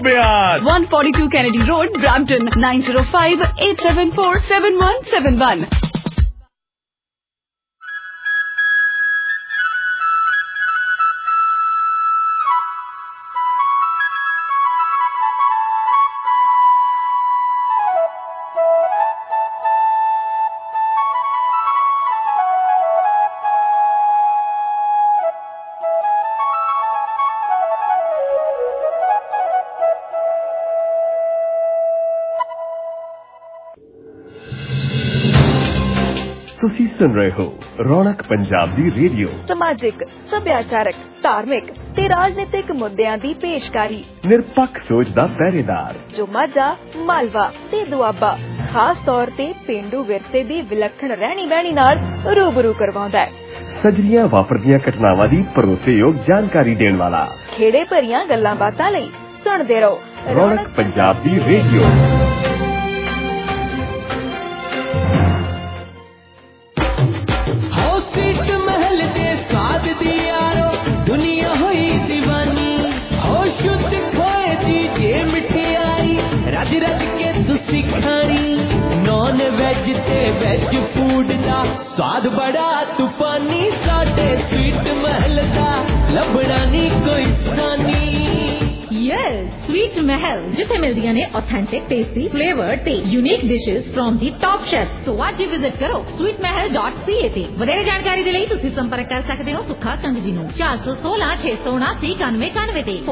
142 Kennedy Road, Brampton, 905-874-7171. ਤੁਸੀਂ ਸੁਣ ਰਹੇ ਹੋ ਰੌਣਕ ਪੰਜਾਬ ਦੀ ਰੇਡੀਓ। ਸਮਾਜਿਕ, ਸੱਭਿਆਚਾਰਕ, ਧਾਰਮਿਕ ਤੇ ਰਾਜਨੀਤਿਕ ਮੁੱਦਿਆਂ ਦੀ ਪੇਸ਼ਕਾਰੀ। ਨਿਰਪੱਖ ਸੋਚ ਦਾ ਪਹਿਰੇਦਾਰ ਜੋ ਮਾਝਾ, ਮਾਲਵਾ ਤੇ ਦੁਆਬਾ ਖਾਸ ਤੌਰ ਤੇ ਪੇਂਡੂ ਵਿਰਸੇ ਦੀ ਵਿਲੱਖਣ ਰਹਿਣੀ ਬਹਿਣੀ ਨਾਲ ਰੂਬਰੂ ਕਰਵਾਉਂਦਾ ਹੈ। ਸਜਰੀਆਂ ਵਾਪਰਦੀਆਂ ਘਟਨਾਵਾਂ ਦੀ ਭਰੋਸੇਯੋਗ ਜਾਣਕਾਰੀ ਦੇਣ ਵਾਲਾ। ਖੇੜੇ ਭਰੀਆਂ ਗੱਲਾਂ ਬਾਤਾਂ ਲਈ ਸੁਣਦੇ ਰਹੋ ਰੌਣਕ ਪੰਜਾਬ ਦੀ ਰੇਡੀਓ। रज रज के तुसी खानी नॉन वेज ते वेज फूड दा स्वाद बड़ा तूफानी साडे स्वीट महल दा लभड़ा नी कोई सानी। यस, स्वीट महल जिथे मिलदियां ने ऑथेंटिक, टेस्टी, फ्लेवर्ड ते unique dishes from the top chef. So आज ही विजिट करो sweetmahal.ca ते। वधेरे जानकारी दे लई तुसी संपर्क कर सकदे हो सुखा कंग जी नु 416 679 9191 ते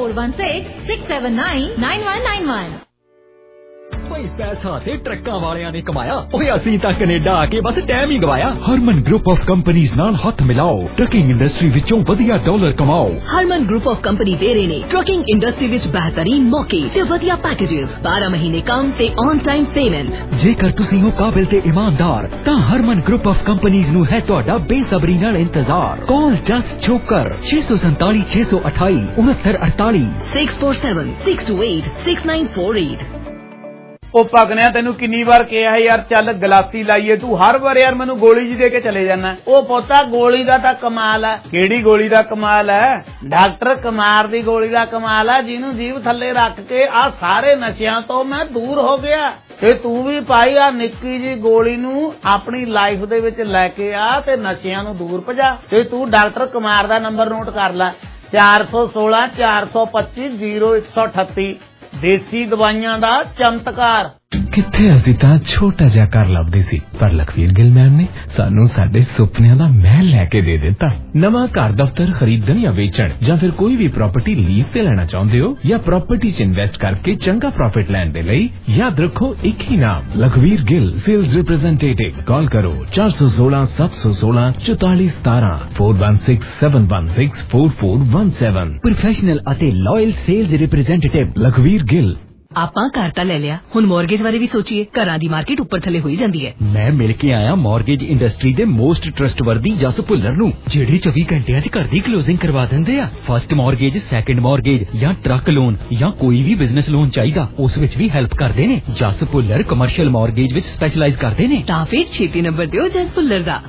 4166799191। पैसा ते ट्रक्कां वालियां ने कमाया, असीं तां कनेडा आके बस टाइम ही गवाया। हरमन ग्रुप ऑफ कंपनीज नाल हथ मिलाओ, ट्रकिंग इंडस्ट्री विचों वधिया डॉलर कमाओ। हरमन ग्रुप ऑफ कंपनी दे रहे ने ट्रकिंग इंडस्ट्री विच बेहतरीन मौके ते वधिया पैकेजेस, 12 महीने काम ते ऑन टाइम पेमेंट। जेकर तुसीं हो काबिल ते ईमानदार तां हरमन ग्रुप ऑफ कंपनीज नु है तुहाडा बेसब्री नाल इंतजार। Call just Chhokar 647 628 6948 647 628 6948। ਉਹ ਪਗਨਿਆ ਤੈਨੂੰ ਕਿੰਨੀ ਵਾਰ ਕਿਹਾ ਯਾਰ ਚੱਲ ਗਲਾਸੀ ਲਾਈਏ, ਤੂੰ ਹਰ ਵਾਰ ਯਾਰ ਮੈਨੂੰ ਗੋਲੀ ਜੀ ਦੇ ਕੇ ਚਲੇ ਜਾਣਾ। ਉਹ ਪੋਤਾ ਗੋਲੀ ਦਾ ਤਾਂ ਕਮਾਲ ਹੈ। ਕਿਹੜੀ ਗੋਲੀ ਦਾ ਕਮਾਲ ਹੈ? ਡਾਕਟਰ ਕੁਮਾਰ ਦੀ ਗੋਲੀ ਦਾ ਕਮਾਲ ਹੈ, ਜਿਹਨੂੰ ਜੀਭ ਥੱਲੇ ਰੱਖ ਕੇ ਆ ਸਾਰੇ ਨਸ਼ਿਆਂ ਤੋਂ ਮੈਂ ਦੂਰ ਹੋ ਗਿਆ। ਤੇ ਤੂੰ ਵੀ ਭਾਈ ਆ ਨਿੱਕੀ ਜੀ ਗੋਲੀ ਨੂੰ ਆਪਣੀ ਲਾਈਫ ਦੇ ਵਿੱਚ ਲੈ ਕੇ ਆ ਤੇ ਨਸ਼ਿਆਂ ਨੂੰ ਦੂਰ ਭਜਾ। ਤੇ ਤੂੰ ਡਾਕਟਰ ਕੁਮਾਰ ਦਾ ਨੰਬਰ ਨੋਟ ਕਰ ਲੈ 416 425 0138। देसी दवाइयां दा चमत्कार। किथे असीं तां छोटा जिहा घर लभदे सी, पर लखवीर गिल मैम ने सानू साडे सुपनियां दा महल लैके दे दिता। नवां घर दफ्तर खरीदण या वेचण जां फिर कोई भी प्रॉपर्टी लीज ते लेना चाहुंदे हो या प्रॉपर्टी च इन्वेस्ट करके चंगा प्रॉफिट लैण दे लई याद रखो एक ही नाम, Lakhvir Gill sales representative. Call करो 416 716 44 17 416 716 4417। प्रोफेशनल अते loyal sales representative Lakhvir Gill. ਆਪਾਂ ਘਰ ਤਾਂ ਲੈ ਲਿਆ, ਹੁਣ ਮੌਰਗੇਜ ਬਾਰੇ ਵੀ ਸੋਚੀਏ। ਘਰਾਂ ਦੀ ਮਾਰਕੀਟ ਉੱਪਰ ਥੱਲੇ ਹੋਈ ਜਾਂਦੀ ਹੈ। ਮੈਂ ਮਿਲ ਕੇ ਆਇਆ ਮੌਰਗੇਜ ਇੰਡਸਟਰੀ ਦੇ ਮੋਸਟ ਟਰਸਟਵਰਦੀ ਜਸ ਭੁੱਲਰ ਨੂੰ, ਜਿਹੜੇ 24 ਘੰਟਿਆਂ 'ਚ ਘਰ ਦੀ ਕਲੋਜ਼ਿੰਗ ਕਰਵਾ ਦਿੰਦੇ ਆ। ਫਸਟ ਮੌਰਗੇਜ, ਸੈਕੰਡ ਮੌਰਗੇਜ ਜਾਂ ਟਰੱਕ ਲੋਨ ਜਾਂ ਕੋਈ ਵੀ ਬਿਜ਼ਨਸ ਲੋਨ ਚਾਹੀਦਾ, ਉਸ ਵਿੱਚ ਵੀ ਹੈਲਪ ਕਰਦੇ ਨੇ। ਜਸ ਭੁੱਲਰ ਕਮਰਸ਼ੀਅਲ ਮੌਰਗੇਜ ਵਿੱਚ ਸਪੈਸ਼ਲਾਈਜ਼ ਕਰਦੇ ਨੇ। ਤਾਂ ਫਿਰ ਛੇਤੀ ਨੰਬਰ ਦਿਓ ਜਸ ਭੁੱਲਰ ਦਾ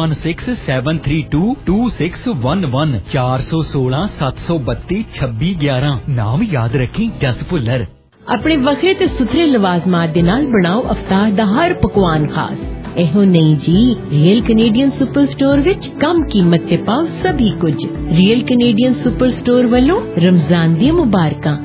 4167322611 416 732 2611। ਨਾਮ ਯਾਦ ਰੱਖੀ, ਜਸ ਭੁੱਲਰ। ਆਪਣੇ ਵੱਖਰੇ ਤੇ ਸੁਥਰੇ ਲਵਾਜ਼ਮਾਤ ਦੇ ਨਾਲ ਬਣਾਓ ਅਫਤਾਰ ਦਾ ਹਰ ਪਕਵਾਨ ਖਾਸ। ਇਹੋ ਨਹੀਂ ਜੀ, ਰੀਅਲ ਕੈਨੇਡੀਅਨ ਸੁਪਰ ਸਟੋਰ ਵਿੱਚ ਕਮ ਕੀਮਤ ਤੇ ਪਾਓ ਸਭੀ ਕੁਝ। ਰੀਅਲ ਕੈਨੇਡੀਅਨ ਸੁਪਰ ਸਟੋਰ ਵੱਲੋਂ ਰਮਜ਼ਾਨ ਦੀਆਂ ਮੁਬਾਰਕਾਂ।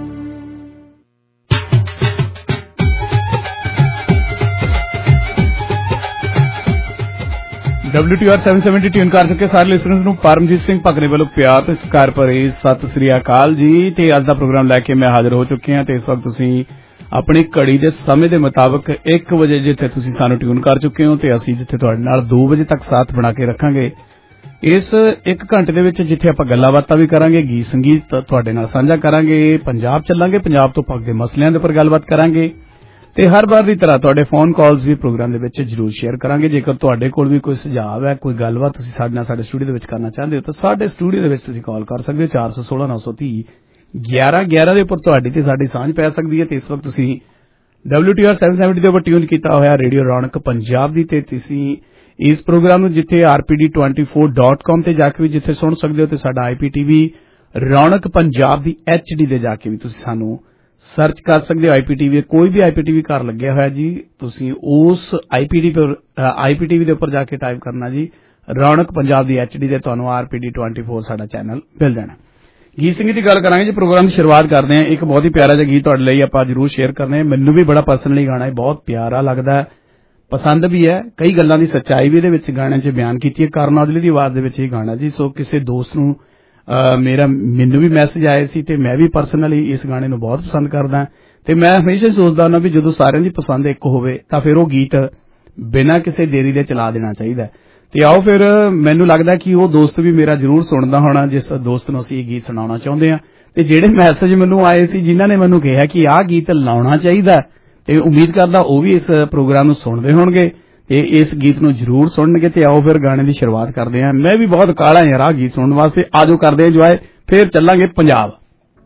WTR 770 ट्यून कर सके सारे लिसनर्स ਨੂੰ ਪਰਮਜੀਤ ਸਿੰਘ ਭਗਨੇ ਵੱਲੋਂ ਪਿਆਰ ਤੇ ਸਤਿਕਾਰ ਭਰੇ ਸਤਿ ਸ੍ਰੀ ਅਕਾਲ ਜੀ। ਤੇ ਅੱਜ ਦਾ ਪ੍ਰੋਗਰਾਮ ਲੈ ਕੇ ਮੈਂ ਹਾਜ਼ਰ ਹੋ ਚੁੱਕੇ ਹਾਂ ਤੇ ਇਸ ਵਕਤ ਤੁਸੀਂ ਆਪਣੀ ਘੜੀ ਦੇ ਸਮੇਂ ਦੇ ਮੁਤਾਬਕ 1 ਵਜੇ ਜਿੱਥੇ ਤੁਸੀਂ ਸਾਨੂੰ ਟਿਊਨ ਕਰ ਚੁੱਕੇ ਹੋ ਤੇ ਅਸੀਂ ਜਿੱਥੇ ਤੁਹਾਡੇ ਨਾਲ 2 ਵਜੇ ਤੱਕ ਸਾਥ ਬਣਾ ਕੇ ਰੱਖਾਂਗੇ। ਇਸ 1 ਘੰਟੇ ਦੇ ਵਿੱਚ ਜਿੱਥੇ ਆਪਾਂ ਗੱਲਾਂ ਬਾਤਾਂ ਵੀ ਕਰਾਂਗੇ, ਗੀਤ ਸੰਗੀਤ ਤੁਹਾਡੇ ਨਾਲ ਸਾਂਝਾ ਕਰਾਂਗੇ, ਪੰਜਾਬ ਚੱਲਾਂਗੇ, ਪੰਜਾਬ ਤੋਂ ਪੱਕ ਦੇ ਮਸਲਿਆਂ ਦੇ ਉੱਪਰ ਗੱਲਬਾਤ ਕਰਾਂਗੇ ਤੇ ਹਰ ਵਾਰ ਦੀ ਤਰ੍ਹਾਂ ਤੁਹਾਡੇ ਫੋਨ ਕਾਲਸ ਵੀ ਪ੍ਰੋਗਰਾਮ ਦੇ ਵਿੱਚ ਜ਼ਰੂਰ ਸ਼ੇਅਰ ਕਰਾਂਗੇ। ਜੇਕਰ ਤੁਹਾਡੇ ਕੋਲ ਵੀ ਕੋਈ ਸੁਝਾਅ ਹੈ, ਕੋਈ ਗੱਲਬਾਤ ਤੁਸੀਂ ਸਾਡੇ ਨਾਲ ਸਾਡੇ ਸਟੂਡੀਓ ਦੇ ਵਿੱਚ ਕਰਨਾ ਚਾਹੁੰਦੇ ਹੋ ਤਾਂ ਸਾਡੇ ਸਟੂਡੀਓ ਦੇ ਵਿੱਚ ਤੁਸੀਂ ਕਾਲ ਕਰ ਸਕਦੇ ਹੋ 416 930 1111 ਦੇ ਉੱਪਰ ਤੁਹਾਡੀ ਤੇ ਸਾਡੀ ਸਾਂਝ ਪੈ ਸਕਦੀ ਹੈ। ਤੇ ਇਸ ਵਕਤ ਤੁਸੀਂ WTR 770 ਦੇ ਉੱਪਰ ਟਿਊਨ ਕੀਤਾ ਹੋਇਆ ਰੇਡੀਓ ਰੌਣਕ ਪੰਜਾਬ ਦੀ ਤੇ ਤੁਸੀਂ ਇਸ ਪ੍ਰੋਗਰਾਮ ਨੂੰ ਜਿੱਥੇ rpd24.com ਤੇ ਜਾ ਕੇ ਵੀ ਜਿੱਥੇ ਸੁਣ ਸਕਦੇ ਹੋ ਤੇ ਸਾਡਾ IPTV ਰੌਣਕ ਪੰਜਾਬ ਦੀ HD ਦੇ ਜਾ ਕੇ ਵੀ ਤੁਸੀਂ ਸਾਨੂੰ सर्च कर सकते हो IPTV, कोई भी IPTV घर लग्या होया जी, तुसी उस IPTV दे उपर जाके टाइप करना जी रौनक पंजाब दी HD ते तुहानू RPD24 साडा चैनल मिल जाना। गीत संगीत की गल करांगे जी, प्रोग्राम की शुरुआत करते हैं। एक बहुत ही प्यारा जिहा गीत तुहाडे लई आपां जरूर शेयर करने, मैनू भी बड़ा पर्सनली गाना बहुत प्यारा लगदा है, पसंद भी है, कई गल्लां दी सच्चाई भी इहदे विच गाने च बयान कीती है। करण औजले दी आवाज़ दे विच ही गाना जी। सो किसी दोस्त नू मैनू भी मैसेज आए सी ते मैं भी पर्सनली इस गाने नू बहुत पसंद करदा ते मैं हमेशा सोचदा हुंदा भी जदों सारिआं दी पसंद एक होवे तां फिर वो गीत बिना किसी देरी दे चला देना चाहिदा। ते आओ फिर मैनू लगदा कि वो दोस्त भी मेरा जरूर सुणदा होना जिस दोस्त नू असीं गीत सुणाउणा चाहुंदे आ। ते जिहड़े मैसेज मैनू आए सी जिन्हां ने मैनू कहा कि आह गीत लाउणा चाहीदा ते उम्मीद करदा वो भी इस प्रोग्राम नू सुणदे होणगे ते इस गीत नू जरूर सुणनगे। ते आओ फिर गाने की शुरुआत करते हैं। मैं भी बहुत काला यार आह गीत सुणन वास्ते, आजो करदे इंजॉय, फिर चलांगे पंजाब।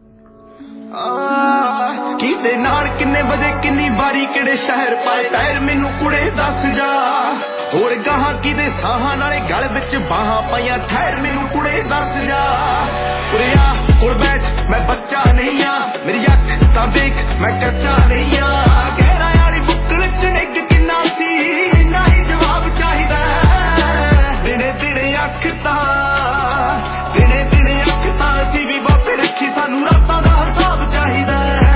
किते नाल किन्ने बजे किन्नी बारी किहड़े शहर पाए पैर मैनू कुड़े दस जा, होर गाहां किते साहां नाले गल विच बाहां पाईयां ठहर मैनू कुड़े दस जा। कुड़िया कोल बैठ मैं बच्चा नहीं आ, मेरी अख तां देख मैं कच्चा नहीं आ, गहरा यारी बुक्कल च निग किन्ना सी इन्ना ही जवाब चाहिदा। दिने दिने अख तां दिने दिने अख तां सी भी बापे रखी सानू रातां दा हिसाब चाहिदा।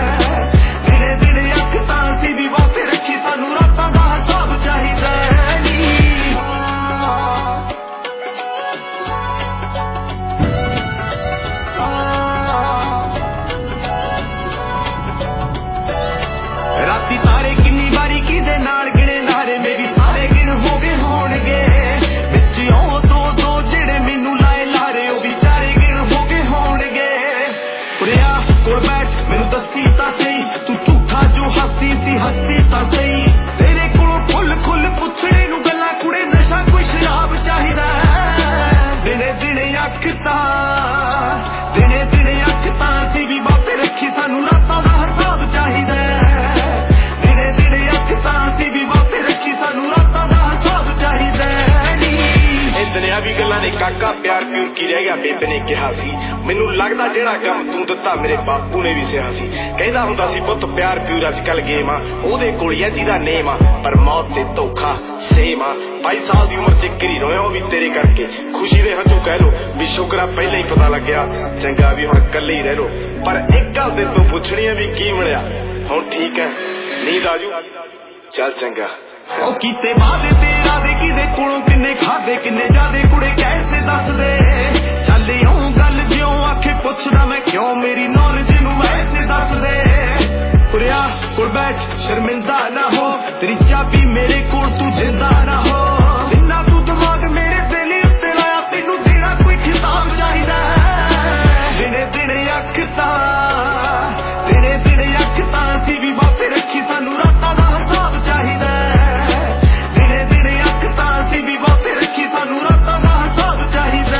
हस्ती तां सही तेरे कोलों खुल खुल पुछड़े नू गल्लां कुड़े नशा कोई शराब चाहिदा। दिने दिने अख तां दिने दिने अख तां सी भी बापे रखी सानू रातां दा हिसाब चाहिदा। दिने दिने अख तां सी भी बापे रखी सानू रातां दा हिसाब चाहिदा। इह दुनिया भी गल्लां ने काका प्यार प्यूर की रह गया बेबे ने कहा सी, मैनू लगदा जेड़ा काम तू दिता मेरे बापू ने भी सिहा सी। कहदा हुंदा सी पुੱਤ प्यार प्यूर अजकल गेम आ, ਉਹਦੇ ਕੋਲ ਹੀ ਜਿਹਦਾ ਨੇਮ ਆ, ਪਰ ਮੌਤ ਤੇ ਧੋਖਾ ਸੇਮ ਆ। 22 ਸਾਲ ਦੀ ਉਮਰ ਚ ਘਰੀ ਰੋਇਆ ਵੀ ਤੇਰੇ ਕਰਕੇ, ਖੁਸ਼ੀ ਦੇ ਹੰਝੂ ਕਹਿ ਲੋ ਵੀ ਸ਼ੁਕਰਾ ਪਹਿਲਾਂ ਹੀ ਪਤਾ ਲੱਗਿਆ, ਚੰਗਾ ਵੀ ਹੁਣ ਇਕੱਲੇ ਹੀ ਰਹਿ ਲੋ। ਪਰ ਇੱਕ ਗੱਲ ਤੇ ਤੂੰ ਪੁੱਛਣੀ ਆ ਵੀ ਕੀ ਮਿਲਿਆ, ਹੁਣ ਠੀਕ ਹੈ ਨੀਂਦ ਆਜੂ ਚੱਲ ਚੰਗਾ। ਉਹ ਕੀਤੇ ਵਾਦੇ ਤੇਰਾ ਦੇ ਕਿਦੇ ਕੋਲੋਂ ਕਿੰਨੇ ਖਾਦੇ ਕਿੰਨੇ ਜਾਦੇ ਕੁੜੇ ਕੈਸੇ ਦੱਸ ਦੇ, ਚੱਲ ਇਉਂ ਗੱਲ ਜਿਉਂ ਆਖੇ ਪੁੱਛਦਾ ਮੈਂ ਕਿਉਂ ਮੇਰੀ ਨੌਲੇਜ ਨੂੰ ਵੈਸੇ ਦੱਸ ਦੇ। ਕੁੜਿਆ ਕੋਲ ਬੈਠ ਸ਼ਰਮਿੰਦਾ ਨਾ ਹੋ, ਤੇਰੀ ਚਾਬੀ ਮੇਰੇ ਕੋਲ ਤੂੰ ਜਿੰਦਾ ਨਾ ਹੋ, ਜਿੰਨਾ ਤੂੰ ਦਿਮਾਗ ਮੇਰੇ ਦਿਲ ਉੱਤੇ ਲਾਇਆ ਤੈਨੂੰ ਦੇਣਾ ਕੋਈ ਖਿਤਾਬ ਚਾਹੀਦਾ। ਦਿਨੇ ਦਿਨੇ ਅੱਖ ਤਾਂ ਦਿਨੇ ਦਿਨੇ ਅੱਖ ਤਾਂ ਸੀ ਵੀ ਬਾਪੇ ਰੱਖੀ ਸਾਨੂ ਰਾਤਾਂ ਦਾ ਹਿਸਾਬ ਚਾਹੀਦਾ। ਦਿਨੇ ਦਿਨੇ ਅੱਖ ਤਾਂ ਸੀ ਵੀ ਬਾਪੇ ਰੱਖੀ ਸਾਨੂ ਰਾਤਾਂ ਦਾ ਹਿਸਾਬ ਚਾਹੀਦਾ।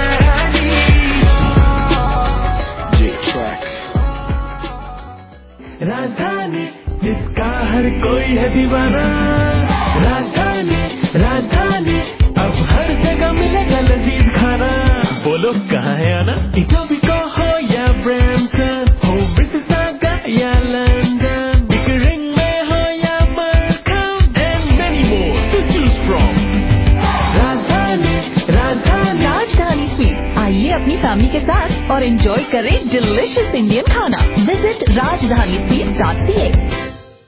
राजधानी जिसका हर कोई है दीवाना, राजधानी राजधानी अब हर जगह मिलेगा लजीज खाना। बोलो कहाँ है आना, इटोबिको हो या ब्रैम्पटन, हो मिसिसागा या लंदन, पिकरिंग में हो या Markham and many more to choose from। राजधानी राजधानी राजधानी स्वीट्स, आइए अपनी फैमिली के साथ और एंजॉय करें डिलिशियस इंडियन खाना। Visit rajdhanisweets.ca।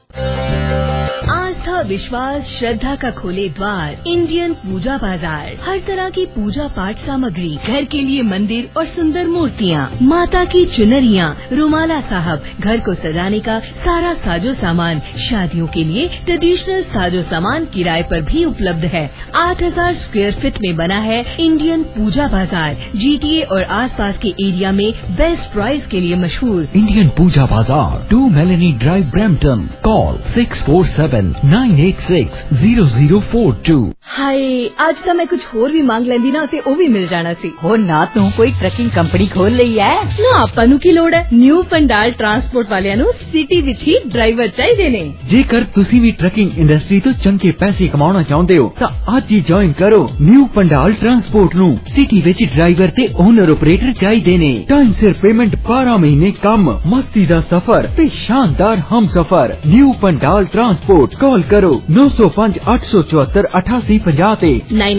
आस्था विश्वास श्रद्धा का खोले द्वार इंडियन पूजा बाजार, हर तरह की पूजा पाठ सामग्री, घर के लिए मंदिर और सुंदर मूर्तियाँ, माता की चुनरियाँ, रुमाला साहब, घर को सजाने का सारा साजो सामान, शादियों के लिए ट्रेडिशनल साजो सामान किराए पर भी उपलब्ध है। 8000 स्क्वायर फीट में बना है इंडियन पूजा बाजार, GTA और आसपास के एरिया में बेस्ट प्राइस के लिए मशहूर। इंडियन पूजा बाजार, 2 मेलेनी ड्राइव, ब्रैम्पटन। कॉल 647 98600442। ਹਾਏ ਅੱਜ ਤਾਂ ਮੈਂ ਕੁਝ ਹੋਰ ਵੀ ਮੰਗ ਲੈਂਦੀ ਨਾ ਤੇ ਉਹ ਵੀ ਮਿਲ ਜਾਣਾ ਸੀ। ਹੋ ਨਾ ਤੂੰ ਕੋਈ ਟਰੱਕਿੰਗ ਕੰਪਨੀ ਖੋਲ ਲਈ ਹੈ ਨਾ, ਆਪਾਂ ਨੂੰ ਕੀ ਲੋੜ ਹੈ। ਨਿਊ ਪੰਡਾਲ ਟਰਾਂਸਪੋਰਟ ਵਾਲਿਆਂ ਨੂੰ ਸਿਟੀ ਵਿੱਚ ਹੀ ਡਰਾਈਵਰ ਚਾਹੀਦੇ ਨੇ। ਜੇਕਰ ਤੁਸੀਂ ਵੀ ਟਰੱਕਿੰਗ ਇੰਡਸਟਰੀ ਤੋਂ ਚੰਗੇ ਪੈਸੇ ਕਮਾਉਣਾ ਚਾਹੁੰਦੇ ਹੋ ਤਾਂ ਅੱਜ ਹੀ ਜੁਆਇਨ ਕਰੋ ਨਿਊ ਪੰਡਾਲ ਟਰਾਂਸਪੋਰਟ ਨੂੰ। ਸਿਟੀ ਵਿੱਚ ਡਰਾਈਵਰ ਤੇ ਓਨਰ ਆਪਰੇਟਰ ਚਾਹੀਦੇ ਨੇ। ਟਾਈਮ ਸਿਰ ਪੇਮੈਂਟ, 12 ਮਹੀਨੇ ਕੰਮ, ਮਸਤੀ ਦਾ ਸਫ਼ਰ ਤੇ ਸ਼ਾਨਦਾਰ ਹਮਸਫ਼ਰ। New Pandal transport. ਕਾਲ ਕਰੋ 905 874 8850 ਤੇ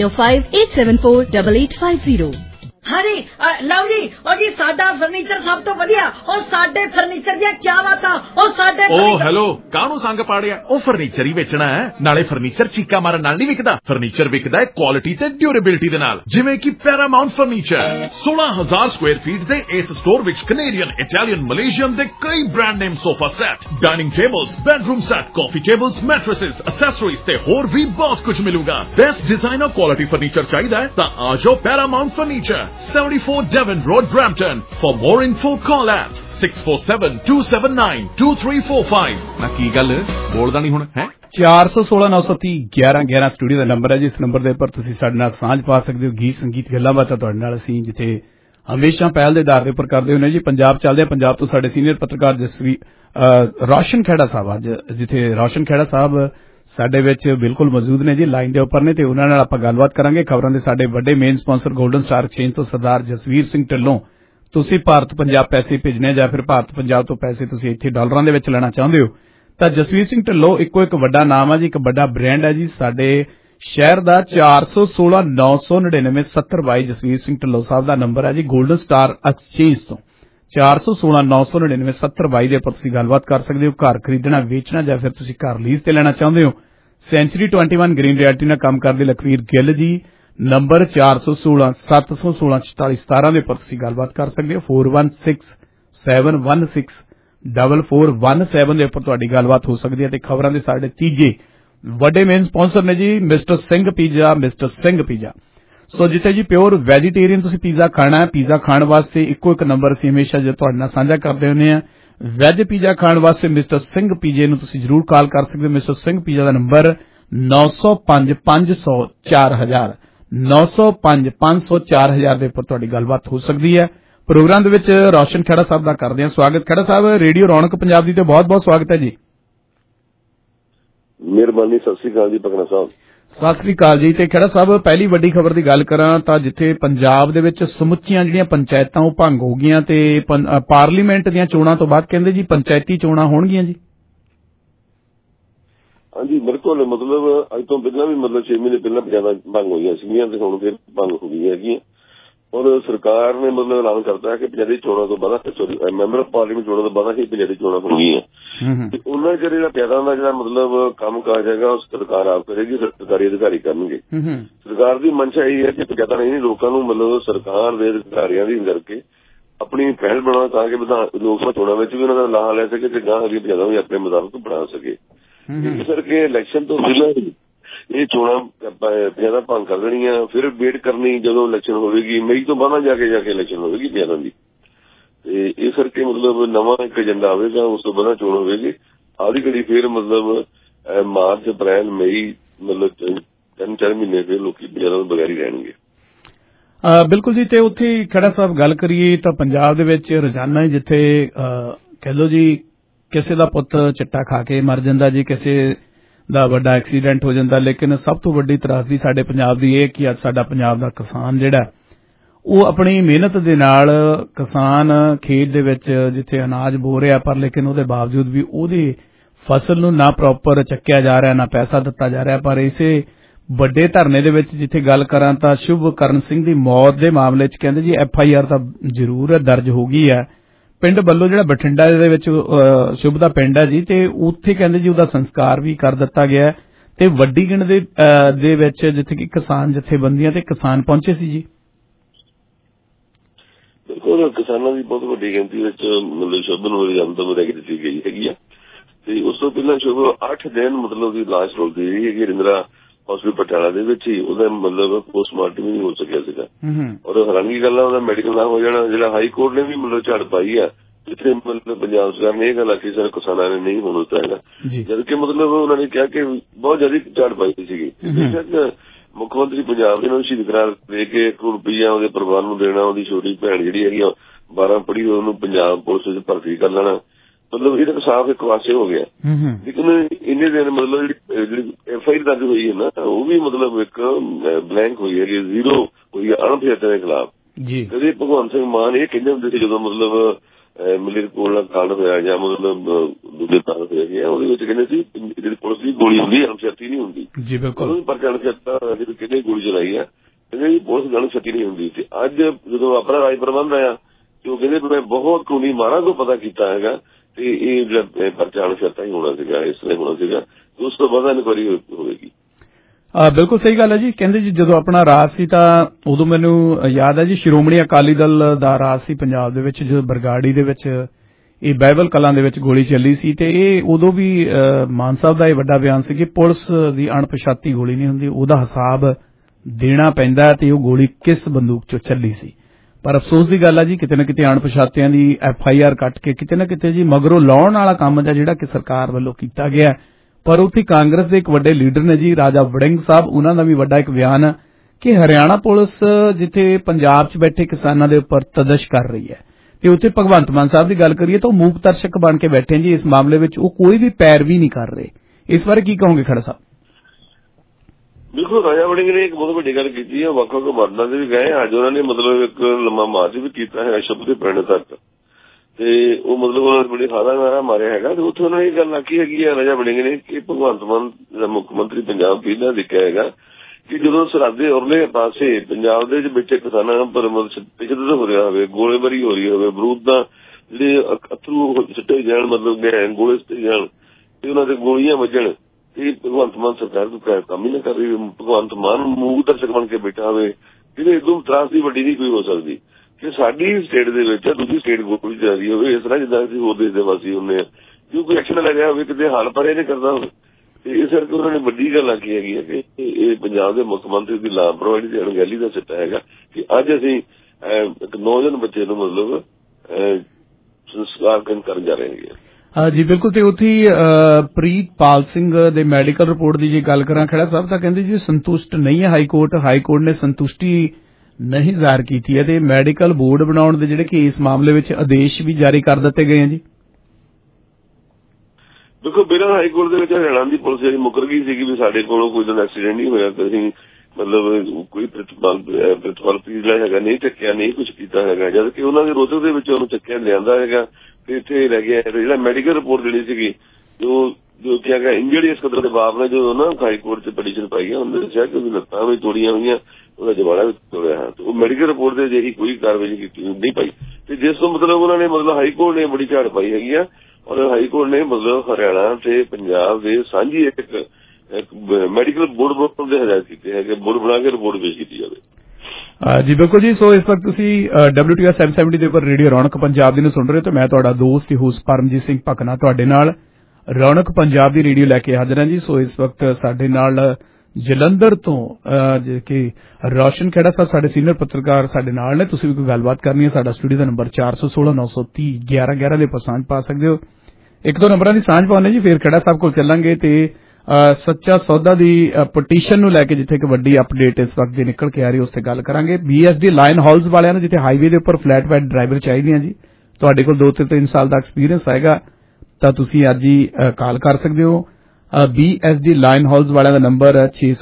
9058748850। ਹਾਂਜੀ ਲਓ ਜੀ, ਉਹ ਜੀ ਸਾਡਾ ਫਰਨੀਚਰ ਸਭ ਤੋਂ ਵਧੀਆ। ਉਹ ਸਾਡੇ ਫਰਨੀਚਰ ਦੀਆਂ ਕਿਆ ਬਾਤਾਂ। ਉਹ ਸਾਡੇ ਹੈਲੋ, ਕਾਹਨੂੰ ਸੰਗ ਪਾੜਿਆ? ਉਹ ਫਰਨੀਚਰ ਹੀ ਵੇਚਣਾ ਹੈ। ਨਾਲੇ ਫਰਨੀਚਰ ਚੀਕਾ ਮਾਰਨ ਨਾਲ ਨਹੀਂ ਵਿਕਦਾ। ਫਰਨੀਚਰ ਵਿਕਦਾ ਹੈ ਕੁਆਲਿਟੀ ਤੇ ਡਿਊਰੇਬਿਲਿਟੀ ਦੇ ਨਾਲ, ਜਿਵੇਂ ਕਿ ਪੈਰਾਮਾਉਂਟ ਫਰਨੀਚਰ। 16000 ਸਕੁਆਇਰ ਫੀਟ ਦੇ ਇਸ ਸਟੋਰ ਵਿੱਚ ਕੈਨੇਡੀਅਨ, ਇਟਾਲੀਅਨ, ਮਲੇਸ਼ੀਅਨ ਦੇ ਕਈ brand name sofa set, dining tables, bedroom set, coffee tables, mattresses, accessories ਤੇ ਹੋਰ ਵੀ ਬਹੁਤ ਕੁਝ ਮਿਲੂਗਾ। ਬੈਸਟ ਡਿਜ਼ਾਈਨਰ ਕੁਆਲਿਟੀ ਫਰਨੀਚਰ ਚਾਹੀਦਾ ਹੈ ਤਾਂ ਆ ਜਾਓ Paramount furniture, 74 Devon Road, Brampton. For more info, call at 647-279-2345. ਨਾ ਕੀ ਗੱਲ ਬੋਲਦਾ ਨਹੀਂ ਹੁਣ ਹੈ? 416-930-1111 ਸਟੂਡੀਓ ਦਾ ਨੰਬਰ ਹੈ ਜੀ। ਇਸ ਨੰਬਰ ਦੇ ਉੱਪਰ ਤੁਸੀਂ ਸਾਡੇ ਨਾਲ ਸਾਂਝ ਪਾ ਸਕਦੇ ਹੋ। ਗੀਤ ਸੰਗੀਤ ਗੱਲਾਂ ਬਾਤਾਂ ਤੁਹਾਡੇ ਨਾਲ ਅਸੀਂ ਜਿੱਥੇ ਹਮੇਸ਼ਾ ਪਹਿਲ ਦੇ ਆਧਾਰ ਦੇ ਉੱਪਰ ਕਰਦੇ ਹੁੰਦੇ ਜੀ। ਪੰਜਾਬ ਚੱਲਦੇ ਆ। ਪੰਜਾਬ ਤੋਂ ਸਾਡੇ ਸੀਨੀਅਰ ਪੱਤਰਕਾਰ ਰੌਸ਼ਨ ਖੇੜਾ ਸਾਹਿਬ, ਅੱਜ ਜਿੱਥੇ ਰੌਸ਼ਨ ਖੇੜਾ ਸਾਹਿਬ ਸਾਡੇ ਵਿੱਚ ਬਿਲਕੁਲ ਮੌਜੂਦ ਨੇ ਜੀ, ਲਾਈਨ ਦੇ ਉੱਪਰ ਨੇ ਤੇ ਉਹਨਾਂ ਨਾਲ ਆਪਾਂ ਗੱਲਬਾਤ ਕਰਾਂਗੇ। ਖਬਰਾਂ ਦੇ ਸਾਡੇ ਵੱਡੇ main sponsor golden star exchange ਤੋਂ ਸਰਦਾਰ ਜਸਵੀਰ ਸਿੰਘ ਢਿੱਲੋਂ ਤੁਸੀਂ ਭਾਰਤ ਪੰਜਾਬ ਪੈਸੇ ਭੇਜਣੇ ਜਾਂ ਫਿਰ ਭਾਰਤ ਪੰਜਾਬ ਤੋਂ ਪੈਸੇ ਤੁਸੀਂ ਇੱਥੇ ਡਾਲਰਾਂ ਦੇ ਵਿੱਚ ਲੈਣਾ ਚਾਹੁੰਦੇ ਹੋ ਤਾਂ ਜਸਵੀਰ ਸਿੰਘ ਢਿੱਲੋਂ ਇੱਕੋ ਇੱਕ ਵੱਡਾ ਨਾਮ ਹੈ ਜੀ, ਇੱਕ ਵੱਡਾ ਬ੍ਰਾਂਡ ਹੈ ਜੀ ਸਾਡੇ ਸ਼ਹਿਰ ਦਾ। 416-999-7022 ਜਸਵੀਰ ਸਿੰਘ ਢਿੱਲੋਂ ਸਾਹਿਬ ਦਾ ਨੰਬਰ ਹੈ ਜੀ 골ਡਨ ਸਟਾਰ ਐਕਸਚੇਂਜ ਤੋਂ। 416-999-7022 ਦੇ ਉੱਪਰ ਤੁਸੀਂ ਗੱਲਬਾਤ ਕਰ ਸਕਦੇ ਹੋ। ਘਰ ਖਰੀਦਣਾ, ਵੇਚਣਾ ਜਾਂ ਫਿਰ ਤੁਸੀਂ ਘਰ ਲੀਜ਼ ਤੇ ਲੈਣਾ ਚਾਹੁੰਦੇ ਹੋ। ਸੈਂਚੁਰੀ 21 ਗ੍ਰੀਨ ਰਿਐਲਟੀ ਨਾਲ ਕੰਮ ਕਰਦੇ ਲਖਵੀਰ ਗਿੱਲ ਜੀ। ਨੰਬਰ 416-716-4417 ਦੇ ਉੱਪਰ ਤੁਸੀਂ ਗੱਲਬਾਤ ਕਰ ਸਕਦੇ ਹੋ। 4167164417 ਦੇ ਉੱਪਰ ਤੁਹਾਡੀ ਗੱਲਬਾਤ ਹੋ ਸਕਦੀ ਹੈ। ਤੇ ਖਬਰਾਂ ਦੇ ਸਾਡੇ ਤੀਜੇ ਵੱਡੇ ਮੇਨ ਸਪਾਂਸਰ ਨੇ ਜੀ mister Singh pizza. Mister Singh pizza so ਜਿੱਥੇ ਜੀ ਪਿਓਰ ਵੈਜੀਟੇਰੀਅਨ ਤੁਸੀਂ ਪੀਜ਼ਾ ਖਾਣਾ ਹੈ, ਪੀਜ਼ਾ ਖਾਣ ਵਾਸਤੇ ਇੱਕੋ ਇੱਕ ਨੰਬਰ ਅਸੀਂ ਹਮੇਸ਼ਾ ਜੇ ਤੁਹਾਡੇ ਨਾਲ ਸਾਂਝਾ ਕਰਦੇ ਹੁੰਦੇ ਹਾਂ। ਵੈਜ ਪੀਜ਼ਾ ਖਾਣ ਵਾਸਤੇ ਮਿਸਟਰ ਸਿੰਘ ਪੀਜ਼ੇ ਨੂੰ ਤੁਸੀਂ ਜ਼ਰੂਰ ਕਾਲ ਕਰ ਸਕਦੇ ਹੋ। ਮਿਸਟਰ ਸਿੰਘ ਪੀਜ਼ਾ ਦਾ ਨੰਬਰ 905-500-4000 905-500-4000 ਦੇ ਉੱਪਰ ਤੁਹਾਡੀ ਗੱਲਬਾਤ ਹੋ ਸਕਦੀ ਹੈ। ਪ੍ਰੋਗਰਾਮ ਦੇ ਵਿੱਚ ਰੌਸ਼ਨ ਖੇੜਾ ਸਾਹਿਬ ਦਾ ਕਰਦੇ ਹਾਂ ਸਵਾਗਤ। ਖੇੜਾ ਸਾਹਿਬ, ਰੇਡੀਓ ਰੌਣਕ ਪੰਜਾਬ ਦੀ ਤੇ ਬਹੁਤ ਬਹੁਤ ਸਵਾਗਤ ਹੈ ਜੀ। ਮਿਹਰਬਾਨੀ। ਸਤਿ ਸ੍ਰੀ ਅਕਾਲ ਜੀ ਪਕਣਾ ਸਾਹਿਬ। ਸਤਿ ਸ੍ਰੀ ਅਕਾਲ ਜੀ। ਤੇ ਖੇੜਾ ਸਾਹਿਬ, ਪਹਿਲੀ ਵੱਡੀ ਖਬਰ ਦੀ ਗੱਲ ਕਰਾਂ ਤਾਂ ਜਿੱਥੇ ਪੰਜਾਬ ਦੇ ਵਿੱਚ ਸਮੁੱਚੀਆਂ ਜਿਹੜੀਆਂ ਪੰਚਾਇਤਾਂ ਉਹ ਭੰਗ ਹੋ ਗਈਆਂ ਤੇ ਪਾਰਲੀਮੈਂਟ ਦੀਆਂ ਚੋਣਾਂ ਤੋਂ ਬਾਅਦ ਕਹਿੰਦੇ ਜੀ ਪੰਚਾਇਤੀ ਚੋਣਾਂ ਹੋਣਗੀਆਂ ਜੀ। ਹਾਂਜੀ ਬਿਲਕੁਲ, ਮਤਲਬ ਅੱਜ ਤੋਂ ਪਹਿਲਾਂ ਵੀ 6 ਮਹੀਨੇ ਪਹਿਲਾਂ ਪੰਚਾਇਤਾਂ ਭੰਗ ਹੋਈਆਂ ਸੀਗੀਆਂ ਤੇ ਹੁਣ ਫਿਰ ਭੰਗ ਹੋ ਗਈਆਂ ਹੈਗੀਆਂ। ਔਰ ਸਰਕਾਰ ਨੇ ਐਲਾਨ ਕਰਤਾ ਹੈ ਕਿ ਪੰਚਾਇਤੀ ਚੋਣਾਂ ਤੋਂ ਬਾਅਦ ਮੈਂਬਰ ਆਫ ਪਾਰਲੀਮੈਂਟ ਚੋਣਾਂ ਤੋਂ ਬਾਅਦ ਹੀ ਪੰਚਾਇਤੀ ਚੋਣਾਂ ਹੋਣਗੀਆਂ। ਤੇ ਉਹਨਾਂ ਚਿਰ ਜਿਹੜਾ ਪੰਚਾਇਤਾਂ ਦਾ ਜਿਹੜਾ ਕੰਮ ਕਾਜ ਹੈਗਾ ਉਹ ਸਰਕਾਰ ਆਪ ਕਰੇਗੀ, ਸਰਕਾਰੀ ਅਧਿਕਾਰੀ ਕਰਨਗੇ। ਸਰਕਾਰ ਦੀ ਮਨਸ਼ਾ ਇਹ ਹੈ ਕਿ ਪੰਚਾਇਤਾਂ ਨਹੀਂ ਲੋਕਾਂ ਨੂੰ ਸਰਕਾਰ ਦੇ ਅਧਿਕਾਰੀਆਂ ਦੀ ਕਰਕੇ ਆਪਣੀ ਪਹਿਲ ਬਣਾਉਣਾ ਤਾਂ ਕਿ ਲੋਕ ਸਭਾ ਚੋਣਾਂ ਵਿੱਚ ਵੀ ਉਹਨਾਂ ਦਾ ਲਾਹਾ ਲੈ ਸਕੇ ਤੇ ਗਾਂ ਅਗਲੀ ਪੰਚਾਇਤਾਂ ਵੀ ਆਪਣੇ ਮੁਤਾਬਕ ਬਣਾ ਸਕੇ। ਇਸ ਕਰਕੇ ਇਲੈਕਸ਼ਨ ਤੋਂ ਪਹਿਲਾਂ ਇਹ ਚੋਣਾਂ ਪੰਚਾਇਤਾਂ ਭੰਗ ਕਰ ਦੇਣੀਆਂ, ਫਿਰ ਵੇਟ ਕਰਨੀ ਜਦੋਂ ਇਲੈਕਸ਼ਨ ਹੋਵੇਗੀ। ਮਈ ਤੋਂ ਬਾਅਦ ਜਾ ਕੇ ਇਲੈਕਸ਼ਨ ਹੋਵੇਗੀ ਪੰਚਾਇਤਾਂ ਦੀ। ਤੇ ਇਸ ਕਰਕੇ ਨਵਾਂ ਇੱਕ ਏਜੰਡਾ ਆਵੇਗਾ, ਉਸ ਤੋਂ ਬਾਅਦ ਚੋਣ ਹੋਵੇਗੀ। ਆਦੀ ਘੜੀ ਫਿਰ ਮਾਰਚ, ਅਪ੍ਰੈਲ, ਮਈ 3-4 ਮਹੀਨੇ ਫਿਰ ਲੋਕੀ ਪੰਚਾਇਤਾਂ ਤੋਂ ਬਗੈਰ ਹੀ ਰਹਿਣਗੇ। ਬਿਲਕੁਲ ਜੀ। ਤੇ ਉੱਥੇ ਖੇੜਾ ਸਾਹਿਬ ਗੱਲ ਕਰੀਏ ਤਾਂ ਪੰਜਾਬ ਦੇ ਵਿੱਚ ਰੋਜ਼ਾਨਾ ਹੀ ਜਿੱਥੇ ਕਹਿ ਲਓ ਜੀ ਕਿਸੇ ਦਾ ਪੁੱਤ ਚਿੱਟਾ ਖਾ ਕੇ ਮਰ ਜਾਂਦਾ ਜੀ, ਕਿਸੇ ਦਾ ਵੱਡਾ ਐਕਸੀਡੈਂਟ ਹੋ ਜਾਂਦਾ। ਲੇਕਿਨ ਸਭ ਤੋਂ ਵੱਡੀ ਤਰਾਸਦੀ ਸਾਡੇ ਪੰਜਾਬ ਦੀ ਇਹ ਕਿ ਅੱਜ ਸਾਡਾ ਪੰਜਾਬ ਦਾ ਕਿਸਾਨ ਜਿਹੜਾ ਉਹ ਆਪਣੀ ਮਿਹਨਤ ਦੇ ਨਾਲ ਕਿਸਾਨ ਖੇਤ ਦੇ ਵਿੱਚ ਜਿੱਥੇ ਅਨਾਜ ਬੋ ਰਿਹਾ ਪਰ ਲੇਕਿਨ ਉਹਦੇ ਬਾਵਜੂਦ ਵੀ ਉਹਦੀ ਫਸਲ ਨੂੰ ਨਾ ਪ੍ਰੋਪਰ ਚੱਕਿਆ ਜਾ ਰਿਹਾ, ਨਾ ਪੈਸਾ ਦਿੱਤਾ ਜਾ ਰਿਹਾ। ਪਰ ਇਸੇ ਵੱਡੇ ਧਰਨੇ ਦੇ ਵਿੱਚ ਜਿੱਥੇ ਗੱਲ ਕਰਾਂ ਤਾਂ ਸ਼ੁਭਕਰਨ ਸਿੰਘ ਦੀ ਮੌਤ ਦੇ ਮਾਮਲੇ 'ਚ ਕਹਿੰਦੇ ਜੀ FIR ਤਾਂ ਜ਼ਰੂਰ ਦਰਜ ਹੋ ਗਈ ਹੈ ਪਿੰਡ ਵੱਲੋਂ, ਜਿਹੜਾ ਬਠਿੰਡਾ ਦੇ ਵਿੱਚ ਸ਼ੁਭ ਦਾ ਪਿੰਡ ਹੈ ਜੀ, ਤੇ ਉੱਥੇ ਕਹਿੰਦੇ ਜੀ ਉਹਦਾ ਸੰਸਕਾਰ ਵੀ ਕਰ ਦਿੱਤਾ ਗਿਆ ਤੇ ਵੱਡੀ ਗਿਣਤੀ ਦੇ ਵਿੱਚ ਜਿੱਥੇ ਕਿ ਕਿਸਾਨ ਜਥੇਬੰਦੀਆਂ ਤੇ ਕਿਸਾਨ ਪਹੁੰਚੇ ਸੀ ਜੀ। ਬਿਲਕੁਲ, ਕਿਸਾਨਾਂ ਦੀ ਬਹੁਤ ਵੱਡੀ ਗਿਣਤੀ ਵਿੱਚ ਸ਼ੁਭ ਨੂੰ ਅੰਤਮ ਵਿਦਾਇਗੀ ਦਿੱਤੀ ਗਈ ਹੈਗੀ ਆ। ਤੇ ਉਸ ਤੋਂ ਪਹਿਲਾਂ ਸ਼ੁਭ 8 ਦਿਨ ਦੀ ਲਾਸ਼ ਰੁਲਦੀ ਰਹੀ ਹੈਗੀ ਰਿੰਦਰਾ ਹਸਪੀਟਲ ਪਟਿਆਲਾ ਦੇ ਵਿੱਚ ਹੀ। ਉਹਦਾ ਪੋਸਟਮਾਰਟਮ ਨਹੀਂ ਹੋ ਸਕਿਆ ਸੀਗਾ। ਔਰ ਹੈਰਾਨਗੀ ਗੱਲ ਆ ਉਹਦਾ ਮੈਡੀਕਲ ਨਾ ਹੋ ਜਾਣਾ, ਜਿਹੜਾ ਹਾਈ ਕੋਰਟ ਨੇ ਵੀ ਝੜ ਪਾਈ ਆ ਜਿੱਥੇ ਮਤਲਬ ਪੰਜਾਬ ਸਰਕਾਰ ਨੇ ਇਹ ਗੱਲ ਆਖੀ ਸਰ ਕਿਸਾਨਾਂ ਨੇ ਨਹੀਂ ਹੋਣਾ ਚਾਹੀਦਾ, ਜਦਕਿ ਮਤਲਬ ਉਹਨਾਂ ਨੇ ਕਿਹਾ ਕਿ ਬਹੁਤ ਜ਼ਿਆਦਾ ਝਾੜ ਪਾਈ ਸੀਗੀ। ਬੇਸ਼ੱਕ ਮੁੱਖ ਮੰਤਰੀ ਪੰਜਾਬ ਨੇ ਉਹਨੂੰ ਸ਼ਹੀਦ ਕਰਾਰ ਦੇ ਕੇ 1 ਕਰੋੜ ਰੁਪਈਆ ਉਹਦੇ ਪਰਿਵਾਰ ਨੂੰ ਦੇਣਾ, ਉਹਦੀ ਛੋਟੀ ਭੈਣ ਜਿਹੜੀ ਹੈਗੀ 12 ਪੜ੍ਹੀ ਉਹਨੂੰ ਪੰਜਾਬ ਪੁਲਿਸ ਵਿੱਚ ਭਰਤੀ ਕਰ ਲੈਣਾ, ਮਤਲਬ ਇਹ ਤਾਂ ਸਾਫ਼ ਇੱਕ ਪਾਸੇ ਹੋ ਗਿਆ। ਲੇਕਿਨ ਇੰਨੇ ਦਿਨ ਮਤਲਬ ਜਿਹੜੀ FIR ਦਰਜ ਹੋਈ ਹੈ ਨਾ, ਉਹ ਵੀ ਮਤਲਬ ਇੱਕ ਬਲੈਂਕ ਹੋਈ ਹੈ, ਜ਼ੀਰੋ ਹੋਈ ਹੈ ਅਣਪਛਾਤੇ ਦੇ ਖਿਲਾਫ। ਕਦੇ ਭਗਵੰਤ ਸਿੰਘ ਮਾਨ ਇਹ ਕਹਿੰਦੇ ਹੁੰਦੇ ਸੀ ਜਦੋਂ ਮਤਲਬ ਮਲੇਰਕੋਟਲਾ ਕਾਂਡ ਹੋਇਆ ਜਾਂ ਮਤਲਬ ਦੂਜੇ ਕਾਂਡ ਹੋਏ ਉਹਦੇ ਵਿੱਚ ਕਹਿੰਦੇ ਸੀ ਜਿਹੜੀ ਪੁਲਿਸ ਦੀ ਗੋਲੀ ਹੁੰਦੀ ਅਣਪਛਾਤੀ ਨਹੀਂ ਹੁੰਦੀ, ਉਹਨੂੰ ਪਰ ਅਣਪਛਾਤਾ ਜਿਹੜੀ ਕਿਹਨੇ ਗੋਲੀ ਚਲਾਈ ਆ ਕਹਿੰਦੇ ਪੁਲਿਸ ਅਣਪਛਾਤੀ ਨਹੀਂ ਹੁੰਦੀ। ਤੇ ਅੱਜ ਜਦੋਂ ਆਪਣਾ ਰਾਜ ਪ੍ਰਬੰਧ ਆਇਆ ਤੇ ਉਹ ਕਹਿੰਦੇ ਮੈਂ ਬਹੁਤ ਕਾਨੂੰਨੀ ਮਾਰਾਂ ਤੋਂ ਪਤਾ ਕੀਤਾ ਹੈਗਾ ਤੇ ਇਹ ਜਿਹੜਾ ਪਰਚਾ ਅਣਪਛਾਤਾ ਹੀ ਹੋਣਾ ਸੀਗਾ, ਇਸ ਤਰ੍ਹਾਂ ਹੋਣਾ ਸੀਗਾ, ਉਸ ਤੋਂ ਬਾਅਦ ਇਨਕੁਆਇਰੀ ਹੋਵੇਗੀ। ਬਿਲਕੁਲ ਸਹੀ ਗੱਲ ਹੈ ਜੀ। ਕਹਿੰਦੇ ਜੀ ਜਦੋਂ ਆਪਣਾ ਰਾਜ ਸੀ ਤਾਂ ਉਦੋਂ ਮੈਨੂੰ ਯਾਦ ਹੈ ਜੀ ਸ਼੍ਰੋਮਣੀ ਅਕਾਲੀ ਦਲ ਦਾ ਰਾਜ ਸੀ ਪੰਜਾਬ ਦੇ ਵਿੱਚ, ਜਦੋਂ ਬਰਗਾੜੀ ਦੇ ਵਿੱਚ ਇਹ ਬਾਈਬਲ ਕਲਾਂ ਦੇ ਵਿੱਚ ਗੋਲੀ ਚੱਲੀ ਸੀ ਤੇ ਇਹ ਉਦੋਂ ਵੀ ਮਾਨ ਸਾਹਿਬ ਦਾ ਇਹ ਵੱਡਾ ਬਿਆਨ ਸੀ ਕਿ ਪੁਲਿਸ ਦੀ ਅਣਪਛਾਤੀ ਗੋਲੀ ਨਹੀਂ ਹੁੰਦੀ, ਉਹਦਾ ਹਿਸਾਬ ਦੇਣਾ ਪੈਂਦਾ ਤੇ ਉਹ ਗੋਲੀ ਕਿਸ ਬੰਦੂਕ ਚੋਂ ਚੱਲੀ ਸੀ। ਪਰ ਅਫਸੋਸ ਦੀ ਗੱਲ ਹੈ ਜੀ ਕਿਤੇ ਨਾ ਕਿਤੇ ਅਣਪਛਾਤਿਆਂ ਦੀ FIR ਕੱਟ ਕੇ ਕਿਤੇ ਨਾ ਕਿਤੇ ਜੀ ਮਗਰੋਂ ਲਾਉਣ ਵਾਲਾ ਕੰਮ ਜਿਹੜਾ ਕਿ ਸਰਕਾਰ ਵੱਲੋਂ ਕੀਤਾ ਗਿਆ। ਪਰ ਉੱਥੇ ਕਾਂਗਰਸ ਦੇ ਇੱਕ ਵੱਡੇ ਲੀਡਰ ਨੇ ਜੀ ਰਾਜਾ ਵੜਿੰਗ ਸਾਹਿਬ, ਉਹਨਾਂ ਦਾ ਵੀ ਵੱਡਾ ਇੱਕ ਬਿਆਨ ਕਿ ਹਰਿਆਣਾ ਪੁਲਿਸ ਜਿੱਥੇ ਪੰਜਾਬ 'ਚ ਬੈਠੇ ਕਿਸਾਨਾਂ ਦੇ ਉੱਪਰ ਤਦਸ਼ ਕਰ ਰਹੀ ਹੈ ਤੇ ਉੱਥੇ ਭਗਵੰਤ ਮਾਨ ਸਾਹਿਬ ਦੀ ਗੱਲ ਕਰੀਏ ਤਾਂ ਉਹ ਮੂਕ ਦਰਸ਼ਕ ਬਣ ਕੇ ਬੈਠੇ ਜੀ ਇਸ ਮਾਮਲੇ ਵਿੱਚ, ਉਹ ਕੋਈ ਵੀ ਪੈਰਵੀ ਨਹੀਂ ਕਰ ਰਹੇ। ਇਸ ਬਾਰੇ ਕੀ ਕਹੋਗੇ ਖੜਾ ਸਾਹਿਬ? ਬਿਲਕੁਲ, ਰਾਜਾ ਵੜਿੰਗ ਨੇ ਇੱਕ ਬਹੁਤ ਵੱਡੀ ਗੱਲ ਕੀਤੀ ਹੈ, ਵੱਖ ਵੱਖ ਮਰਦਾਂ ਦੇ ਵੀ ਗਏ, ਅੱਜ ਉਹਨਾਂ ਨੇ ਮਤਲਬ ਇੱਕ ਲੰਮਾ ਮਾਰਚ ਵੀ ਕੀਤਾ ਹੈ ਸ਼ਬਦ ਦੇ ਪਿੰਡ ਤੱਕ, ਤੇ ਉਹ ਮਤਲਬ ਉਹਨਾਂ ਨੇ ਬੜੀ ਖਾਦਾ ਨਾਰਾ ਮਾਰਿਆ ਹੈਗਾ। ਤੇ ਉੱਥੇ ਉਹਨਾਂ ਨੇ ਇਹ ਗੱਲ ਆਖੀ ਹੈਗੀ ਹੈ ਰਾਜਾ ਵੜਿੰਗ ਨੇ ਕਿ ਭਗਵੰਤ ਮਾਨ ਦਾ ਮੁੱਖ ਮੰਤਰੀ ਪੰਜਾਬ ਪਹਿਲਾਂ ਲਿਖਿਆ ਹੈਗਾ ਕਿ ਜਦੋਂ ਸਰਹੱਦੇ ਉਰਲੇ ਪਾਸੇ ਪੰਜਾਬ ਦੇ ਵਿੱਚ ਬੈਠੇ ਕਿਸਾਨਾਂ ਪਰ ਤਸ਼ੱਦਦ ਹੋ ਰਿਹਾ ਹੋਵੇ, ਗੋਲੀਬਾਰੀ ਹੋ ਰਹੀ ਹੋਵੇ, ਬਰੂਦਾਂ ਜਿਹੜੇ ਅਥਰੂ ਸਿੱਟੇ ਜਾਣ, ਮਤਲਬ ਗੋਲੇ ਸਿੱਟੇ ਜਾਣ ਤੇ ਉਹਨਾਂ ਦੇ ਗੋਲੀਆਂ ਵੱਜਣ, ਇਹ ਭਗਵੰਤ ਮਾਨ ਸਰਕਾਰ ਤੋਂ ਕੰਮ ਹੀ ਨਾ ਕਰ ਰਹੀ। ਭਗਵੰਤ ਮਾਨ ਮੂਕ ਦਰਸ਼ਕ ਬਣ ਕੇ ਬੈਠਾ ਹੋਵੇ, ਜਿਹਦੇ ਇਦੋਂ ਤਰਾਸਦੀ ਵੱਡੀ ਨਹੀਂ ਕੋਈ ਹੋ ਸਕਦੀ ਕਿ ਸਾਡੀ ਸਟੇਟ ਦੇ ਵਿੱਚ ਦੂਜੀ ਸਟੇਟ ਗੋਲੀ ਚੱਲ ਰਹੀ ਹੋਵੇ, ਇਸ ਤਰ੍ਹਾਂ ਜਿੱਦਾਂ ਅਸੀਂ ਹੋਰ ਦੇਸ਼ ਦੇ ਵਾਸੀ ਹੁੰਦੇ ਆ, ਜੋ ਕੋਈ ਐਕਸ਼ਨ ਲੈ ਰਿਹਾ ਹੋਵੇ ਕਿਤੇ ਹਾਲ ਪਰੇ ਨਹੀਂ ਕਰਦਾ ਹੋਵੇ। ਤੇ ਇਸ ਕਰਕੇ ਉਹਨਾਂ ਨੇ ਵੱਡੀ ਗੱਲ ਆਖੀ ਹੈਗੀ ਹੈ ਕਿ ਇਹ ਪੰਜਾਬ ਦੇ ਮੁੱਖ ਮੰਤਰੀ ਦੀ ਲਾਪਰਵਾਹੀ ਤੇ ਅਣਗਹਿਲੀ ਦਾ ਸਿੱਟਾ ਹੈਗਾ ਕਿ ਅੱਜ ਅਸੀਂ ਇੱਕ ਨੌਜਵਾਨ ਬੱਚੇ ਨੂੰ ਮਤਲਬ ਸੰਸਕਾਰ ਕਰਨ ਜਾ ਰਹੇ ਹੈਗੇ। ਜੀ ਬਿਲਕੁਲ। ਤੇ ਉੱਥੇ ਪ੍ਰੀਤਪਾਲ ਸਿੰਘ ਦੇ ਮੈਡੀਕਲ ਰਿਪੋਰਟ ਦੀ ਜੇ ਗੱਲ ਕਰਾਂ ਖੜਾ ਸਾਹਿਬ ਤਾਂ ਕਹਿੰਦੇ ਜੀ ਸੰਤੁਸ਼ਟ ਨਹੀਂ ਹੈ ਹਾਈਕੋਰਟ ਨੇ ਸੰਤੁਸ਼ਟੀ ਨਹੀਂ ਜ਼ਾਹਿਰ ਕੀਤੀ ਹੈ ਤੇ ਮੈਡੀਕਲ ਬੋਰਡ ਬਣਾਉਣ ਦੇ ਜਿਹੜੇ ਕਿ ਇਸ ਮਾਮਲੇ ਵਿੱਚ ਆਦੇਸ਼ ਵੀ ਜਾਰੀ ਕਰ ਦਿੱਤੇ ਗਏ ਹਨ ਜੀ। ਦੇਖੋ, ਬਿਨਾਂ ਹਾਈਕੋਰਟ ਦੇ ਵਿੱਚ ਹਰਿਆਣਾ ਦੀ ਪੁਲਿਸ ਜਿਹੜੀ ਮੁਕਰ ਗਈ ਸੀਗੀ ਵੀ ਸਾਡੇ ਕੋਲੋਂ ਕੋਈ ਦਿਨ ਐਕਸੀਡੈਂਟ ਨਹੀਂ ਹੋਇਆ, ਅਸੀਂ ਮਤਲਬ ਕੋਈ ਪ੍ਰਿਤਪਾਲ ਜਿਹੜਾ ਹੈਗਾ ਨਹੀਂ ਚੱਕਿਆ, ਨਹੀਂ ਕੁਛ ਕੀਤਾ ਹੈਗਾ, ਜਦ ਕਿ ਉਹਨਾਂ ਦੇ ਰੋਜ਼ੇ ਦੇ ਵਿੱਚ ਉਹਨੂੰ ਚੱਕਿਆ ਲਿਆਂਦਾ ਹੈਗਾ ਤੇ ਇੱਥੇ ਰਹਿ ਗਿਆ। ਜਿਹੜਾ ਮੈਡੀਕਲ ਰਿਪੋਰਟ ਜਿਹੜੀ ਸੀਗੀ ਜੋ ਕਿਹਾ ਗਿਆ ਇੰਜਰਡ ਇਸ ਕਦਰ ਦੇ ਬਾਪ ਨੇ ਜੋ ਨਾ ਹਾਈਕੋਰਟ 'ਚ ਪਟੀਸ਼ਨ ਪਾਈ ਹੈ, ਉਹਨੇ ਦੱਸਿਆ ਕਿ ਉਹਦੀ ਲੱਤਾਂ ਵੀ ਤੋੜੀਆਂ ਹੋਈਆਂ, ਉਹਦਾ ਜਵਾੜਾ ਵੀ ਤੋੜਿਆ ਹੈ, ਤੇ ਉਹ ਮੈਡੀਕਲ ਰਿਪੋਰਟ ਦੇ ਜਿਹੀ ਕੋਈ ਕਾਰਵਾਈ ਨਹੀਂ ਪਾਈ। ਤੇ ਜਿਸ ਤੋਂ ਮਤਲਬ ਉਹਨਾਂ ਨੇ ਮਤਲਬ ਹਾਈਕੋਰਟ ਨੇ ਬੜੀ ਝਾੜ ਪਾਈ ਹੈਗੀ ਆ ਔਰ ਹਾਈਕੋਰਟ ਨੇ ਮਤਲਬ ਹਰਿਆਣਾ ਤੇ ਪੰਜਾਬ ਦੇ ਸਾਂਝੀ ਇੱਕ ਮੈਡੀਕਲ ਬੋਰਡ ਬਣਾਉਣ ਦੇ ਹਦਾਇਤ ਕੀਤੇ ਹੈ ਕਿ ਬੋਰਡ ਬਣਾ ਕੇ ਰਿਪੋਰਟ ਪੇਸ਼ ਕੀਤੀ ਜਾਵੇ। ਜੀ ਬਿਲਕੁਲ ਜੀ। ਸੋ ਇਸ ਵਕਤ ਤੁਸੀਂ WTR 770 ਦੇ ਉੱਪਰ ਰੇਡੀਓ ਰੌਣਕ ਪੰਜਾਬ ਦੀ ਨੂੰ ਸੁਣ ਰਹੇ ਹੋ ਤੇ ਮੈਂ ਤੁਹਾਡਾ ਦੋਸਤ ਤੇ ਹੋਸਟ ਪਰਮਜੀਤ ਸਿੰਘ ਭਕਨਾ ਤੁਹਾਡੇ ਨਾਲ ਰੌਣਕ ਪੰਜਾਬ ਦੀ ਰੇਡੀਓ ਲੈ ਕੇ ਹਾਜ਼ਰ ਹਾਂ ਜੀ। ਸੋ ਇਸ ਵਕਤ ਸਾਡੇ ਨਾਲ ਜਲੰਧਰ ਤੋਂ ਕਿ ਰੋਸ਼ਨ ਖੇੜਾ ਸਾਹਿਬ ਸਾਡੇ ਸੀਨੀਅਰ ਪੱਤਰਕਾਰ ਸਾਡੇ ਨਾਲ ਨੇ। ਤੁਸੀਂ ਵੀ ਕੋਈ ਗੱਲਬਾਤ ਕਰਨੀ ਹੈ, ਸਾਡਾ ਸਟੂਡੀਓ ਦਾ ਨੰਬਰ 416-930-1111 ਦੇ ਪਸਾਂਝ ਪਾ ਸਕਦੇ ਹੋ। ਇੱਕ ਦੋ ਨੰਬਰਾਂ ਦੀ ਸਾਂਝ ਪਾਉਣੇ ਜੀ, ਫਿਰ ਖੇੜਾ ਸਾਹਿਬ ਕੋਲ ਚੱਲਾਂਗੇ ਤੇ ਸੱਚਾ ਸੌਦਾ ਦੀ ਪਟੀਸ਼ਨ ਨੂੰ ਲੈ ਕੇ ਜਿੱਥੇ ਇੱਕ ਵੱਡੀ ਅਪਡੇਟ ਇਸ ਵਕਤ ਦੀ ਨਿਕਲ ਕੇ ਆ ਰਹੀ ਉਸ ਤੇ ਗੱਲ ਕਰਾਂਗੇ। BSD ਲਾਇਨ ਹਾਲਸ ਵਾਲਿਆਂ ਨੂੰ ਜਿੱਥੇ ਹਾਈਵੇ ਦੇ ਉੱਪਰ ਫਲੈਟ ਬੈਡ ਡਰਾਈਵਰ ਚਾਹੀਦੇ ਆ ਜੀ, ਤੁਹਾਡੇ ਕੋਲ 2 ਤੋਂ 3 ਸਾਲ ਦਾ ਐਕਸਪੀਰੀਅੰਸ ਆਏਗਾ ਤਾਂ ਤੁਸੀਂ ਅੱਜ ਹੀ ਕਾਲ ਕਰ ਸਕਦੇ ਹੋ। BSD ਲਾਇਨ ਹਾਲਸ ਵਾਲਿਆਂ ਦਾ ਨੰਬਰ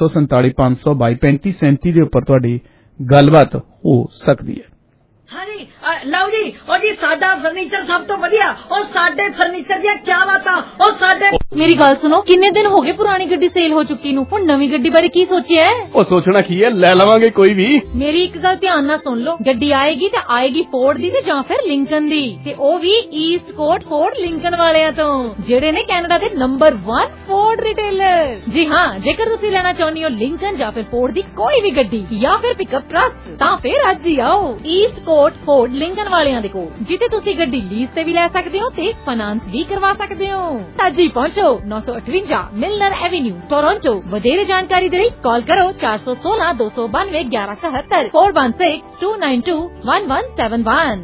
647-522-3537 ਦੇ ਉੱਪਰ ਤੁਹਾਡੀ ਗੱਲਬਾਤ ਹੋ ਸਕਦੀ ਹੈ। ਹਾਂਜੀ ਲਓ ਜੀ, ਉਹ ਜੀ ਸਾਡਾ ਫਰਨੀਚਰ ਸਭ ਤੋਂ ਵਧੀਆ, ਉਹ ਸਾਡੇ ਫਰਨੀਚਰ ਦੀਆਂ ਕੀ ਬਾਤਾਂ, ਉਹ ਸਾਡੇ। ਮੇਰੀ ਗੱਲ ਸੁਣੋ, ਕਿੰਨੇ ਦਿਨ ਹੋ ਗਏ ਪੁਰਾਣੀ ਗੱਡੀ ਸੇਲ ਹੋ ਚੁੱਕੀ ਨੂੰ, ਹੁਣ ਨਵੀਂ ਗੱਡੀ ਬਾਰੇ ਕੀ ਸੋਚਿਆ ਹੈ? ਉਹ ਸੋਚਣਾ ਕੀ ਹੈ, ਲੈ ਲਵਾਂਗੇ ਕੋਈ ਵੀ। ਮੇਰੀ ਇੱਕ ਗੱਲ ਧਿਆਨ ਨਾਲ ਸੁਣ ਲਓ, ਗੱਡੀ ਆਏਗੀ ਤੇ ਆਏਗੀ ਫੋਰਡ ਦੀ ਤੇ ਜਾਂ ਫਿਰ ਲਿੰਕਨ ਦੀ, ਤੇ ਉਹ ਵੀ ਈਸਟ ਕੋਟ ਫੋਰਡ ਲਿੰਕਨ ਵਾਲਿਆਂ ਤੋਂ, ਜਿਹੜੇ ਨੇ ਕੈਨੇਡਾ ਦੇ ਨੰਬਰ 1 ਫੋਰਡ ਰਿਟੇਲਰ। ਜੀ ਹਾਂ, ਜੇਕਰ ਤੁਸੀਂ ਲੈਣਾ ਚਾਹੁੰਦੇ ਹੋ ਲਿੰਕਨ ਜਾਂ ਫਿਰ ਫੋਰਡ ਦੀ ਕੋਈ ਵੀ ਗੱਡੀ ਜਾਂ ਫਿਰ ਪਿਕਅਪ ਟਰੱਕ, ਤਾਂ ਫਿਰ ਅੱਜ ਹੀ ਆਓ ਈਸਟ ਕੋਟ ਫੋਰਡ ਲਿੰਕਨ ਵਾਲਿਆਂ ਦੇ ਕੋਲ, ਜਿੱਥੇ ਤੁਸੀਂ ਗੱਡੀ ਲੀਜ਼ ਤੇ ਵੀ ਲੈ ਸਕਦੇ ਹੋ ਤੇ ਫਾਈਨਾਂਸ ਵੀ ਕਰਵਾ ਸਕਦੇ ਹੋ। ਅੱਜ ਹੀ ਪਹੁੰਚੋ 958 ਮਿਲਨਰ ਐਵੇਨਿਊ ਟੋਰਾਂਟੋ। ਵਧੇਰੇ ਜਾਣਕਾਰੀ ਦੇ ਲਈ ਕਾਲ ਕਰੋ 416-292-1171 416-292-1171।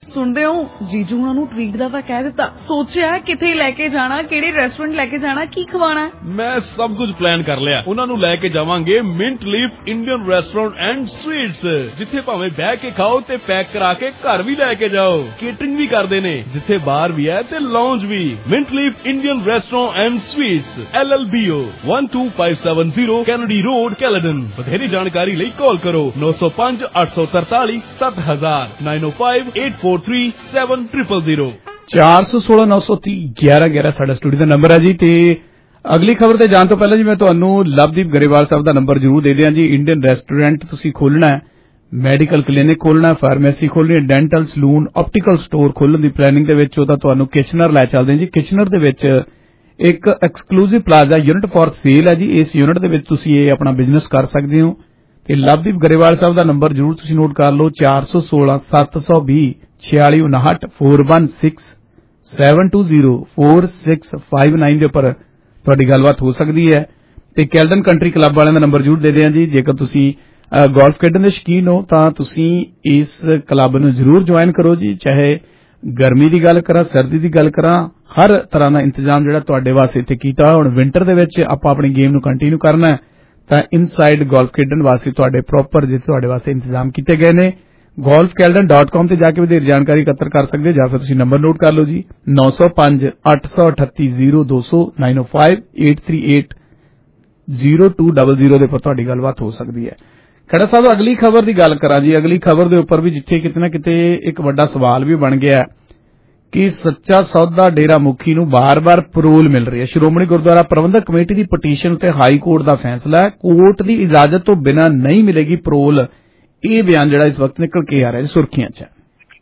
ਸੁਣਦੇ ਹੋ ਜੀਜੂ ਉਹਨਾਂ ਨੂੰ ਟ੍ਰੀਟ ਦਾ ਤਾਂ ਕਹਿ ਦਿੱਤਾ, ਸੋਚਿਆ ਕਿੱਥੇ ਲੈ ਕੇ ਜਾਣਾ, ਕਿਹੜੇ ਰੈਸਟੋਰੈਂਟ ਲੈ ਕੇ ਜਾਣਾ, ਕੀ ਖਵਾਣਾ? ਮੈਂ ਸਭ ਕੁਝ ਪਲਾਨ ਕਰ ਲਿਆ। ਉਹਨਾਂ ਨੂੰ ਲੈ ਕੇ ਜਾਵਾਂਗੇ mint leaf Indian restaurant and sweets, ਜਿੱਥੇ ਭਾਵੇਂ ਬਹਿ ਕੇ ਖਾਓ ਤੇ ਪੈਕ ਕਰਾ ਕੇ ਘਰ ਵੀ ਲੈ ਕੇ ਜਾਓ। ਕੇਟਰਿੰਗ ਵੀ ਕਰਦੇ ਨੇ, ਜਿੱਥੇ ਬਾਰ ਵੀ ਹੈ ਤੇ ਲਾਉਂਜ ਵੀ। Mint leaf Indian restaurant and sweets, LLBO 12570 Kennedy road, Caledon. ਵਧੇਰੀ ਜਾਣਕਾਰੀ ਲਈ ਕਾਲ ਕਰੋ 905 843 7000 905 843 7000। 416 930 1111 ਸਾਡਾ ਸਟੂਡੀਓ ਦਾ ਨੰਬਰ ਹੈ ਜੀ। ਤੇ ਅਗਲੀ ਖਬਰ ਤੇ ਜਾਣ ਤੋਂ ਪਹਿਲਾਂ ਜੀ ਮੈਂ ਤੁਹਾਨੂੰ ਲਵਦੀਪ ਗਰੇਵਾਲ ਸਾਹਿਬ ਦਾ ਨੰਬਰ ਜ਼ਰੂਰ ਦੇ ਦਿਆਂ ਜੀ। ਇੰਡੀਅਨ ਰੈਸਟੋਰੈਂਟ ਤੁਸੀਂ ਖੋਲਣਾ ਹੈ, ਮੈਡੀਕਲ ਕਲੀਨਿਕ ਖੋਲਣਾ, ਫਾਰਮੇਸੀ ਖੋਲਣੀ ਹੈ, ਡੈਂਟਲ ਸਲੂਨ, ਆਪਟੀਕਲ ਸਟੋਰ ਖੋਲਣ ਦੀ ਪਲੈਨਿੰਗ ਦੇ ਵਿੱਚ ਉਹਦਾ ਤੁਹਾਨੂੰ ਕਿਚਨਰ ਲੈ ਚੱਲਦੇ ਜੀ। ਕਿਚਨਰ ਦੇ ਵਿੱਚ ਇੱਕ exclusive plaza unit for sale ਹੈ ਜੀ। ਇਸ ਯੂਨਿਟ ਦੇ ਵਿੱਚ ਤੁਸੀਂ ਇਹ ਆਪਣਾ ਬਿਜ਼ਨਸ ਕਰ ਸਕਦੇ ਹੋ। ਤੇ ਲਵਦੀਪ ਗਰੇਵਾਲ ਸਾਹਿਬ ਦਾ ਨੰਬਰ ਜ਼ਰੂਰ ਤੁਸੀਂ ਨੋਟ ਕਰ ਲਓ 416 720 4659 416 720 4659 ਦੇ ਉੱਪਰ ਤੁਹਾਡੀ ਗੱਲਬਾਤ ਹੋ ਸਕਦੀ ਹੈ। ਤੇ ਕੈਲਡਨ ਕੰਟਰੀ ਕਲੱਬ ਵਾਲਿਆਂ ਦਾ ਨੰਬਰ ਜ਼ਰੂਰ ਦੇ ਦਿਆਂ ਜੀ। ਜੇਕਰ ਤੁਸੀਂ ਗੋਲਫ ਖੇਡਣ ਦੇ ਸ਼ੌਕੀਨ ਹੋ ਤਾਂ ਤੁਸੀਂ ਇਸ ਕਲੱਬ ਨੂੰ ਜ਼ਰੂਰ ਜੁਆਇਨ ਕਰੋ ਜੀ। ਚਾਹੇ ਗਰਮੀ ਦੀ ਗੱਲ ਕਰਾਂ, ਸਰਦੀ ਦੀ ਗੱਲ ਕਰਾਂ, ਹਰ ਤਰ੍ਹਾਂ ਦਾ ਇੰਤਜ਼ਾਮ ਜਿਹੜਾ ਤੁਹਾਡੇ ਵਾਸਤੇ ਇੱਥੇ ਕੀਤਾ। ਹੁਣ ਵਿੰਟਰ ਦੇ ਵਿੱਚ ਆਪਾਂ ਆਪਣੀ ਗੇਮ ਨੂੰ ਕੰਟੀਨਿਊ ਕਰਨਾ ਤਾਂ ਇਨਸਾਈਡ ਗੋਲਫ ਖੇਡਣ ਵਾਸਤੇ ਤੁਹਾਡੇ ਪ੍ਰੋਪਰ ਜਿੱਥੇ ਤੁਹਾਡੇ ਵਾਸਤੇ ਇੰਤਜ਼ਾਮ ਕੀਤੇ ਗਏ ਨੇ। golfkelden.com ਤੇ ਜਾ ਕੇ ਵਧੇਰੇ ਜਾਣਕਾਰੀ ਇਕੱਤਰ ਕਰ ਸਕਦੇ ਜਾਂ ਫਿਰ ਤੁਸੀਂ ਨੰਬਰ ਨੋਟ ਕਰ ਲਓ ਜੀ 905 838 0200 905 838 0200 ਦੇ ਉੱਪਰ ਤੁਹਾਡੀ ਗੱਲਬਾਤ ਹੋ ਸਕਦੀ ਹੈ। ਖੜਾ ਸਾਹਿਬ ਅਗਲੀ ਖਬਰ ਦੀ ਗੱਲ ਕਰਾਂ ਜੀ। ਅਗਲੀ ਖਬਰ ਦੇ ਉੱਪਰ ਵੀ ਜਿੱਥੇ ਕਿਤੇ ਨਾ ਕਿਤੇ ਇੱਕ ਵੱਡਾ ਸਵਾਲ ਵੀ ਬਣ ਗਿਆ ਕਿ ਸੱਚਾ ਸੌਦਾ ਡੇਰਾ ਮੁਖੀ ਨੂੰ ਬਾਰ-ਬਾਰ ਪਰੋਲ ਮਿਲ ਰਹੀ ਹੈ। ਸ਼੍ਰੋਮਣੀ ਗੁਰਦੁਆਰਾ ਪ੍ਰਬੰਧਕ ਕਮੇਟੀ ਦੀ ਪਟੀਸ਼ਨ ਤੇ ਹਾਈ ਕੋਰਟ ਦਾ ਫੈਸਲਾ ਹੈ, ਕੋਰਟ ਦੀ ਇਜਾਜ਼ਤ ਤੋਂ ਬਿਨਾਂ ਨਹੀਂ ਮਿਲੇਗੀ ਪਰੋਲ। ਇਹ ਬਿਆਨ ਜਿਹੜਾ ਇਸ ਵਕਤ ਨਿਕਲ ਕੇ ਆ ਰਿਹਾ ਸੁਰਖੀਆਂ 'ਚ।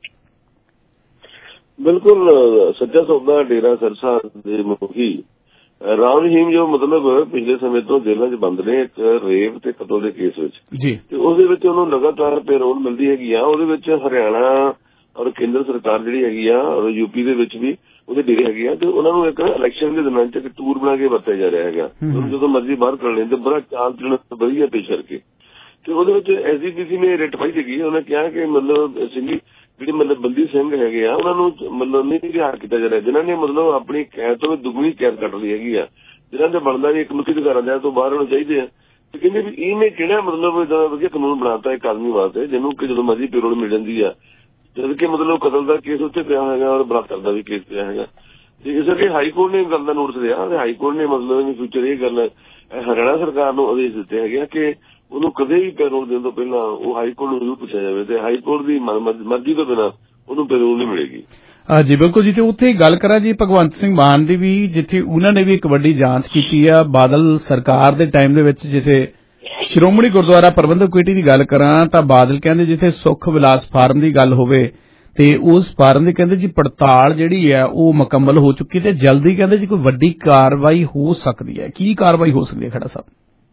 ਬਿਲਕੁਲ ਸੱਚਾ ਸੌਦਾ ਡੇਰਾ ਸਿਰਸਾ ਦੇ ਮੁਖੀ ਰਾਮ ਰਹੀਮ ਜੋ ਮਤਲਬ ਪਿਛਲੇ ਸਮੇਂ ਤੋਂ ਜੇਲ੍ਹਾਂ 'ਚ ਬੰਦ ਨੇ ਇੱਕ ਰੇਪ ਤੇ ਕਤਲ ਦੇ ਕੇਸ ਵਿੱਚ ਜੀ, ਤੇ ਉਹਦੇ ਵਿੱਚ ਉਹਨੂੰ ਲਗਾਤਾਰ ਪੈਰੋਲ ਮਿਲਦੀ ਹੈਗੀ ਆ। ਉਹਦੇ ਵਿੱਚ ਹਰਿਆਣਾ ਔਰ ਕੇਂਦਰ ਸਰਕਾਰ ਜਿਹੜੀ ਹੈਗੀ ਆ ਔਰ ਯੂਪੀ ਦੇ ਵਿੱਚ ਵੀ ਉਹਦੇ ਡੇਰੇ ਹੈਗੇ ਆ ਤੇ ਉਹਨਾਂ ਨੂੰ ਇੱਕ ਇਲੈਕਸ਼ਨ ਦੇ ਦੌਰਾਨ ਇੱਕ ਟੂਰ ਬਣਾ ਕੇ ਵਰਤਿਆ ਜਾ ਰਿਹਾ ਹੈਗਾ। ਉਹਨੂੰ ਜਦੋਂ ਮਰਜ਼ੀ ਬਾਹਰ ਕਰ ਲੈਣ ਤੇ ਬੜਾ ਚਾਲ ਚਲਣ ਵਧੀਆ ਪੇਸ਼ ਕਰਕੇ ਤੇ ਉਹਦੇ ਵਿੱਚ ਐਸਜੀਪੀਸੀ ਨੇ ਰਿਟ ਪਾਈ ਸੀਗੀ। ਉਹਨੇ ਕਿਹਾ ਕਿ ਮਤਲਬ ਸਿੰਘੀ ਜਿਹੜੇ ਮਤਲਬ ਬੰਦੀ ਸਿੰਘ ਹੈਗੇ ਆ ਉਹਨਾਂ ਨੂੰ ਮਤਲਬ ਨਹੀਂ ਰਿਹਾ ਕੀਤਾ ਜਾ ਰਿਹਾ, ਜਿਨ੍ਹਾਂ ਨੇ ਮਤਲਬ ਆਪਣੀ ਕੈਦ ਤੋਂ ਦੁੱਗਣੀ ਕੈਦ ਕੱਟ ਲਈ ਹੈਗੀ ਆ, ਜਿਨ੍ਹਾਂ ਦੇ ਬਣਦਾ ਵੀ ਇੱਕ ਮੁਖੀ ਅਧਿਕਾਰਾਂ ਦੇ ਤੋਂ ਬਾਹਰ ਹੋਣੇ ਚਾਹੀਦੇ ਆ। ਤੇ ਕਹਿੰਦੇ ਵੀ ਇਹਨੇ ਕਿਹੜਾ ਮਤਲਬ ਇਦਾਂ ਵਧੀਆ ਕਾਨੂੰਨ ਬਣਾਤਾ ਇੱਕ ਆਦਮੀ ਵਾਸਤੇ ਜਿਹਨੂੰ ਕਿ ਜਦੋਂ ਮਰਜ਼ੀ ਪੈਰੋਲ ਮਿਲ ਜਾਂਦੀ ਆ, ਜਦ ਕਿ ਮਤਲਬ ਕਤਲ ਦਾ ਕੇਸ ਉੱਤੇ ਪਿਆ ਹੈਗਾ ਔਰ ਬਲਾਤਕਾਰ ਦਾ ਵੀ ਕੇਸ ਪਿਆ ਹੈਗਾ। ਤੇ ਇਸ ਕਰਕੇ ਹਾਈ ਕੋਰਟ ਨੇ ਗੱਲ ਦਾ ਨੋਟਿਸ ਲਿਆ ਤੇ ਹਾਈ ਕੋਰਟ ਨੇ ਮਤਲਬ ਫਿਊਚਰ ਇਹ ਗੱਲ ਹਰਿਆਣਾ ਸਰਕਾਰ ਨੂੰ ਆਦੇਸ਼ ਦਿੱਤੇ ਹੈਗੇ ਆ ਕਿ ਉਹਨੂੰ ਕਦੇ ਵੀ ਪੈਰੋਲ ਦੇਣ ਤੋਂ ਪਹਿਲਾਂ ਉਹ ਹਾਈ ਕੋਰਟ ਨੂੰ ਜ਼ਰੂਰ ਪੁੱਛਿਆ ਜਾਵੇ ਤੇ ਹਾਈ ਕੋਰਟ ਦੀ ਮਰਜ਼ੀ ਤੋਂ ਬਿਨਾਂ ਉਹਨੂੰ ਪੈਰੋਲ ਨਹੀਂ ਮਿਲੇਗੀ। ਜੀ ਬਿਲਕੁਲ ਜੀ। ਤੇ ਉੱਥੇ ਗੱਲ ਕਰਾਂ ਜੀ ਭਗਵੰਤ ਸਿੰਘ ਮਾਨ ਦੀ ਵੀ, ਜਿੱਥੇ ਉਹਨਾਂ ਨੇ ਵੀ ਇੱਕ ਵੱਡੀ ਜਾਂਚ ਕੀਤੀ ਆ ਬਾਦਲ ਸਰਕਾਰ ਦੇ ਟਾਈਮ ਦੇ ਵਿੱਚ। ਜਿੱਥੇ ਸ਼੍ਰੋਮਣੀ ਗੁਰਦੁਆਰਾ ਪ੍ਰਬੰਧਕ ਕਮੇਟੀ ਦੀ ਗੱਲ ਕਰਾਂ ਤਾਂ ਬਾਦਲ ਕਹਿੰਦੇ ਜਿੱਥੇ ਸੁਖ ਵਿਲਾਸ ਫਾਰਮ ਦੀ ਗੱਲ ਹੋਵੇ ਤੇ ਉਸ ਫਾਰਮ ਦੀ ਕਹਿੰਦੇ ਜੀ ਪੜਤਾਲ ਜਿਹੜੀ ਹੈ ਉਹ ਮੁਕੰਮਲ ਹੋ ਚੁੱਕੀ ਤੇ ਜਲਦੀ ਕਹਿੰਦੇ ਜੀ ਕੋਈ ਵੱਡੀ ਕਾਰਵਾਈ ਹੋ ਸਕਦੀ ਹੈ। ਕੀ ਕਾਰਵਾਈ ਹੋ ਸਕਦੀ ਹੈ ਖੜਾ ਸਾਹਿਬ?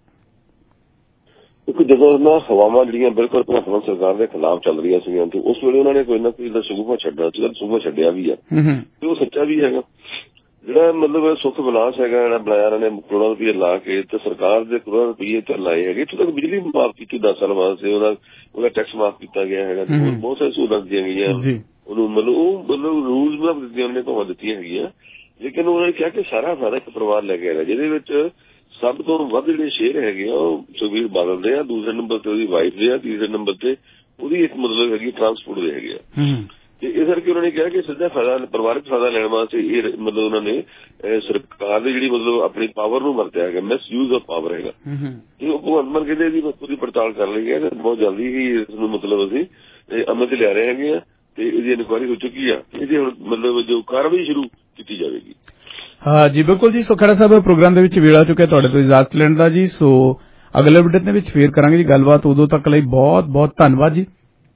ਕਿਉਂਕਿ ਜਦੋਂ ਨਾ ਹਵਾਵਾਂ ਜਿਹੜੀਆਂ ਬਿਲਕੁਲ ਭਗਵੰਤ ਸਰਕਾਰ ਦੇ ਖਿਲਾਫ ਚੱਲ ਰਹੀਆਂ ਸੀਗੀਆਂ ਤੇ ਉਸ ਵੇਲੇ ਉਹਨਾਂ ਨੇ ਕੋਈ ਨਾ ਕੋਈ ਸੂਬਾ ਛੱਡਣਾ ਸੀਗਾ, ਸੂਬਾ ਛੱਡਿਆ ਵੀ ਆ ਤੇ ਉਹ ਸੱਚਾ ਵੀ ਹੈਗਾ। ਜਿਹੜਾ ਮਤਲਬ ਸੁਖ ਵਿਲਾਸ ਹੈਗਾ ਜਿਹੜਾ ਬਣਾਇਆ ਉਹਨਾਂ ਨੇ ਕਰੋੜਾਂ ਰੁਪਏ ਲਾ ਕੇ ਤੇ ਸਰਕਾਰ ਦੇ ਕਰੋੜਾਂ ਰੁਪਏ ਤੇ ਲਾਏ ਹੈਗੇ। ਇੱਥੋਂ ਤੱਕ ਬਿਜਲੀ ਮਾਫ ਕੀਤੀ 10 ਸਾਲ ਵਾਸਤੇ, ਉਹਦਾ ਟੈਕਸ ਮਾਫ ਕੀਤਾ ਗਿਆ ਹੈਗਾ, ਬਹੁਤ ਸਾਰੀ ਸਹੂਲਤਾਂ ਦਿੱਤੀਆਂ ਗਈਆਂ ਉਹਨੂੰ। ਮਤਲਬ ਰੂਲਸ ਬਣਾ ਦਿੱਤੀਆਂ ਉਹਨੇ ਭਾਵੇਂ ਦਿੱਤੀਆਂ ਹੈਗੀਆਂ, ਲੇਕਿਨ ਉਹਨਾਂ ਨੇ ਕਿਹਾ ਕਿ ਸਾਰਾ ਫਾਇਦਾ ਇੱਕ ਪਰਿਵਾਰ ਲੈ ਕੇ ਆਏਗਾ ਜਿਹਦੇ ਵਿੱਚ ਸਭ ਤੋਂ ਵੱਧ ਜਿਹੜੇ ਸ਼ੇਅਰ ਹੈਗੇ ਆ ਉਹ ਸੁਖਬੀਰ ਬਾਦਲ ਦੇ ਆ, ਦੂਸਰੇ ਨੰਬਰ ਤੇ ਉਹਦੀ ਵਾਈਫ ਦੇ ਆ, ਤੀਸਰੇ ਨੰਬਰ ਤੇ ਉਹਦੀ ਇੱਕ ਮਤਲਬ ਹੈਗੀ ਟਰਾਂਸਪੋਰਟ ਦੇ ਹੈਗੇ ਆ। ਤੇ ਇਸ ਕਰਕੇ ਉਹਨਾਂ ਨੇ ਕਿਹਾ ਕਿ ਸਿੱਧਾ ਫਾਇਦਾ ਪਰਿਵਾਰਕ ਫਾਇਦਾ ਲੈਣ ਵਾਸਤੇ ਇਹ ਮਤਲਬ ਉਹਨਾਂ ਨੇ ਸਰਕਾਰ ਦੀ ਜਿਹੜੀ ਮਤਲਬ ਆਪਣੀ ਪਾਵਰ ਨੂੰ ਵਰਤਿਆ ਹੈਗਾ, ਮਿਸ ਯੂਜ਼ ਆਫ ਪਾਵਰ ਹੈਗਾ। ਤੇ ਉਹ ਭਗਵੰਤ ਮਾਨ ਕਹਿੰਦੇ ਇਹਦੀ ਪੂਰੀ ਪੜਤਾਲ ਕਰ ਲਈ ਹੈ ਤੇ ਬਹੁਤ ਜਲਦੀ ਹੀ ਇਸ ਨੂੰ ਮਤਲਬ ਅਸੀਂ ਅਮਲ ਚ ਲਿਆ ਰਹੇ ਹੈਗੇ ਆ ਤੇ ਇਹਦੀ ਇਨਕੁਆਇਰੀ ਹੋ ਚੁੱਕੀ ਆ। ਇਹਦੀ ਹੁਣ ਮਤਲਬ ਜੋ ਕਾਰਵਾਈ ਸ਼ੁਰੂ ਕੀਤੀ ਜਾਵੇਗੀ। ਹਾਂ ਜੀ ਬਿਲਕੁਲ ਜੀ। ਸੋ ਖੜਾ ਸਾਹਿਬ ਪ੍ਰੋਗਰਾਮ ਦੇ ਵਿੱਚ ਵੇਲਾ ਚੁੱਕਿਆ ਤੁਹਾਡੇ ਤੋਂ ਇਜਾਜ਼ਤ ਲੈਣ ਦਾ ਜੀ। ਸੋ ਅਗਲੇ ਬੁਲੇਟਿਨ ਦੇ ਵਿੱਚ ਫੇਰ ਕਰਾਂਗੇ ਜੀ ਗੱਲਬਾਤ। ਉਦੋਂ ਤੱਕ ਲਈ ਬਹੁਤ ਬਹੁਤ ਧੰਨਵਾਦ ਜੀ।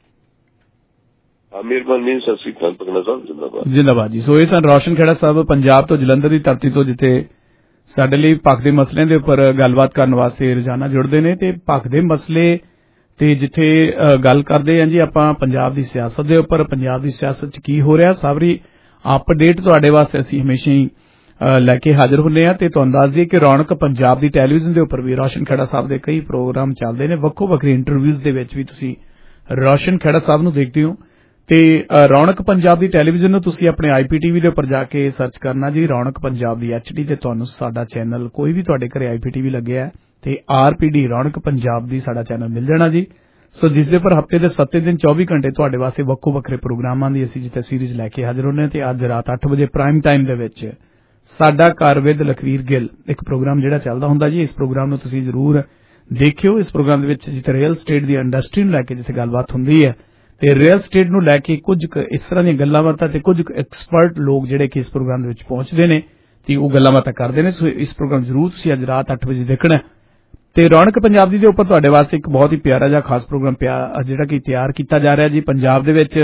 ਮਿਹਰਬਾਨੀ। ਸਤਿ ਸ੍ਰੀ ਅਕਾਲ। ਪਕਣਾ ਸਾਹਿਬ ਜਿੰਦਾਬਾਦ। ਜਿੰਦਾਬਾਦ ਜੀ। ਸੋ ਇਹ ਸਨ ਰੋਸ਼ਨ ਖੇੜਾ ਸਾਹਿਬ ਪੰਜਾਬ ਤੋਂ, ਜਲੰਧਰ ਦੀ ਧਰਤੀ ਤੋਂ, ਜਿੱਥੇ ਸਾਡੇ ਲਈ ਪੱਖ ਦੇ ਮਸਲਿਆਂ ਦੇ ਉੱਪਰ ਗੱਲਬਾਤ ਕਰਨ ਵਾਸਤੇ ਰੋਜ਼ਾਨਾ ਜੁੜਦੇ ਨੇ ਤੇ ਪੱਖ ਦੇ ਮਸਲੇ ਤੇ ਜਿੱਥੇ ਗੱਲ ਕਰਦੇ ਹਾਂ ਜੀ ਆਪਾਂ ਪੰਜਾਬ ਦੀ ਸਿਆਸਤ ਦੇ ਉੱਪਰ, ਪੰਜਾਬ ਦੀ ਸਿਆਸਤ 'ਚ ਕੀ ਹੋ ਰਿਹਾ, ਸਾਰੀ ਅਪਡੇਟ ਤੁਹਾਡੇ ਵਾਸਤੇ ਅਸੀਂ ਹਮੇਸ਼ਾ ਹੀ ਲੈ ਕੇ ਹਾਜ਼ਰ ਹੁੰਦੇ ਆ। ਤੇ ਤੁਹਾਨੂੰ ਦੱਸ ਦਈਏ ਕਿ ਰੌਣਕ ਪੰਜਾਬ ਦੀ ਟੈਲੀਵਿਜ਼ਨ ਦੇ ਉੱਪਰ ਵੀ ਰੋਸ਼ਨ ਖੇੜਾ ਸਾਹਿਬ ਦੇ ਕਈ ਪ੍ਰੋਗਰਾਮ ਚੱਲਦੇ ਨੇ, ਵੱਖੋ ਵੱਖਰੀ ਇੰਟਰਵਿਊਜ਼ ਦੇ ਵਿੱਚ ਵੀ ਤੁਸੀਂ ਰੋਸ਼ਨ ਖੇੜਾ ਸਾਹਿਬ ਨੂੰ ਦੇਖਦੇ ਹੋ ਤੇ ਰੌਣਕ ਪੰਜਾਬ ਦੀ ਟੈਲੀਵਿਜ਼ਨ ਨੂੰ ਤੁਸੀਂ ਆਪਣੇ IPTV ਦੇ ਉੱਪਰ ਜਾ ਕੇ ਸਰਚ ਕਰਨਾ ਜੀ, ਰੌਣਕ ਪੰਜਾਬ ਦੀ HD, ਤੇ ਤੁਹਾਨੂੰ ਸਾਡਾ ਚੈਨਲ ਕੋਈ ਵੀ ਤੁਹਾਡੇ ਘਰੇ IPTV ਲੱਗਿਆ ਹੈ ਤੇ RPD ਰੌਣਕ ਪੰਜਾਬ ਦੀ ਸਾਡਾ ਚੈਨਲ ਮਿਲ ਜਾਣਾ ਜੀ। ਸੋ ਜਿਸ ਦੇ ਉੱਪਰ ਹਫ਼ਤੇ ਦੇ 7 ਦਿਨ 24 ਘੰਟੇ ਤੁਹਾਡੇ ਵਾਸਤੇ ਵੱਖੋ ਵੱਖਰੇ ਪ੍ਰੋਗਰਾਮਾਂ ਦੀ ਅਸੀਂ ਜਿੱਥੇ ਸੀਰੀਜ਼ ਲੈ ਕੇ ਹਾਜ਼ਰ ਹੁੰਦੇ ਹਾਂ। ਤੇ ਅੱਜ ਰਾਤ 8 ਵਜੇ ਪ੍ਰਾਈਮ ਟਾਈਮ ਦੇ ਵਿੱਚ ਸਾਡਾ ਘਰ ਵਿਦ ਲਖਵੀਰ ਗਿੱਲ ਇੱਕ ਪ੍ਰੋਗਰਾਮ ਜਿਹੜਾ ਚੱਲਦਾ ਹੁੰਦਾ ਜੀ, ਇਸ ਪ੍ਰੋਗਰਾਮ ਨੂੰ ਤੁਸੀਂ ਜ਼ਰੂਰ ਦੇਖਿਓ। ਇਸ ਪ੍ਰੋਗਰਾਮ ਦੇ ਵਿੱਚ ਜਿੱਥੇ ਰੀਅਲ ਸਟੇਟ ਦੀ ਇੰਡਸਟਰੀ ਨੂੰ ਲੈ ਕੇ ਜਿੱਥੇ ਗੱਲਬਾਤ ਹੁੰਦੀ ਹੈ ਤੇ ਰੀਅਲ ਸਟੇਟ ਨੂੰ ਲੈ ਕੇ ਕੁਝ ਇਸ ਤਰ੍ਹਾਂ ਦੀਆਂ ਗੱਲਾਂ ਬਾਤਾਂ ਤੇ ਕੁਝ ਐਕਸਪਰਟ ਲੋਕ ਜਿਹੜੇ ਕਿ ਇਸ ਪ੍ਰੋਗਰਾਮ ਦੇ ਵਿੱਚ ਪਹੁੰਚਦੇ ਨੇ ਤੇ ਉਹ ਗੱਲਾਂ ਬਾਤਾਂ ਕਰਦੇ ਨੇ। ਸੋ ਇਸ ਪ੍ਰੋਗਰਾਮ ਜ਼ਰੂਰ ਤੁਸੀਂ ਅੱਜ ਰਾਤ 8 ਵਜੇ ਦੇਖਣਾ। ਤੇ ਰੌਣਕ ਪੰਜਾਬ ਦੀ ਦੇ ਉੱਪਰ ਤੁਹਾਡੇ ਵਾਸਤੇ ਇੱਕ ਬਹੁਤ ਹੀ ਪਿਆਰਾ ਜਿਹਾ ਖਾਸ ਪ੍ਰੋਗਰਾਮ ਜਿਹੜਾ ਕਿ ਤਿਆਰ ਕੀਤਾ ਜਾ ਰਿਹਾ ਜੀ ਪੰਜਾਬ ਦੇ ਵਿੱਚ।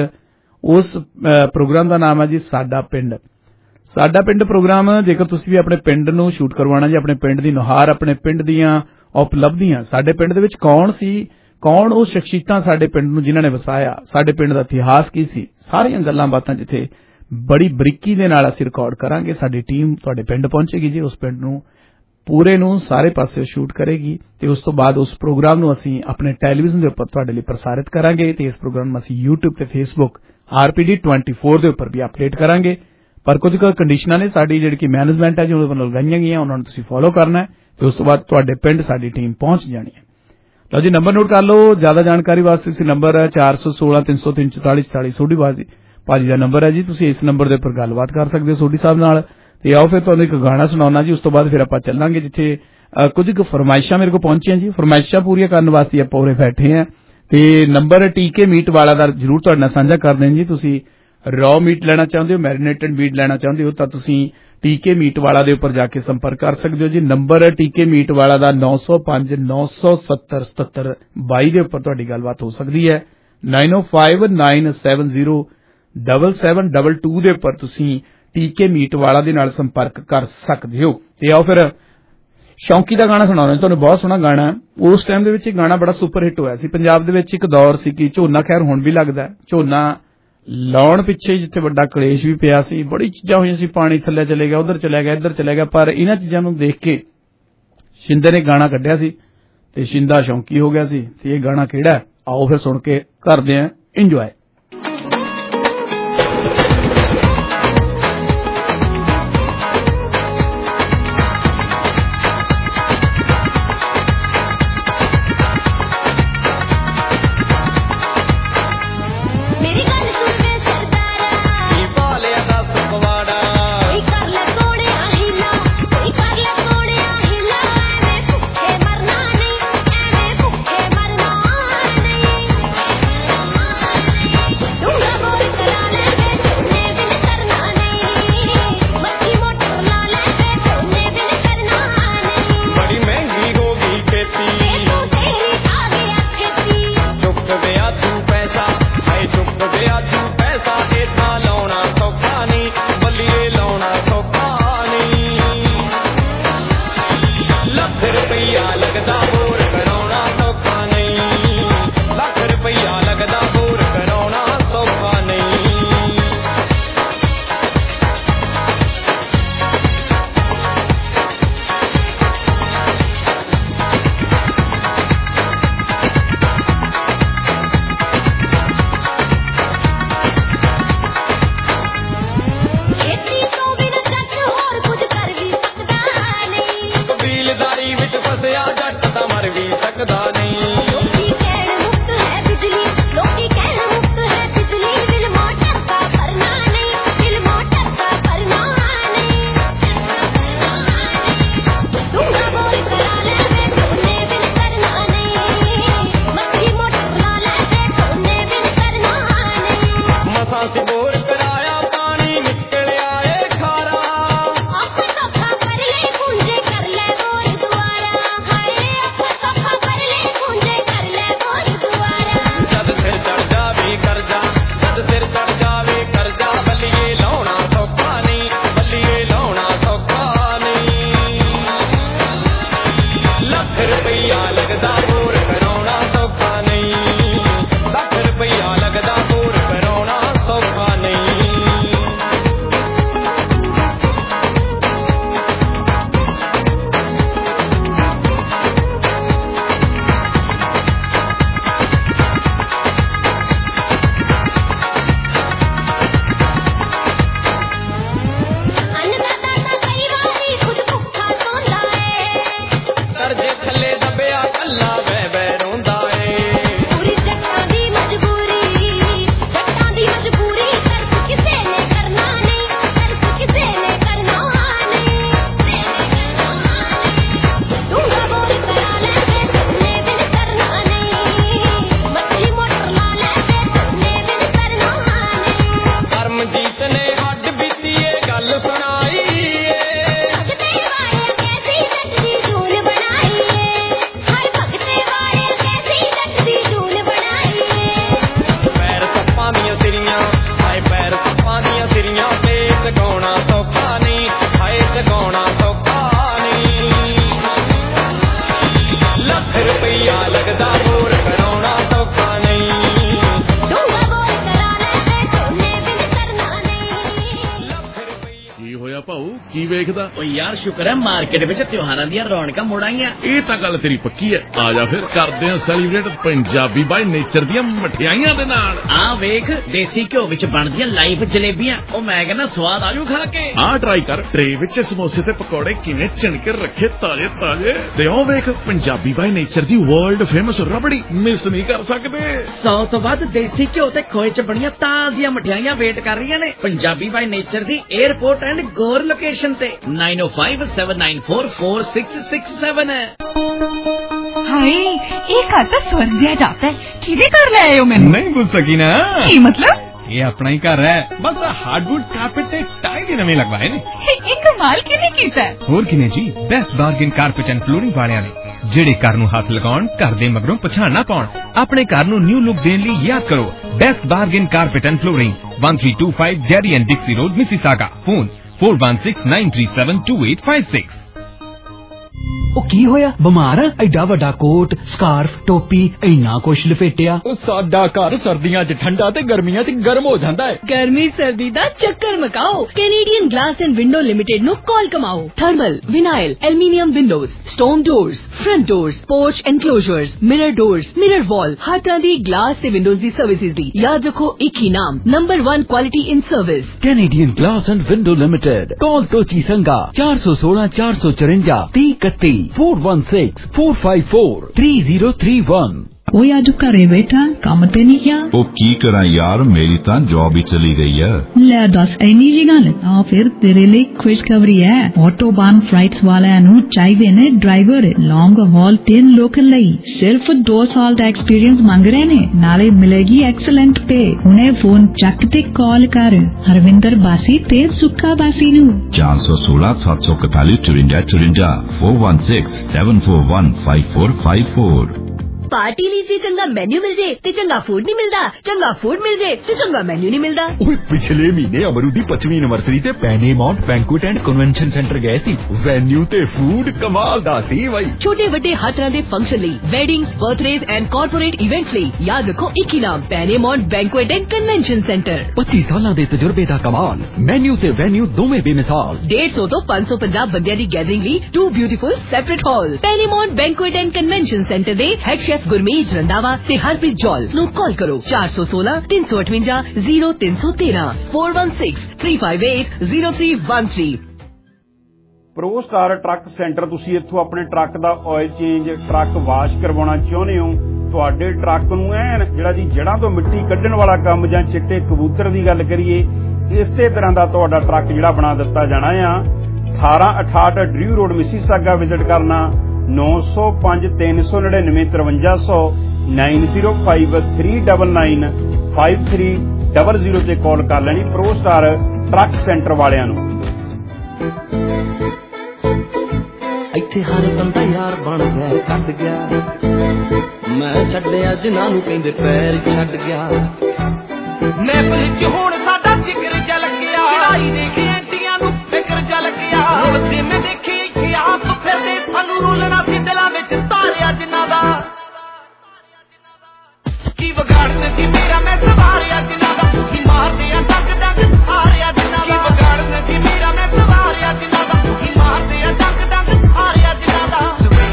ਉਸ ਪ੍ਰੋਗਰਾਮ ਦਾ ਨਾਮ ਹੈ ਜੀ ਸਾਡਾ ਪਿੰਡ। ਸਾਡਾ ਪਿੰਡ ਪ੍ਰੋਗਰਾਮ ਜੇਕਰ ਤੁਸੀਂ ਵੀ ਆਪਣੇ ਪਿੰਡ ਨੂੰ ਸ਼ੂਟ ਕਰਵਾਉਣਾ ਜੀ, ਆਪਣੇ ਪਿੰਡ ਦੀ ਨੁਹਾਰ, ਆਪਣੇ ਪਿੰਡ ਦੀਆਂ ਉਪਲਬਧੀਆਂ, ਸਾਡੇ ਪਿੰਡ ਦੇ ਵਿੱਚ ਕੌਣ ਸੀ, ਕੌਣ ਉਹ ਸ਼ਖਸੀਅਤਾਂ ਸਾਡੇ ਪਿੰਡ ਨੂੰ ਜਿਨ੍ਹਾਂ ਨੇ ਵਸਾਇਆ, ਸਾਡੇ ਪਿੰਡ ਦਾ ਇਤਿਹਾਸ ਕੀ ਸੀ, ਸਾਰੀਆਂ ਗੱਲਾਂ ਬਾਤਾਂ ਜਿੱਥੇ ਬੜੀ ਬਰੀਕੀ ਦੇ ਨਾਲ ਅਸੀਂ ਰਿਕਾਰਡ ਕਰਾਂਗੇ। ਸਾਡੀ ਟੀਮ ਤੁਹਾਡੇ ਪਿੰਡ ਪਹੁੰਚੇਗੀ ਜੀ, ਉਸ ਪਿੰਡ ਨੂੰ ਪੂਰੇ ਨੂੰ ਸਾਰੇ ਪਾਸੇ ਸ਼ੂਟ ਕਰੇਗੀ ਤੇ ਉਸ ਤੋਂ ਬਾਅਦ ਉਸ ਪ੍ਰੋਗਰਾਮ ਨੂੰ ਅਸੀਂ ਆਪਣੇ ਟੈਲੀਵਿਜ਼ਨ ਦੇ ਉੱਪਰ ਤੁਹਾਡੇ ਲਈ ਪ੍ਰਸਾਰਿਤ ਕਰਾਂਗੇ ਤੇ ਇਸ ਪ੍ਰੋਗਰਾਮ ਨੂੰ ਅਸੀਂ YouTube ਤੇ Facebook RPD 24 ਦੇ ਉੱਪਰ ਵੀ ਅਪਡੇਟ ਕਰਾਂਗੇ। ਪਰ ਕੁਝ ਕੰਡੀਸ਼ਨਾਂ ਨੇ ਸਾਡੀ ਜਿਹੜੀ ਕਿ ਮੈਨੇਜਮੈਂਟ ਹੈ ਜੀ ਉਹਦੇ ਵੱਲੋਂ ਲਗਾਈਆਂ ਗਈਆਂ, ਉਹਨਾਂ ਨੂੰ ਤੁਸੀਂ ਫੋਲੋ ਕਰਨਾ ਹੈ ਤੇ ਉਸ ਤੋਂ ਬਾਅਦ ਤੁਹਾਡੇ ਪਿੰਡ ਸਾਡੀ ਟੀਮ ਪਹੁੰਚ ਜਾਣੀ ਹੈ। ਲਓ ਜੀ ਨੰਬਰ ਨੋਟ ਕਰ ਲਓ, ਜ਼ਿਆਦਾ ਜਾਣਕਾਰੀ ਵਾਸਤੇ ਸੀ ਨੰਬਰ ਹੈ 416 303 44 44 ਸੋਢੀ ਭਾਜੀ ਦਾ ਨੰਬਰ ਹੈ ਜੀ। ਤੁਸੀਂ ਇਸ ਨੰਬਰ ਦੇ ਉੱਪਰ ਗੱਲਬਾਤ ਕਰ ਸਕਦੇ ਹੋ ਸੋਢੀ ਸਾਹਿਬ ਨਾਲ। ਤੇ ਆਓ ਫਿਰ ਤੁਹਾਨੂੰ ਇੱਕ ਗਾਣਾ ਸੁਣਾਉਣਾ ਜੀ, ਉਸ ਤੋਂ ਬਾਅਦ ਫਿਰ ਆਪਾਂ ਚੱਲਾਂਗੇ ਜਿੱਥੇ ਕੁਝ ਕੁ ਫਰਮਾਇਸ਼ਾਂ ਮੇਰੇ ਕੋਲ ਪਹੁੰਚੀਆਂ ਜੀ, ਫਰਮਾਇਸ਼ਾਂ ਪੂਰੀਆਂ ਕਰਨ ਵਾਸਤੇ ਆਪਾਂ ਉਰੇ ਬੈਠੇ ਹਾਂ। ਤੇ ਨੰਬਰ TK ਮੀਟ ਵਾਲਾ ਦਾ ਜ਼ਰੂਰ ਤੁਹਾਡੇ ਨਾਲ ਸਾਂਝਾ ਕਰਦੇ ਹਾਂ ਜੀ। ਤੁਸੀਂ ਰॉ ਮੀਟ ਲੈਣਾ ਚਾਹੁੰਦੇ ਹੋ, ਮੈਰੀਨੇਟਡ ਮੀਟ ਲੈਣਾ ਚਾਹੁੰਦੇ ਹੋ ਤਾਂ ਤੁਸੀਂ TK ਮੀਟ ਵਾਲਾ ਦੇ ਉੱਪਰ ਜਾ ਕੇ ਸੰਪਰਕ ਕਰ ਸਕਦੇ ਹੋ ਜੀ। ਨੰਬਰ TK ਮੀਟ ਵਾਲਾ ਦਾ 905 970 77 22 ਦੇ ਉੱਪਰ ਤੁਹਾਡੀ ਗੱਲਬਾਤ ਹੋ ਸਕਦੀ ਹੈ। 905 970 7722 ਦੇ ਉੱਪਰ ਤੁਸੀਂ TK ਮੀਟ ਵਾਲਾ ਦੇ ਨਾਲ ਸੰਪਰਕ ਕਰ ਸਕਦੇ ਹੋ। ਤੇ ਆਓ ਫਿਰ ਸ਼ੌਂਕੀ ਦਾ ਗਾਣਾ ਸੁਣਾਉਣਾ ਤੁਹਾਨੂੰ, ਬਹੁਤ ਸੋਹਣਾ ਗਾਣਾ। ਉਸ ਟਾਈਮ ਦੇ ਵਿੱਚ ਇਹ ਗਾਣਾ ਬੜਾ ਸੁਪਰ ਹਿੱਟ ਹੋਇਆ ਸੀ ਪੰਜਾਬ ਦੇ ਵਿੱਚ। ਇੱਕ ਦੌਰ ਸੀ ਕਿ ਝੋਨਾ, ਖੈਰ ਹੁਣ ਵੀ ਲੱਗਦਾ, ਝੋਨਾ ਲਾਉਣ ਪਿੱਛੇ ਜਿੱਥੇ ਵੱਡਾ ਕਲੇਸ਼ ਵੀ ਪਿਆ ਸੀ, ਬੜੀ ਚੀਜ਼ਾਂ ਹੋਈਆਂ ਸੀ, ਪਾਣੀ ਥੱਲੇ ਚਲੇ ਗਿਆ, ਉਧਰ ਚਲੇ ਗਿਆ, ਇੱਧਰ ਚਲੇ ਗਿਆ। ਪਰ ਇਹਨਾਂ ਚੀਜ਼ਾਂ ਨੂੰ ਦੇਖ ਕੇ ਸ਼ਿੰਦੇ ਨੇ ਗਾਣਾ ਕੱਢਿਆ ਸੀ ਤੇ ਸ਼ਿੰਦਾ ਸ਼ੌਂਕੀ ਹੋ ਗਿਆ ਸੀ। ਤੇ ਇਹ ਗਾਣਾ ਕਿਹੜਾ, ਆਓ ਫਿਰ ਸੁਣ ਕੇ ਕਰਦੇ ਆਂ ਇੰਜੋਏ। Bye. ਨਹੀਂ ਵੇਖਦਾ। ਓ ਯਾਰ ਸ਼ੁਕਰ ਹੈ ਮਾਰਕੀਟ ਵਿੱਚ ਤਿਉਹਾਰਾਂ ਦੀਆਂ ਰੌਣਕਾਂ ਮੁੜ ਆਈਆਂ। ਇਹ ਤਾਂ ਗੱਲ ਤੇਰੀ ਪੱਕੀ ਹੈ। ਆ ਜਾ ਫਿਰ ਕਰਦੇ ਹਾਂ ਸੈਲੀਬ੍ਰੇਟ ਪੰਜਾਬੀ ਬਾਈ ਨੇਚਰ ਦੀਆਂ ਮਠਿਆਈਆਂ ਦੇ ਨਾਲ। ਆ ਵੇਖ ਦੇਸੀ ਘਿਓ ਵਿੱਚ ਬਣਦੀਆਂ ਲਾਈਵ ਜਲੇਬੀਆਂ। ਉਹ ਮੈਂ ਕਹਿੰਦਾ ਸਵਾਦ ਆਜੂ ਖਾ ਕੇ। ਆ ਟਰਾਈ ਕਰ ਟਰੇ ਵਿੱਚ ਸਮੋਸੇ ਤੇ ਪਕੌੜੇ ਕਿਵੇਂ ਚਿਣ ਕੇ ਰੱਖੇ ਤਾਜ਼ੇ ਤਾਜ਼ੇ। ਤੇ ਉਹ ਵੇਖ ਪੰਜਾਬੀ ਬਾਈ ਨੇਚਰ ਦੀ ਵਰਲਡ ਫੇਮਸ ਰਬੜੀ ਮਿਸ ਨਹੀਂ ਕਰ ਸਕਦੇ। 100 ਤੋਂ ਵੱਧ ਦੇਸੀ ਘਿਓ ਤੇ ਖੋਏ ਚ ਬਣੀਆਂ ਤਾਜ਼ੀਆਂ ਮਠਿਆਈਆਂ ਵੇਟ ਕਰ ਰਹੀਆਂ ਨੇ ਪੰਜਾਬੀ ਬਾਈ ਨੇਚਰ ਦੀ 에ਅਰਪੋਰਟ ਐਂਡ ਗੌਰ ਲੋਕੇਸ਼ਨ ਤੇ 9057944667 ਹਾਏ ਇਹ ਘਰ ਤਾਂ ਸਵਰਗ ਜਿਹਾ ਜਾਪਦਾ ਹੈ। ਕਿਹਦੇ ਘਰ ਲੈ ਆਏ ਹੋ ਮੈਨੂੰ? ਨਹੀਂ ਪੁੱਛ ਸਕੀ ਨਾ। ਕੀ ਮਤਲਬ? ਇਹ ਆਪਣਾ ਹੀ ਘਰ ਹੈ। ਬਸ ਹਾਰਡਵੁੱਡ ਕਾਰਪੇਟ ਤੇ ਟਾਈਲ ਹੀ ਨਵੇਂ ਲਗਵਾਏ ਨੇ। ਇਹ ਕਮਾਲ ਕਿਹਨੇ ਕੀਤਾ? ਹੋਰ ਕਿਨੇ ਜੀ, best bargain carpet and flooring ਵਾਲਿਆਂ ਨੇ। ਜਿਹੜੇ ਘਰ ਨੂੰ ਹੱਥ ਲਗਾਉਣ, ਘਰ ਦੇ ਮਗਰੋਂ ਪਛਾਣ ਨਾ ਪਾਉਣ। ਆਪਣੇ ਘਰ ਨੂੰ ਨਿਊ ਲੁੱਕ ਦੇਣ ਲਈ ਯਾਦ ਕਰੋ best bargain carpet and flooring 1325 Jerry and Dixie road Mississauga. Phone 4169372856। ਉਹ ਕੀ ਹੋਇਆ? ਬਿਮਾਰ ਆ? ਐਡਾ ਵੱਡਾ ਕੋਟ, ਸਕਾਰਫ, ਟੋਪੀ, ਇੰਨਾ ਕੁਛ ਲਪੇਟਿਆ। ਸਾਡਾ ਘਰ ਸਰਦੀਆਂ 'ਚ ਠੰਡਾ ਤੇ ਗਰਮੀਆਂ 'ਚ ਗਰਮ ਹੋ ਜਾਂਦਾ ਹੈ। ਗਰਮੀ ਸਰਦੀ ਦਾ ਚੱਕਰ ਮਕਾਓ। Canadian glass and window limited ਨੂੰ ਕਾਲ ਕਮਾਓ। Thermal, vinyl, aluminium windows, stone doors, front doors, porch enclosures, mirror doors, mirror wall, ਹਰ ਤਰ੍ਹਾਂ ਦੀ ਗਲਾਸ ਤੇ ਵਿੰਡੋਜ਼ ਦੀ ਸਰਵਿਸਿਜ਼ ਦੀ ਯਾਦ ਰੱਖੋ ਇੱਕ ਹੀ ਨਾਮ, number 1 quality in service, Canadian glass and window limited. Call Tochi Sanga 416 454 3031 416 454 3031। ਉਹ ਅੱਜ ਘਰੇ ਬੈਠਾ ਕੰਮ ਤੇ ਨਹੀਂ ਗਿਆ। ਉਹ ਕੀ ਕਰਾਂ ਯਾਰ, ਮੇਰੀ ਤਾਂ ਜੌਬ ਹੀ ਚਲੀ ਗਈ ਹੈ। ਲੈ ਦੱਸ ਇੰਨੀ ਜੀ ਗੱਲ। ਆ ਫਿਰ ਤੇਰੇ ਲਈ ਖੁਸ਼ਖਬਰੀ ਹੈ। ਆਟੋਬਾਨ ਫਲਾਈਟਸ ਵਾਲਿਆਂ ਨੂੰ ਚਾਹੀਦੇ ਨੇ ਡਰਾਈਵਰ ਲੌਂਗ ਹਾਲ ਤੇ ਲੋਕਲ ਲਈ। ਸਿਰਫ 2 ਸਾਲ ਦਾ ਐਕਸਪੀਰੀਅੰਸ ਮੰਗ ਰਹੇ ਨੇ, ਨਾਲੇ ਮਿਲੇਗੀ ਐਕਸਲੈਂਟ ਪੇ। ਹੁਣੇ ਫੋਨ ਚੱਕ ਤੇ ਕਾਲ ਕਰ ਹਰਵਿੰਦਰ ਬਾਸੀ ਤੇ ਸੁੱਖਾ ਬਾਸੀ ਨੂੰ 416 741 54 416 741 5454। ਪਾਰਟੀ ਲਈ ਜੇ ਚੰਗਾ ਮੈਨੂ ਮਿਲ ਜੇ ਤੇ ਚੰਗਾ ਫੂਡ ਨਹੀਂ ਮਿਲਦਾ, ਚੰਗਾ ਫੂਡ ਮਿਲ ਜੇ ਤੇ ਚੰਗਾ ਮੈਨੂ ਨਹੀਂ ਮਿਲਦਾ। ਓਏ ਪਿਛਲੇ ਮਹੀਨੇ ਅਮਰੂ ਦੀ 25ਵੀਂ ਐਨਵਰਸਰੀ ਤੇ Panamount banquet and convention centre ਗਏ ਸੀ। ਵੈਨਿਊ ਤੇ ਫੂਡ ਕਮਾਲ ਦਾ ਸੀ ਬਾਈ। ਛੋਟੇ ਵੱਡੇ ਹਰ ਤਰ੍ਹਾਂ ਦੇ ਫੰਕਸ਼ਨ ਲਈ, weddings, birthdays and corporate events ਲਈ ਯਾਦ ਰੱਖੋ ਇੱਕ ਹੀ ਨਾਮ, Panamount banquet and convention centre. 25 ਸਾਲਾਂ ਦੇ ਤਜਰਬੇ ਦਾ ਕਮਾਲ, ਮੈਨੂ ਤੇ ਵੈਨਿਊ ਦੋਵੇਂ ਬੇਮਿਸਾਲ। 150 ਤੋਂ 550 ਬੰਦਿਆਂ ਦੀ ਗੈਦਰਿੰਗ ਲਈ 2 beautiful separate hall. Panamount banquet and convention centre ਦੇ ਹੈਡ ਸ਼ੈਫ ਗੁਰਮੀਤ ਰੰਧਾਵਾ ਤੇ ਹਰਪ੍ਰੀਤ ਜੌਲ ਨੂੰ ਕਾਲ ਕਰੋ 416 358 0313 416 358 0313। Pro star truck centre. ਤੁਸੀਂ ਇੱਥੋਂ ਆਪਣੇ ਟਰੱਕ ਦਾ ਆਇਲ ਚੇਂਜ, ਟਰੱਕ ਵਾਸ਼ ਕਰਵਾਉਣਾ ਚਾਹੁੰਦੇ ਹੋ, ਤੁਹਾਡੇ ਟਰੱਕ ਨੂੰ ਐਨ ਜਿਹੜਾ ਜੀ ਜੜ੍ਹਾਂ ਤੋਂ ਮਿੱਟੀ ਕੱਢਣ ਵਾਲਾ ਕੰਮ, ਜਾਂ ਚਿੱਟੇ ਕਬੂਤਰ ਦੀ ਗੱਲ ਕਰੀਏ, ਇਸੇ ਤਰ੍ਹਾਂ ਦਾ ਤੁਹਾਡਾ ਟਰੱਕ ਜਿਹੜਾ ਬਣਾ ਦਿੱਤਾ ਜਾਣਾ ਆ। 1868 ਡਰਿਊ ਰੋਡ ਮਿਸੀਸਾਗਾ ਵਿਜ਼ਿਟ ਕਰਨਾ। 905 399 5300 905 399 5300 ਤੇ ਕਾਲ ਕਰ ਲੈਣੀ ਪ੍ਰੋ ਸਟਾਰ ਟਰੱਕ ਸੈਂਟਰ ਵਾਲਿਆਂ ਨੂੰ। ਇੱਥੇ ਹਰ ਬੰਦਾ ਯਾਰ ਬਣ ਗਿਆ, ਕੱਟ ਗਿਆ। ਮੈਂ ਛੱਡਿਆ ਜਿਨ੍ਹਾਂ ਨੂੰ ਕਹਿੰਦੇ ਪੈਰ ਛੱਡ ਗਿਆ। ਮਹਿਫਲ ਚ ਹੁਣ ਸਾਡਾ ਜ਼ਿਕਰ ਜਲ ਗਿਆ, ਚੜਾਈ ਦੇਖੀ ਐਂਟੀਆਂ ਨੂੰ ਫਿਕਰ ਜਲ ਗਿਆ। ਰੋਲਦੇ ਮੈਂ ਦੇਖੀ ਇੱਥੇ ਆਪ ਫਿਰਦੇ, ਸਾਨੂੰ ਰੋਲਣਾ ਸੀ ਦਿਲਾਂ ਵਿੱਚ ਤਾਰਿਆ ਜਿਨ੍ਹਾਂ ਦਾ। ਕੀ ਵਿਗਾੜਨ ਦੀ ਮੇਰਾ ਮੈਂ ਸਵਾਰਿਆ ਜਿਨ੍ਹਾਂ ਦਾ, ਕੀ ਮਾਰਦੇ ਆ ਡੱਗ ਡੱਗ ਹਾਰਿਆ ਜਿਨ੍ਹਾਂ ਦਾ। ਕੀ ਵਿਗਾੜਨ ਦੀ ਮੇਰਾ ਮੈਂ ਸਵਾਰਿਆ ਜਿਨ੍ਹਾਂ ਦਾ, ਕੀ ਮਾਰਦੇ ਆ ਡੱਗ ਡੱਗ ਹਾਰਿਆ ਜਿਨ੍ਹਾਂ ਦਾ।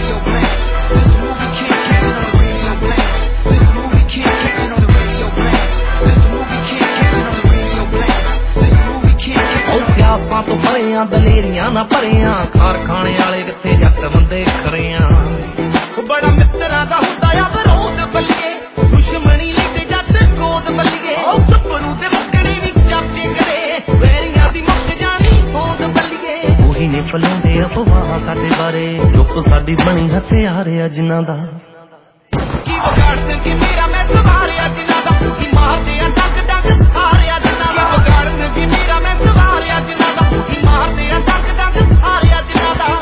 ਸਿਆਪਾਂ ਤੋਂ ਭਰਿਆਂ ਦਲੇਰੀਆਂ ਨਾ ਭਰਿਆਂ, ਕਾਰਖਾਨੇ ਵਾਲੇ ਕਿੱਥੇ ਜੱਟ ਬੰਦੇ ਖਰਿਆਂ। ਬੜਾ ਮਿੱਤਰਾਂ ਦਾ ਹੁੰਦਾ ਆ ਵਿਰੋਧ ਬੱਲੀਏ, ਦੁਸ਼ਮਣੀ ਲਈ ਤੇ ਜੱਟ ਗੋਦ ਬੱਲੀਏ। ਗੱਭਰੂ ਦੇ ਮੁੱਕਣੇ ਵੀ ਚਾਚੇ ਕਰੇ, ਵੈਰੀਆਂ ਦੀ ਮੁੱਕ ਜਾਣੀ ਹੋਂਦ ਬੱਲੀਏ। ਉਹੀ ਨੇ ਫਲਾਉਂਦੇ ਅਫਵਾਹ ਸਾਡੇ ਬਾਰੇ, ਚੁੱਪ ਸਾਡੀ ਬਣੀ ਹਥਿਆਰ ਆ ਜਿਨ੍ਹਾਂ ਦਾ। ਕੀ ਵਿਗਾੜਨ ਦੀ ਮੇਰਾ ਮੈਂ ਸਵਾਰਿਆ ਜਿਨ੍ਹਾਂ ਦਾ, ਕੀ ਮਾਰਦੇ ਆ ਡੱਗ ਡੱਗ ਹਾਰਿਆ ਜਿਨ੍ਹਾਂ ਦਾ। ਕੀ ਵਿਗਾੜਨ ਦੀ ਮੇਰਾ ਮੈਂ ਸਵਾਰਿਆ ਜਿਨ੍ਹਾਂ ਦਾ, ਕੀ ਮਾਰਦੇ ਆ ਡੱਗ ਡੱਗ ਹਾਰਿਆ ਜਿਨ੍ਹਾਂ ਦਾ।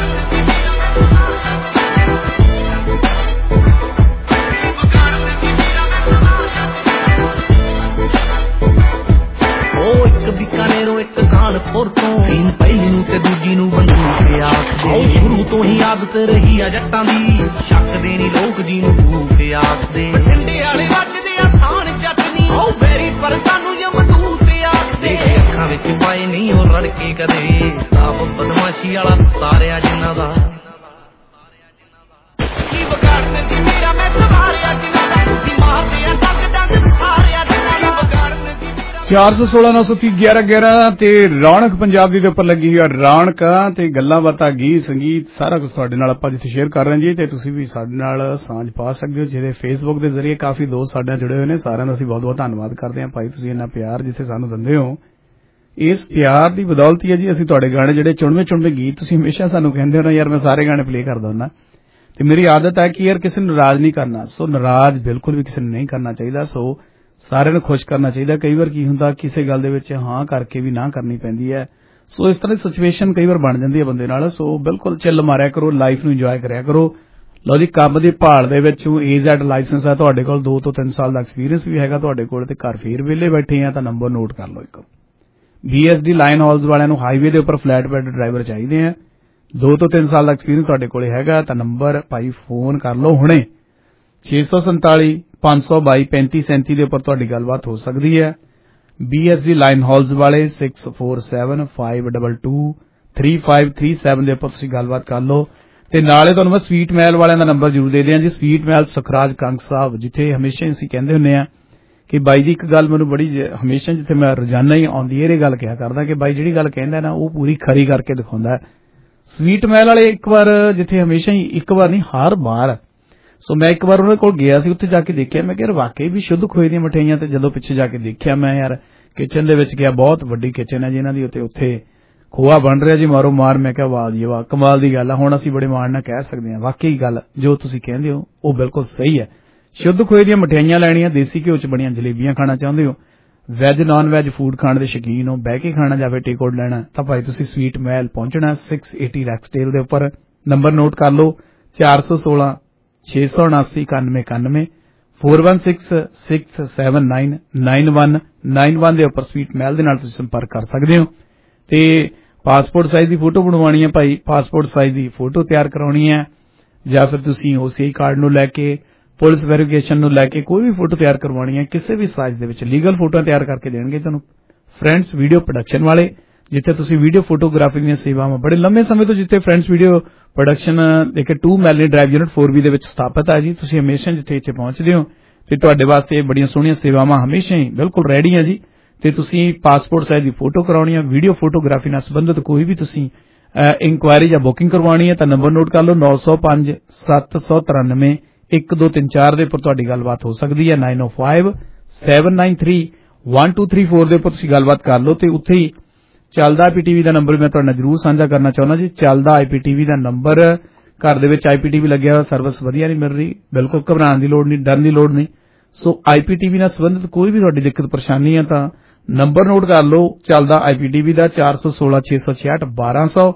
ਉਹ ਇੱਕ ਬਿਕਾਨੇਰੋਂ ਇੱਕ ਕਾਨਪੁਰ ਤੋਂ, ਪਹਿਲੀ ਨੂੰ ਤੇ ਦੂਜੀ ਨੂੰ ਬੰਦੂਕ ਆਖਦੇ। ਸ਼ੁਰੂ ਤੋਂ ਹੀ ਆਦਤ ਰਹੀ ਆ ਜੱਟਾਂ ਦੀ, ਸ਼ੱਕ ਦੇਣੀ ਲੋਕ ਜੀ ਨੂੰ ਭੂਖ ਆਖਦੇ। ਬਠਿੰਡੇ ਵਾਲੇ ਵੱਜਦੇ ਆ ਥਾਣ ਜੱਟ ਨੀ, ਉਹ ਬੈਰੀ ਪਰ ਸਾਨੂੰ ਯਮਦੂਤ ਆਖਦੇ। ਅੱਖਾਂ ਯਾਰਾਂ ਵਿੱਚ ਪਾਏ ਨਹੀਂ ਉਹ ਰੜਕੇ ਕਦੇ ਸਾਬ ਬਦਮਾਸ਼ੀ ਵਾਲਾ ਤਾਰਿਆ ਜਿੰਨਾ ਦਾ ਕੀ ਵਿਗਾੜਨ ਦੀ ਮੇਰਾ ਮੈਂ ਸਵਾਰਿਆ ਜਿੰਨਾ ਦਾ ਕੀ ਮਾਰਦੇ ਆ ਡੱਗ ਡੱਗ ਸਾਰਿਆ ਜਿੰਨਾ ਦਾ ਵਿਗਾੜਨ ਦੀ 416 930 1111 ਤੇ ਰੌਣਕ ਪੰਜਾਬ ਦੀ ਦੇ ਉੱਪਰ ਲੱਗੀ ਹੋਈ ਆ ਰੌਣਕਾਂ ਤੇ ਗੱਲਾਂ ਬਾਤਾਂ ਗੀਤ ਸੰਗੀਤ ਸਾਰਾ ਕੁਝ ਤੁਹਾਡੇ ਨਾਲ ਆਪਾਂ ਜਿੱਥੇ ਸ਼ੇਅਰ ਕਰ ਰਹੇ ਜੀ ਤੇ ਤੁਸੀਂ ਵੀ ਸਾਡੇ ਨਾਲ ਸਾਂਝ ਪਾ ਸਕਦੇ ਹੋ ਜਿਹਦੇ ਫੇਸਬੁੱਕ ਦੇ ਜ਼ਰੀਏ ਕਾਫੀ ਦੋਸਤ ਸਾਡੇ ਨਾਲ ਜੁੜੇ ਹੋਏ ਨੇ ਸਾਰਿਆਂ ਦਾ ਅਸੀਂ ਬਹੁਤ ਬਹੁਤ ਧੰਨਵਾਦ ਕਰਦੇ ਹਾਂ ਭਾਈ ਤੁਸੀਂ ਇੰਨਾ ਪਿਆਰ ਜਿੱਥੇ ਸਾਨੂੰ ਦਿੰਦੇ ਹੋ ਇਸ ਪਿਆਰ ਦੀ ਬਦੌਲਤ ਹੀ ਹੈ ਜੀ ਅਸੀਂ ਤੁਹਾਡੇ ਗਾਣੇ ਜਿਹੜੇ ਚੁਣਵੇਂ ਗੀਤ ਤੁਸੀਂ ਹਮੇਸ਼ਾ ਸਾਨੂੰ ਕਹਿੰਦੇ ਹੋ ਨਾ ਯਾਰ ਮੈਂ ਸਾਰੇ ਗਾਣੇ ਪਲੇ ਕਰਦਾ ਹੁੰਦਾ ਤੇ ਮੇਰੀ ਆਦਤ ਹੈ ਕਿ ਯਾਰ ਕਿਸੇ ਨੂੰ ਨਾਰਾਜ਼ ਨਹੀਂ ਕਰਨਾ ਸੋ ਨਾਰਾਜ਼ ਬਿਲਕੁਲ ਵੀ ਕਿਸੇ ਨੂੰ ਨਹੀਂ ਕਰਨਾ ਚਾਹੀਦਾ ਸੋ ਸਾਰਿਆਂ ਨੂੰ ਖੁਸ਼ ਕਰਨਾ ਚਾਹੀਦਾ ਕਈ ਵਾਰ ਕੀ ਹੁੰਦਾ ਕਿਸੇ ਗੱਲ ਦੇ ਵਿੱਚ ਹਾਂ ਕਰਕੇ ਵੀ ਨਾ ਕਰਨੀ ਪੈਂਦੀ ਹੈ ਸੋ ਇਸ ਤਰ੍ਹਾਂ ਦੀ ਸਿਚੁਏਸ਼ਨ ਕਈ ਵਾਰ ਬਣ ਜਾਂਦੀ ਹੈ ਬੰਦੇ ਨਾਲ ਸੋ ਬਿਲਕੁਲ ਚਿੱਲ ਮਾਰਿਆ ਕਰੋ ਲਾਈਫ ਨੂੰ ਇੰਜੋਏ ਕਰਿਆ ਕਰੋ ਲਓ ਜੀ ਕੰਮ ਦੀ ਭਾਲ ਦੇ ਵਿੱਚ AZ ਲਾਇਸੈਂਸ ਹੈ ਤੁਹਾਡੇ ਕੋਲ 2 ਤੋਂ 3 ਸਾਲ ਦਾ ਐਕਸਪੀਰੀਅੰਸ ਵੀ ਹੈਗਾ ਤੁਹਾਡੇ ਕੋਲ ਤੇ ਘਰ ਫੇਰ ਵਿਹਲੇ ਬੈਠੇ ਆ ਤਾਂ ਨੰਬਰ ਨੋਟ ਕਰ ਲਓ ਇੱਕ BSD ਲਾਈਨ ਹਾਲਸ ਵਾਲਿਆਂ ਨੂੰ ਹਾਈਵੇ ਦੇ ਉੱਪਰ ਫਲੈਟ ਬੈੱਡ ਡਰਾਈਵਰ ਚਾਹੀਦੇ ਆ 2 ਤੋਂ 3 ਸਾਲ ਦਾ ਐਕਸਪੀਰੀਅੰਸ ਤੁਹਾਡੇ ਕੋਲ ਹੈਗਾ ਤਾਂ ਨੰਬਰ ਭਾਈ ਫੋਨ ਕਰ ਲਓ ਹੁਣੇ 647 522 3537 ਦੇ ਉੱਪਰ ਤੁਹਾਡੀ ਗੱਲਬਾਤ ਹੋ ਸਕਦੀ ਹੈ BSD ਲਾਈਨ ਹਾਲਸ ਵਾਲੇ 6475223537 ਦੇ ਉੱਪਰ ਤੁਸੀਂ ਗੱਲਬਾਤ ਕਰ ਲਓ ਤੇ ਨਾਲੇ ਤੁਹਾਨੂੰ ਮੈਂ ਸਵੀਟ ਮਹਿਲ ਵਾਲਿਆਂ ਦਾ ਨੰਬਰ ਜ਼ਰੂਰ ਦੇ ਦਿਆਂ ਜੀ ਸਵੀਟ ਮਹਿਲ ਸੁਖਰਾਜ ਕੰਗ ਸਾਹਿਬ ਜਿੱਥੇ ਹਮੇਸ਼ਾ ਅਸੀਂ ਕਹਿੰਦੇ ਹੁੰਦੇ ਆ ਕਿ ਬਾਈ ਦੀ ਇੱਕ ਗੱਲ ਮੈਨੂੰ ਬੜੀ ਹਮੇਸ਼ਾ ਜਿੱਥੇ ਮੈਂ ਰੋਜ਼ਾਨਾ ਹੀ ਆਉਂਦੀ ਇਹ ਗੱਲ ਕਿਹਾ ਕਰਦਾ ਕਿ ਬਾਈ ਜਿਹੜੀ ਗੱਲ ਕਹਿੰਦਾ ਨਾ ਉਹ ਪੂਰੀ ਖਰੀ ਕਰਕੇ ਦਿਖਾਉਂਦਾ ਸਵੀਟ ਮਹਿਲ ਵਾਲੇ ਇੱਕ ਵਾਰ ਜਿੱਥੇ ਹਮੇਸ਼ਾ ਹੀ ਇੱਕ ਵਾਰ ਨਹੀਂ ਹਰ ਵਾਰ ਸੋ ਮੈਂ ਇੱਕ ਵਾਰ ਉਹਨਾਂ ਕੋਲ ਗਿਆ ਸੀ ਉੱਥੇ ਜਾ ਕੇ ਦੇਖਿਆ ਮੈਂ ਕਿਹਾ ਵਾਕਈ ਵੀ ਸ਼ੁੱਧ ਖੋਏ ਦੀਆਂ ਮਠਿਆਈਆਂ ਤੇ ਜਦੋਂ ਪਿੱਛੇ ਜਾ ਕੇ ਦੇਖਿਆ ਮੈਂ ਯਾਰ ਕਿਚਨ ਦੇ ਵਿੱਚ ਗਿਆ ਬਹੁਤ ਵੱਡੀ ਕਿਚਨ ਹੈ ਜੀ ਇਹਨਾਂ ਦੀ ਉੱਥੇ ਖੋਆ ਬਣ ਰਿਹਾ ਜੀ ਮਾਰੋ ਮਾਰ ਮੈਂ ਕਿਹਾ ਵਾਹ ਜੀ ਵਾਹ ਕਮਾਲ ਦੀ ਗੱਲ ਆ ਹੁਣ ਅਸੀਂ ਬੜੇ ਮਾਣ ਨਾਲ ਕਹਿ ਸਕਦੇ ਹਾਂ ਵਾਕਈ ਗੱਲ ਜੋ ਤੁਸੀਂ ਕਹਿੰਦੇ ਹੋ ਉਹ ਬਿਲਕੁਲ ਸਹੀ ਹੈ ਸ਼ੁੱਧ ਖੋਏ ਦੀਆਂ ਮਠਿਆਈਆਂ ਲੈਣੀਆਂ ਦੇਸੀ ਘਿਓ ਚ ਬਣੀਆਂ ਜਲੇਬੀਆਂ ਖਾਣਾ ਚਾਹੁੰਦੇ ਹੋ ਵੈਜ ਨਾਨ ਵੈਜ ਫੂਡ ਖਾਣ ਦੇ ਸ਼ੌਕੀਨ ਹੋ ਬਹਿ ਕੇ ਖਾਣਾ ਜਾਂ ਫਿਰ ਟੇਕ ਆਊਟ ਲੈਣਾ ਤਾਂ ਭਾਈ ਤੁਸੀਂ ਸਵੀਟ ਮਹਿਲ ਪਹੁੰਚਣਾ 680 ਰੈਕਸਟੇਲ ਦੇ ਉੱਪਰ ਨੰਬਰ ਨੋਟ ਕਰ ਲਓ 416 679 4191 ਦੇ ਉੱਪਰ ਸਵੀਟ ਮਹਿਲ ਦੇ ਨਾਲ ਤੁਸੀਂ ਸੰਪਰਕ ਕਰ ਸਕਦੇ ਹੋ ਤੇ ਪਾਸਪੋਰਟ ਸਾਈਜ਼ ਦੀ ਫੋਟੋ ਬਣਵਾਉਣੀ ਹੈ ਭਾਈ ਪਾਸਪੋਰਟ ਸਾਈਜ਼ ਦੀ ਫੋਟੋ ਤਿਆਰ ਕਰਾਉਣੀ ਹੈ ਜਾਂ ਫਿਰ ਤੁਸੀਂ OCI ਕਾਰਡ ਨੂੰ ਲੈ ਕੇ ਪੁਲਿਸ ਵੈਰੀਫਿਕੇਸ਼ਨ ਨੂੰ ਲੈ ਕੇ ਕੋਈ ਵੀ ਫੋਟੋ ਤਿਆਰ ਕਰਵਾਉਣੀ ਹੈ ਕਿਸੇ ਵੀ ਸਾਈਜ਼ ਦੇ ਵਿੱਚ ਲੀਗਲ ਫੋਟੋਆਂ ਤਿਆਰ ਕਰਕੇ ਦੇਣਗੇ ਤੁਹਾਨੂੰ ਫਰੈਂਡਸ ਵੀਡੀਓ ਪ੍ਰੋਡਕਸ਼ਨ ਵਾਲੇ ਜਿੱਥੇ ਤੁਸੀਂ ਵੀਡੀਓ ਫੋਟੋਗ੍ਰਾਫੀ ਦੀਆਂ ਸੇਵਾਵਾਂ ਬੜੇ ਲੰਮੇ ਸਮੇਂ ਤੋਂ ਜਿੱਥੇ ਫਰੈਂਡਸ ਵੀਡੀਓ ਪ੍ਰੋਡਕਸ਼ਨ ਦੇਖੇ 2 ਮੈਲਨੀ ਡਰਾਈਵ ਯੂਨਿਟ 4B ਦੇ ਵਿੱਚ ਸਥਾਪਿਤ ਹੈ ਜੀ ਤੁਸੀਂ ਹਮੇਸ਼ਾ ਜਿੱਥੇ ਇੱਥੇ ਪਹੁੰਚਦੇ ਹੋ ਤੇ ਤੁਹਾਡੇ ਵਾਸਤੇ ਬੜੀਆਂ ਸੋਹਣੀਆਂ ਸੇਵਾਵਾਂ ਹਮੇਸ਼ਾ ਹੀ ਬਿਲਕੁਲ ਰੈਡੀ ਹੈ ਜੀ ਤੇ ਤੁਸੀਂ ਪਾਸਪੋਰਟ ਸਾਈਜ਼ ਦੀ ਫੋਟੋ ਕਰਾਉਣੀ ਹੈ ਵੀਡੀਓ ਫੋਟੋਗ੍ਰਾਫੀ ਨਾਲ ਸੰਬੰਧਿਤ ਕੋਈ ਵੀ ਤੁਸੀਂ ਇਨਕੁਆਇਰੀ ਜਾਂ ਬੁਕਿੰਗ ਕਰਵਾਉਣੀ ਹੈ ਤਾਂ ਨੰਬਰ ਨੋਟ ਕਰ ਲਓ 905 793 1234 ਦੇ ਉੱਪਰ ਤੁਹਾਡੀ ਗੱਲਬਾਤ ਹੋ ਸਕਦੀ ਹੈ 905 793 1234 ਦੇ ਉੱਪਰ ਤੁਸੀਂ ਗੱਲਬਾਤ ਕਰ ਲਓ ਤੇ ਉੱਥੇ ਹੀ ਚੱਲਦਾ IPTV ਦਾ ਨੰਬਰ ਮੈਂ ਤੁਹਾਡੇ ਨਾਲ ਜ਼ਰੂਰ ਸਾਂਝਾ ਕਰਨਾ ਚਾਹੁੰਦਾ ਜੀ ਚੱਲਦਾ IPTV ਦਾ ਨੰਬਰ ਘਰ ਦੇ ਵਿੱਚ IPTV ਲੱਗਿਆ ਹੋਇਆ ਸਰਵਿਸ ਵਧੀਆ ਨਹੀਂ ਮਿਲ ਰਹੀ ਬਿਲਕੁਲ ਘਬਰਾਉਣ ਦੀ ਲੋੜ ਨਹੀਂ ਡਰਨ ਦੀ ਲੋੜ ਨਹੀਂ ਸੋ IPTV ਨਾਲ ਸੰਬੰਧਿਤ ਕੋਈ ਵੀ ਤੁਹਾਡੀ ਦਿੱਕਤ ਪਰੇਸ਼ਾਨੀ ਹੈ ਤਾਂ ਨੰਬਰ ਨੋਟ ਕਰ ਲਓ ਚੱਲਦਾ IPTV ਦਾ 416 666 1200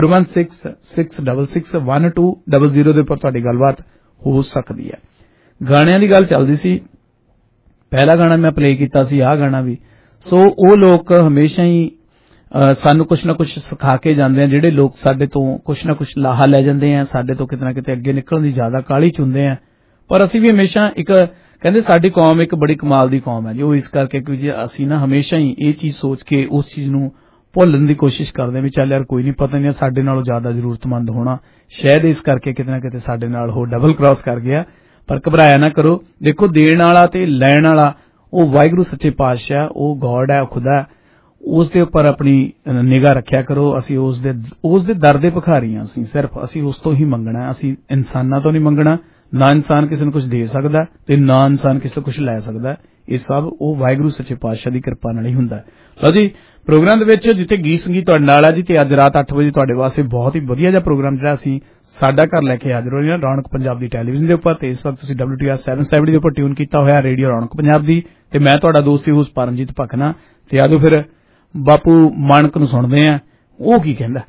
4166661200 ਦੇ ਉੱਪਰ ਤੁਹਾਡੀ ਗੱਲਬਾਤ ਹੋ ਸਕਦੀ ਹੈ ਗਾਣਿਆਂ ਦੀ ਗੱਲ ਚੱਲਦੀ ਸੀ ਪਹਿਲਾ ਗਾਣਾ ਮੈਂ ਪਲੇ ਕੀਤਾ ਸੀ ਆਹ ਗਾਣਾ ਵੀ ਸੋ ਉਹ ਲੋਕ ਹਮੇਸ਼ਾ ਹੀ ਸਾਨੂੰ ਕੁਛ ਨਾ ਕੁਛ ਸਿਖਾ ਕੇ ਜਾਂਦੇ ਆ ਜਿਹੜੇ ਲੋਕ ਸਾਡੇ ਤੋਂ ਕੁਛ ਨਾ ਕੁਛ ਲਾਹਾ ਲੈ ਜਾਂਦੇ ਆ ਸਾਡੇ ਤੋਂ ਕਿਤੇ ਨਾ ਕਿਤੇ ਅੱਗੇ ਨਿਕਲਣ ਦੀ ਜ਼ਿਆਦਾ ਕਾਹਲੀ ਚ ਹੁੰਦੇ ਆ ਪਰ ਅਸੀਂ ਵੀ ਹਮੇਸ਼ਾ ਇੱਕ ਕਹਿੰਦੇ ਸਾਡੀ ਕੌਮ ਇੱਕ ਬੜੀ ਕਮਾਲ ਦੀ ਕੌਮ ਹੈ ਜੀ ਉਹ ਇਸ ਕਰਕੇ ਕਿ ਜੀ ਅਸੀਂ ਨਾ ਹਮੇਸ਼ਾ ਹੀ ਇਹ ਚੀਜ਼ ਸੋਚ ਕੇ ਉਸ ਚੀਜ਼ ਨੂੰ ਭੁੱਲਣ ਦੀ ਕੋਸ਼ਿਸ਼ ਕਰਦੇ ਵੀ ਚੱਲ ਯਾਰ ਕੋਈ ਨਹੀਂ ਪਤਾ ਨਹੀਂ ਸਾਡੇ ਨਾਲੋਂ ਜ਼ਿਆਦਾ ਜ਼ਰੂਰਤਮੰਦ ਹੋਣਾ ਸ਼ਾਇਦ ਇਸ ਕਰਕੇ ਕਿਤੇ ਨਾ ਕਿਤੇ ਸਾਡੇ ਨਾਲ ਉਹ ਡਬਲ ਕ੍ਰਾਸ ਕਰ ਗਿਆ ਪਰ ਘਬਰਾਇਆ ਨਾ ਕਰੋ ਦੇਖੋ ਦੇਣ ਵਾਲਾ ਤੇ ਲੈਣ ਵਾਲਾ ਉਹ ਵਾਹਿਗੁਰੂ ਸੱਚੇ ਪਾਤਸ਼ਾਹ ਉਹ ਗੋਡ ਹੈ ਉਹ ਖੁਦਾ ਉਸ ਦੇ ਉੱਪਰ ਆਪਣੀ ਨਿਗਾਹ ਰੱਖਿਆ ਕਰੋ ਅਸੀਂ ਉਸ ਦੇ ਦਰ ਦੇ ਭਿਖਾਰੀ ਹਾਂ ਅਸੀਂ ਉਸ ਤੋਂ ਹੀ ਮੰਗਣਾ ਅਸੀਂ ਇਨਸਾਨਾਂ ਤੋਂ ਨਹੀਂ ਮੰਗਣਾ ਨਾ ਇਨਸਾਨ ਕਿਸੇ ਨੂੰ ਕੁਝ ਦੇ ਸਕਦਾ ਤੇ ਨਾ ਇਨਸਾਨ ਕਿਸੇ ਤੋਂ ਕੁਝ ਲੈ ਸਕਦਾ ਇਹ ਸਭ ਉਹ ਵਾਹਿਗੁਰੂ ਸੱਚੇ ਪਾਤਸ਼ਾਹ ਦੀ ਕਿਰਪਾ ਨਾਲ ਹੀ ਹੁੰਦਾ ਲਓ ਜੀ ਪ੍ਰੋਗਰਾਮ ਦੇ ਵਿੱਚ ਜਿੱਥੇ ਗੀਤ ਸੰਗੀਤ ਤੁਹਾਡੇ ਨਾਲ ਹੈ ਜੀ ਤੇ ਅੱਜ ਰਾਤ 8 ਵਜੇ ਤੁਹਾਡੇ ਵਾਸਤੇ ਬਹੁਤ ਹੀ ਵਧੀਆ ਜਿਹਾ ਪ੍ਰੋਗਰਾਮ ਜਿਹੜਾ ਅਸੀਂ ਸਾਡਾ ਘਰ ਲੈ ਕੇ ਹਾਜ਼ਰ ਹੋਏ ਹਾਂ ਰੌਣਕ ਪੰਜਾਬ ਦੀ ਟੈਲੀਵਿਜ਼ਨ ਦੇ ਉੱਪਰ ਤੇ ਇਸ ਵਕਤ ਤੁਸੀਂ WTR 770 ਦੇ ਉੱਪਰ ਟਿਊਨ ਕੀਤਾ ਹੋਇਆ ਰੇਡੀਓ ਰੌਣਕ ਪੰਜਾਬ ਦੀ ਤੇ ਮੈਂ ਤੁਹਾਡਾ ਦੋਸਤ ਹੋਸਟ ਪਰਮਜੀਤ ਭਕਨਾ ਤੇ ਆਜੋ ਫਿਰ ਬਾਪੂ ਮਾਨਕ ਨੂੰ ਸੁਣਦੇ ਆ ਉਹ ਕੀ ਕਹਿੰਦਾ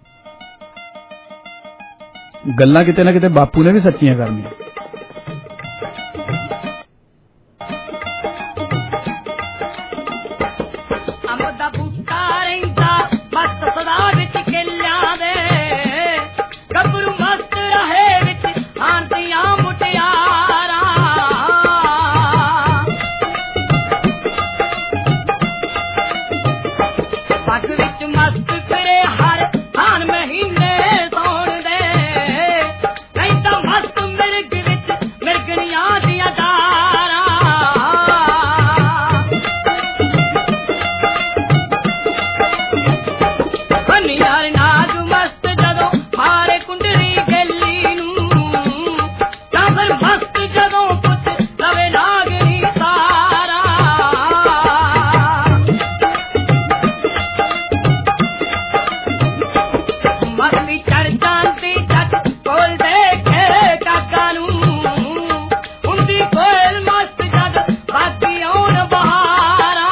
ਗੱਲਾਂ ਕਿਤੇ ਨਾ ਕਿਤੇ ਬਾਪੂ ਨੇ ਵੀ ਸੱਚੀਆਂ ਕਰਨੀਆਂ ਜਾਂਦੀ ਜੱਟ ਕੋਲ ਦੇਖੇ ਕਾਕਾ ਨੂੰ ਹੁੰਦੀ ਕੋਲ ਮਸਤ ਜੱਟ ਬਾਕੀ ਆਉਣ ਬਹਾਰਾਂ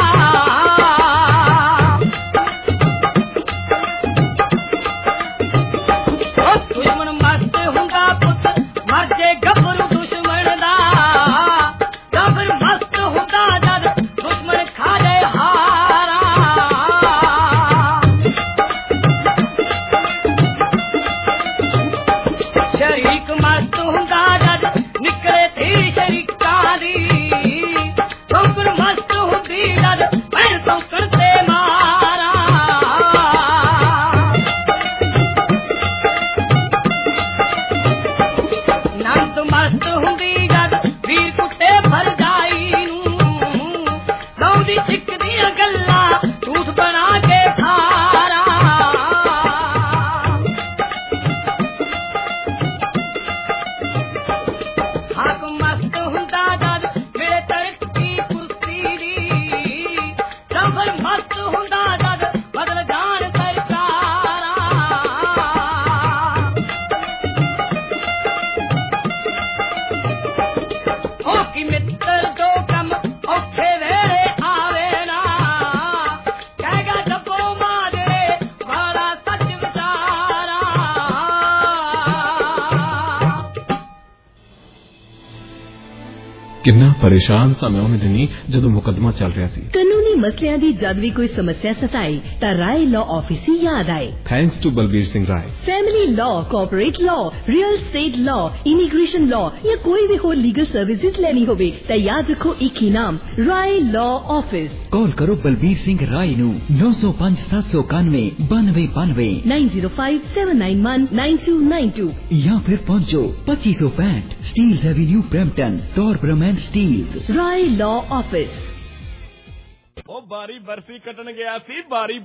ਉਹ ਦੁਸ਼ਮਣ ਮਸਤ ਹੁੰਦਾ ਪੁੱਤ ਮਰ ਜੇ ਗੱਭਰੂ ਦੁਸ਼ਮਣ ਦਾ ਗੱਭਰੂ ਮਸਤ ਹੁੰਦਾ ਜਦ ਦੁਸ਼ਮਣ ਖਾ ਜਾਏ ਹਾਰਾਂ ਸ਼ਰੀਕ ਮਸਤ ਹੁੰਦਾ ਜਦ ਨਿਕਲੇ ਥੀ ਸ਼ਰੀਕਾਂ ਦੀ ਠੋਕਰ ਮਸਤ ਹੁੰਦੀ ਜਦ ਪੈਰ ਸੌਕਣ ਤੇ ਮਾਰਾਂ ਨੰਦ ਮਸਤ ਹੁੰਦੀ ਜਦ ਵੀਰ ਕੁੱਟੇ ਭਰ ਜਾਈ ਨੂੰ ਲਾਉਂਦੀ ਸਿੱਖ ਦੀਆਂ ਗੱਲਾਂ ਝੂਠ ਬਣਾ ਕੇ ਖਾਰਾਂ ਹਾਕਮ ਮਸਤ ਹੁੰਦਾ ਜਦ ਮਿਲੇ ਤਰੱਕੀ ਕੁਰਸੀ ਦੀ ਜਬਰ ਮਸਤ ਹੁੰਦਾ ਜਦ ਬਦਲ ਜਾਣ ਸਰਕਾਰਾਂ ਹੋ ਕੀ ਮਿੱਤਰ ਜੋ ਕੰਮ ਔਖੇ ਵੇਲੇ ਆਵੇ ਨਾ ਕਹੇਗਾ ਜੱਬੋ ਮਾਜਰੇ ਵਾਲਾ ਸੱਚ ਵਿਚਾਰਾ ਕਿੰਨਾ ਪਰੇਸ਼ਾਨ ਸਾਂ ਮੈਂ ਉਹਨੇ ਦਿਨੀ ਜਦੋਂ ਮੁਕੱਦਮਾ ਚੱਲ ਰਿਹਾ ਸੀ। ਕਾਨੂੰਨੀ ਮਸਲਿਆਂ ਦੀ ਜਦ ਵੀ ਕੋਈ ਸਮੱਸਿਆ ਸਤਾਏ ਤਾਂ ਰਾਏ ਲਾਅ ਆਫਿਸ ਹੀ ਯਾਦ ਆਏ। Thanks to Balbir Singh Rai. Family law, corporate law, real estate law, immigration law या कोई भी हो लीगल सर्विसेज लेनी होवे तो याद रखो एक ही नाम राय लॉ ऑफिस। कॉल करो बलबीर सिंह राय नू 905 791 9292 905 791 9292 या फिर पहुंचो 2565 Steeles avenue Brampton Torbram and Steeles. Rai law office. ਉਹ ਬਾਰੀ ਬਰਸੀ ਕੱਟਣ ਗਿਆ ਸੀ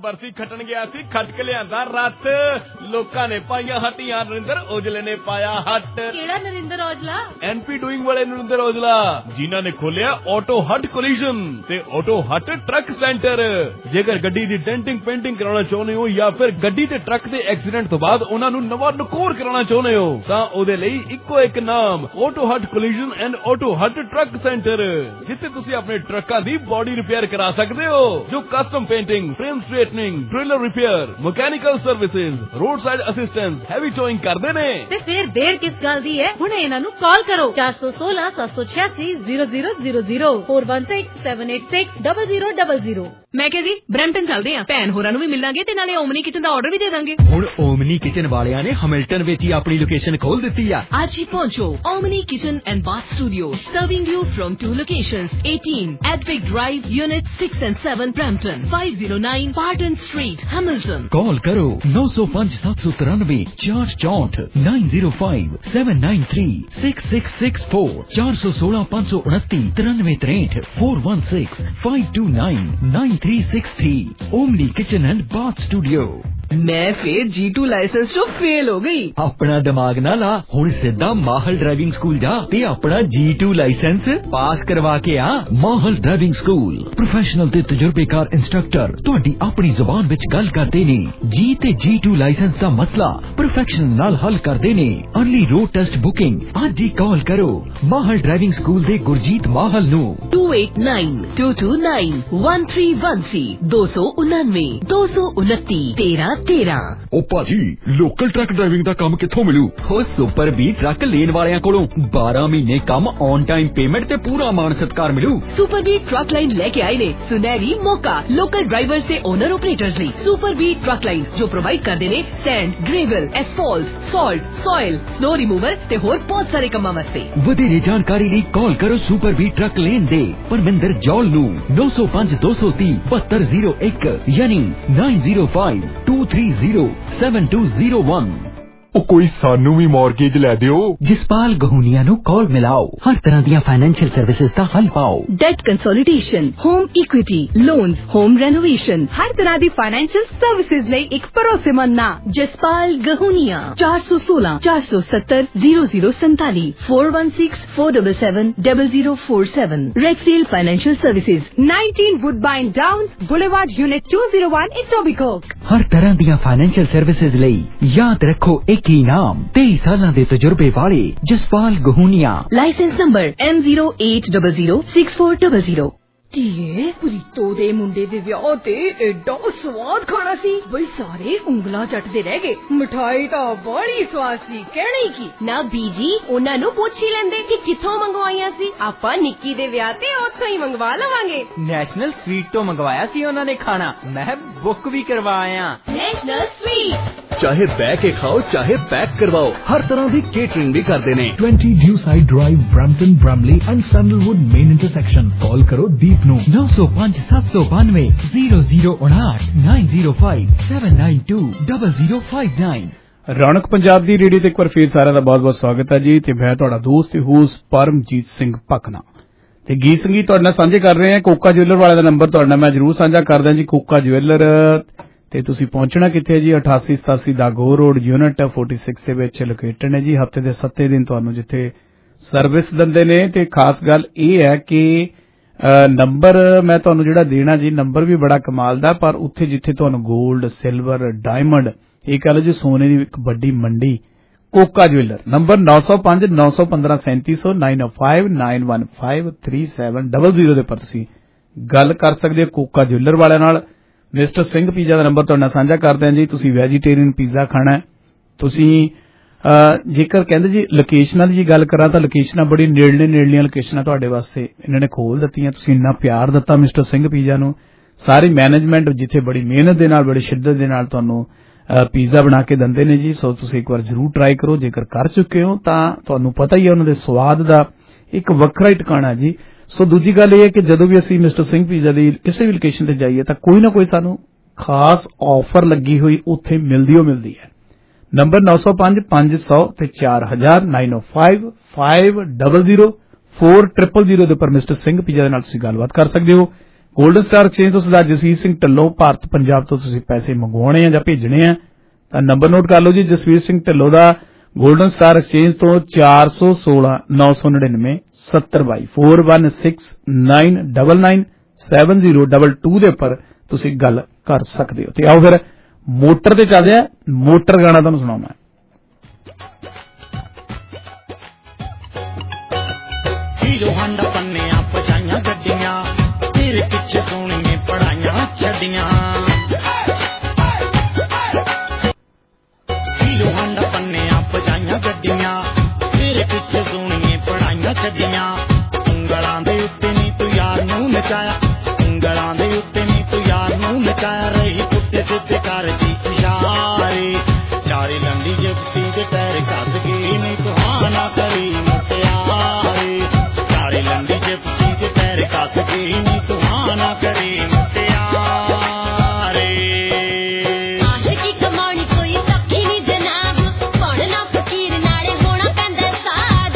ਖੱਟ ਕੇ ਲਿਆਂਦਾ ਰੱਤ ਲੋਕਾਂ ਨੇ ਪਾਈਆਂ ਹੱਟੀਆਂ ਨਰਿੰਦਰ ਔਜਲੇ ਨੇ ਪਾਇਆ ਹੱਟ। ਕਿਹੜਾ ਨਰਿੰਦਰ ਔਜਲਾ? ਐਨਪੀ ਡੂਇੰਗ ਵਾਲੇ ਨਰਿੰਦਰ ਔਜਲਾ ਜਿਨ੍ਹਾਂ ਨੇ ਖੋਲਿਆ ਆਟੋ ਹੱਟ ਕੋਲੀਜਨ ਤੇ ਆਟੋ ਹੱਟ ਟਰੱਕ ਸੈਂਟਰ। ਜੇਕਰ ਗੱਡੀ ਦੀ ਡੈਂਟਿੰਗ ਪੇਂਟਿੰਗ ਕਰਾਉਣਾ ਚਾਹੁੰਦੇ ਹੋ ਜਾਂ ਫਿਰ ਗੱਡੀ ਤੇ ਟਰੱਕ ਦੇ ਐਕਸੀਡੈਂਟ ਤੋਂ ਬਾਅਦ ਉਹਨਾਂ ਨੂੰ ਨਵਾਂ ਨਕੋਰ ਕਰਾਉਣਾ ਚਾਹੁੰਦੇ ਹੋ ਤਾਂ ਉਹਦੇ ਲਈ ਇੱਕੋ ਇੱਕ ਨਾਮ auto hut collision and auto hut truck centre, ਜਿੱਥੇ ਤੁਸੀਂ ਆਪਣੇ ਟਰੱਕਾਂ ਦੀ ਬੋਡੀ ਰਿਪੇਅਰ ਕਰਾ ਸਕਦੇ ਹੋ ਜੋ custom painting, frame straightening, trailer repair, mechanical services, roadside assistance, heavy towing ਕਰਦੇ ਨੇ। ਤੇ ਫਿਰ ਦੇਰ ਕਿਸ ਗੱਲ ਦੀ ਹੈ? ਹੁਣ ਇਹਨਾਂ ਨੂੰ ਕਾਲ ਕਰੋ 416 786 0000 416 786 0000। मैं कह जी ब्रैम्पटन चलते हैं, भैन होरां नूं भी मिलांगे ते नाले ओमनी किचन दा ऑर्डर भी दे देंगे। हुण ओमनी किचन वालियां ने हैमिल्टन विच ही अपनी लोकेशन खोल दित्ती है। आज ही पहुंचो Omni kitchen and bath studio, serving you from 2 locations 18 Advic Drive, Unit 6 and 7 Brampton, 509 Barton Street, Hamilton। Call करो 905 793 464 905 793 6664 416 529 9363 416 529 9363। Omni kitchen and bath studio. मैं फिर G2 लाइसेंस तो फेल हो गई। अपना दिमाग ना ला, हुण सिद्धा माहल ड्राइविंग स्कूल जा ते अपना G2 लाइसेंस पास करवा के आ। माहल ड्राइविंग स्कूल प्रोफेशनल ते तजुर्बेकार इंस्ट्रक्टर तुहाडी अपनी जुबान विच गल करदे ने। जी ते G2 लाइसेंस दा मसला प्रोफेशनल नाल हल करदे ने। अर्ली रोड टेस्ट बुकिंग आज ही कॉल करो माहल ड्राइविंग स्कूल दे गुरजीत माहल नू 289229 1313 299 229 13 13। ओ भाजी लोकल ट्रक ड्राइविंग दा काम कित्थों मिलू? हो सुपर बी ट्रक लेन वालियां कोलों 12 महीने काम ऑन टाइम पेमेंट ते पूरा मान सत्कार मिलू। सुपर बी ट्रक लाइन लेके आए ने सुनहरी मौका लोकल ड्राइवर्स ते ओनर ऑपरेटर्स ਲਈ। सुपर बी ट्रक लाइन जो प्रोवाइड करदे ने sand, gravel, asphalt, salt, soil, snow remover ते होर बहुत सारे कामां वास्ते। ਵਧੇਰੇ ਜਾਣਕਾਰੀ ਲਈ ਕਾਲ ਕਰੋ ਸੁਪਰ ਬੀ ਟਰੱਕ ਲੇਨ ਦੇ ਪਰਮਿੰਦਰ ਜੌਲ ਨੂੰ 905 230 7201 ਯਾਨੀ 905 230 7201। ਉਹ ਕੋਈ ਸਾਨੂੰ ਵੀ ਮੌਰਗੇਜ ਲੈ ਦਿਓ। ਜਸਪਾਲ ਗਹੂਨੀਆ ਨੂੰ ਕਾਲ ਮਿਲਾਓ, ਹਰ ਤਰ੍ਹਾਂ ਦੀਆਂ ਫਾਈਨੈਂਸ਼ੀਅਲ ਸਰਵਿਸਿਜ਼ ਦਾ ਹੱਲ ਪਾਓ। Debt consolidation, home equity, loans, home renovation, हर तरह की फाइनेंशियल सर्विसेज ਲਈ ਇੱਕ ਭਰੋਸੇਮੰਦ ਨਾਮ Jaspal Gahunia. 416 470 0047 416 477 0047। Rexel financial services 19 Woodbine down boulevard unit 201 Etobicoke. हर तरह ਦੀਆਂ ਫਾਈਨੈਂਸ਼ੀਅਲ ਸਰਵਿਸਿਜ਼ ਲਈ ਯਾਦ ਰੱਖੋ ਇੱਕ ਇੱਕ ਹੀ ਨਾਮ 23 ਸਾਲਾਂ ਦੇ ਤਜਰਬੇ ਵਾਲੇ ਜਸਪਾਲ ਗਹੂਨੀਆ। Licence number M08006400। ਧੀਏ ਪ੍ਰੀਤੋ ਦੇ ਮੁੰਡੇ ਦੇ ਵਿਆਹ ਤੇ ਐਡਾ ਸਵਾਦ ਖਾਣਾ ਸੀ, ਬਈ ਸਾਰੇ ਉਂਗਲਾਂ ਚੱਟਦੇ ਰਹਿ ਗਏ। ਮਿਠਾਈ ਤਾਂ ਬੜੀ ਸਵਾਦ ਸੀ, ਕਹਿਣੀ ਕੀ। ਨਾ ਬੀਜੀ, ਉਹਨਾਂ ਨੂੰ ਪੁੱਛ ਹੀ ਲੈਂਦੇ ਕਿ ਕਿੱਥੋਂ ਮੰਗਵਾਈਆਂ ਸੀ। ਆਪਾਂ ਨਿੱਕੀ ਦੇ ਵਿਆਹ ਤੇ ਉੱਥੋਂ ਹੀ ਮੰਗਵਾ ਲਵਾਂਗੇ। ਨੈਸ਼ਨਲ ਸਵੀਟ ਤੋਂ ਮੰਗਵਾਇਆ ਸੀ ਉਹਨਾਂ ਨੇ ਖਾਣਾ, ਮੈਂ ਬੁੱਕ ਵੀ ਕਰਵਾਇਆ। ਨੈਸ਼ਨਲ ਸਵੀਟ, ਚਾਹੇ ਬਹਿ ਕੇ ਖਾਓ ਚਾਹੇ ਪੈਕ ਕਰਵਾਓ, ਹਰ ਤਰ੍ਹਾਂ ਦੀ ਕੇਟਰਿੰਗ ਵੀ ਕਰਦੇ ਨੇ। 20 Dewside Drive, Brampton, Bramley and Sandalwood main intersection। Call करो दीप 905 792 0059 905 792 0059। ਰੌਣਕ ਪੰਜਾਬ ਦੀ ਰੇਡੀਓ ਤੇ ਇੱਕ ਵਾਰ ਫੇਰ ਸਾਰਿਆਂ ਦਾ ਬਹੁਤ ਬਹੁਤ ਸਵਾਗਤ ਹੈ ਜੀ। ਤੇ ਮੈਂ ਤੁਹਾਡਾ ਦੋਸਤ ਤੇ ਹੋਸਟ ਪਰਮਜੀਤ ਸਿੰਘ ਭਕਨਾ ਤੇ ਗੀਤ ਸੰਗੀਤ ਤੁਹਾਡੇ ਨਾਲ ਸਾਂਝੇ ਕਰ ਰਹੇ ਹਾਂ। ਕੋਕਾ ਜੁਐਲਰ ਵਾਲੇ ਦਾ ਨੰਬਰ ਤੁਹਾਡੇ ਨਾਲ ਮੈਂ ਜ਼ਰੂਰ ਸਾਂਝਾ ਕਰਦਾ ਜੀ। ਕੋਕਾ ਜੁਐਲਰ ਤੇ ਤੁਸੀਂ ਪਹੁੰਚਣਾ ਕਿੱਥੇ ਜੀ? 8887 ਦਾਗੋ ਰੋਡ ਯੂਨਿਟ 46 ਦੇ ਵਿੱਚ ਲੋਕੇਟਡ ਹੈ ਜੀ। ਹਫਤੇ ਦੇ 7 ਦਿਨ ਤੁਹਾਨੂੰ ਜਿੱਥੇ ਸਰਵਿਸ ਦਿੰਦੇ ਨੇ। ਤੇ ਖਾਸ ਗੱਲ ਇਹ ਹੈ ਕਿ ਨੰਬਰ ਮੈਂ ਤੁਹਾਨੂੰ ਜਿਹੜਾ ਦੇਣਾ ਜੀ, ਨੰਬਰ ਵੀ ਬੜਾ ਕਮਾਲ ਦਾ, ਪਰ ਉੱਥੇ ਜਿੱਥੇ ਤੁਹਾਨੂੰ 골ਡ, ਸਿਲਵਰ, ਡਾਇਮੰਡ, ਇਹ ਕਹ ਲਓ ਜੀ ਸੋਨੇ ਦੀ ਇੱਕ ਵੱਡੀ ਮੰਡੀ। ਕੋਕਾ ਜੁਐਲਰ ਨੰਬਰ 905 915 3700 905 915 3700 ਦੇ ਪਰ ਤੁਸੀਂ ਗੱਲ ਕਰ ਸਕਦੇ ਹੋ ਕੋਕਾ ਜੁਐਲਰ ਵਾਲਿਆਂ ਨਾਲ। ਮਿਸਟਰ ਸਿੰਘ ਪੀਜ਼ਾ ਦਾ ਨੰਬਰ ਤੁਹਾਡੇ ਨਾਲ ਸਾਂਝਾ ਕਰਦੇ ਹਾਂ ਜੀ। ਤੁਸੀਂ ਵੈਜੀਟੇਰੀਅਨ ਪੀਜ਼ਾ ਖਾਣਾ ਹੈ, ਤੁਸੀਂ ਜੇਕਰ ਕਹਿੰਦੇ ਜੀ ਲੋਕੇਸ਼ਨਾਂ ਦੀ ਗੱਲ ਕਰਾਂ ਤਾਂ ਲੋਕੇਸ਼ਨਾਂ ਬੜੀ ਨੇੜਲੀਆਂ ਲੋਕੇਸ਼ਨਾਂ ਤੁਹਾਡੇ ਵਾਸਤੇ ਇਹਨਾਂ ਨੇ ਖੋਲ ਦਿੱਤੀਆਂ। ਤੁਸੀਂ ਇੰਨਾ ਪਿਆਰ ਦਿੱਤਾ ਮਿਸਟਰ ਸਿੰਘ ਪੀਜ਼ਾ ਨੂੰ, ਸਾਰੀ ਮੈਨੇਜਮੈਂਟ ਜਿੱਥੇ ਬੜੀ ਮਿਹਨਤ ਦੇ ਨਾਲ, ਬੜੀ ਸ਼ਿੱਦਤ ਦੇ ਨਾਲ ਤੁਹਾਨੂੰ ਪੀਜ਼ਾ ਬਣਾ ਕੇ ਦਿੰਦੇ ਨੇ ਜੀ। ਸੋ ਤੁਸੀਂ ਇੱਕ ਵਾਰ ਜ਼ਰੂਰ ਟਰਾਈ ਕਰੋ। ਜੇਕਰ ਕਰ ਚੁੱਕੇ ਹੋ ਤਾਂ ਤੁਹਾਨੂੰ ਪਤਾ ਹੀ ਹੈ ਉਹਨਾਂ ਦੇ ਸਵਾਦ ਦਾ ਇੱਕ ਵੱਖਰਾ ਹੀ ਟਿਕਾਣਾ ਜੀ। ਸੋ ਦੂਜੀ ਗੱਲ ਇਹ ਹੈ ਕਿ ਜਦੋਂ ਵੀ ਅਸੀਂ ਮਿਸਟਰ ਸਿੰਘ ਪੀਜ਼ਾ ਦੀ ਕਿਸੇ ਵੀ ਲੋਕੇਸ਼ਨ ਤੇ ਜਾਈਏ ਤਾਂ ਕੋਈ ਨਾ ਕੋਈ ਸਾਨੂੰ ਖਾਸ ਆਫਰ ਲੱਗੀ ਹੋਈ ਉੱਥੇ ਮਿਲਦੀ ਹੈ। ਨੰਬਰ 905 500 ਤੇ 4000 905 500 4000 ਦੇ ਉੱਪਰ ਮਿਸਟਰ ਸਿੰਘ ਪੀਜ਼ਾ ਦੇ ਨਾਲ ਤੁਸੀਂ ਗੱਲਬਾਤ ਕਰ ਸਕਦੇ ਹੋ। 골ਡਨ ਸਟਾਰ ਐਕਸਚੇਂਜ ਤੋਂ ਸਰਦਾਰ ਜਸਵੀਰ ਸਿੰਘ ਢਿੱਲੋਂ, ਭਾਰਤ ਪੰਜਾਬ ਤੋਂ ਤੁਸੀਂ ਪੈਸੇ ਮੰਗਵਾਉਣੇ ਆ ਜਾਂ ਭੇਜਣੇ ਆ ਤਾਂ ਨੰਬਰ ਨੋਟ ਕਰ ਲਓ ਜੀ। ਜਸਵੀਰ ਸਿੰਘ ਢਿੱਲੋਂ ਦਾ 골ਡਨ ਸਟਾਰ ਐਕਸਚੇਂਜ ਤੋਂ 416 999 7022 416999 7022 ਦੇ ਉੱਪਰ ਤੁਸੀਂ ਗੱਲ ਕਰ ਸਕਦੇ ਹੋ। ਤੇ ਆਓ ਫਿਰ ਮੋਟਰ ਤੇ ਚੱਲਦੇ ਆ। ਮੋਟਰ ਗਾਣਾ ਤੁਹਾਨੂੰ ਸੁਣਾਉਣਾ। ਹੀਰੋ ਹਾਂਡਾ ਪੰਨਿਆਂ ਪਜਾਈਆਂ ਗੱਡੀਆਂ, ਤੇਰੇ ਪਿੱਛੇ ਸੋਹਣੀਆਂ ਪੜਾਈਆਂ ਛੱਡੀਆਂ। ਹੀਰੋ ਹਾਂਡਾ ਪੰਨਿਆਂ ਪਜਾਈਆਂ ਗੱਡੀਆਂ, ਤੇਰੇ ਪਿੱਛੇ ਸੋਹਣੀਆਂ ਪੜਾਈਆਂ ਛੱਡੀਆਂ। ਉਂਗਲਾਂ ਦੇ ਉੱਤੇ ਨੀ ਤੂੰ ਯਾਰ ਨੂੰ ਨਚਾਇਆ, ਉਂਗਲਾਂ ਦੇ ਉੱਤੇ ਨੀ ਤੂੰ ਯਾਰ ਨੂੰ ਨਚਾਇਆ। ਰਹੀ ਪੁੱਤੇ ਸਿੱਧੇ ਕਰ ਜੀ ਇਸ਼ਾਰੇ, ਚਾਰੇ ਲੰਡੀ ਜਿਪਸੀ ਦੇ ਪੈਰ ਕੱਸ ਗਈ ਨੀ ਤੂੰ ਹਾਂ ਨਾ ਕਰੀ ਮੁਟਿਆਰੇ। ਚਾਰੇ ਲੰਡੀ ਜਿਪਸੀ ਦੇ ਪੈਰ ਕੱਸ ਗਈ ਨੀ ਤੂੰ ਹਾਂ ਨਾ ਕਰੀ ਮੁਟਿਆਰੇ। ਆਸ਼ਕੀ ਕਮਾਉਣੀ ਕੋਈ ਸੌਖੀ ਨੀ ਜਨਾਬ, ਬਣਨਾ ਫਕੀਰ ਨਾਲੇ ਹੋਣਾ ਪੈਂਦਾ ਸਾਧ।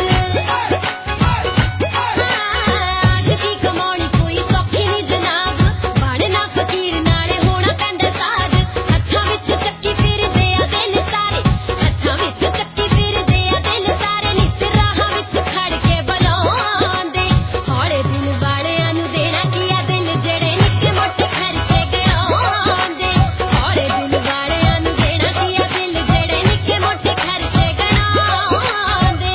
ਆਸ਼ਕੀ ਕਮਾਉਣੀ ਕੋਈ ਸੌਖੀ ਨੀ ਜਨਾਬ, ਬਣਨਾ ਫਕੀਰ ਨਾਲੇ ਹੋਣਾ ਪੈਂਦਾ ਸਾਧ। ਹੱਥਾਂ ਵਿੱਚ ਚੱਕੀ ਫਿਰਦੇ ਆ ਦਿਲ ਸਾਰੇ, ਹੱਥਾਂ ਵਿੱਚ ਚੱਕੀ ਫਿਰਦੇ ਆ ਦਿਲ ਸਾਰੇ। ਨਿੱਤ ਰਾਹਾਂ ਵਿੱਚ ਖੜ ਕੇ ਬੁਲਾਉਂਦੇ, ਹੌਲੇ ਦਿਲ ਵਾਲਿਆਂ ਨੂੰ ਦੇਣਾ ਕੀ ਆ ਦਿਲ ਜਿਹੜੇ ਨਿੱਕੇ ਮੋਟੇ ਖਰਚੇ ਗਣਾਉਂਦੇ। ਹੌਲੇ ਦਿਲ ਵਾਲਿਆਂ ਨੂੰ ਦੇਣਾ ਕੀ ਆ ਦਿਲ ਜਿਹੜੇ ਨਿੱਕੇ ਮੋਟੇ ਖਰਚੇ ਗਣਾਉਂਦੇ।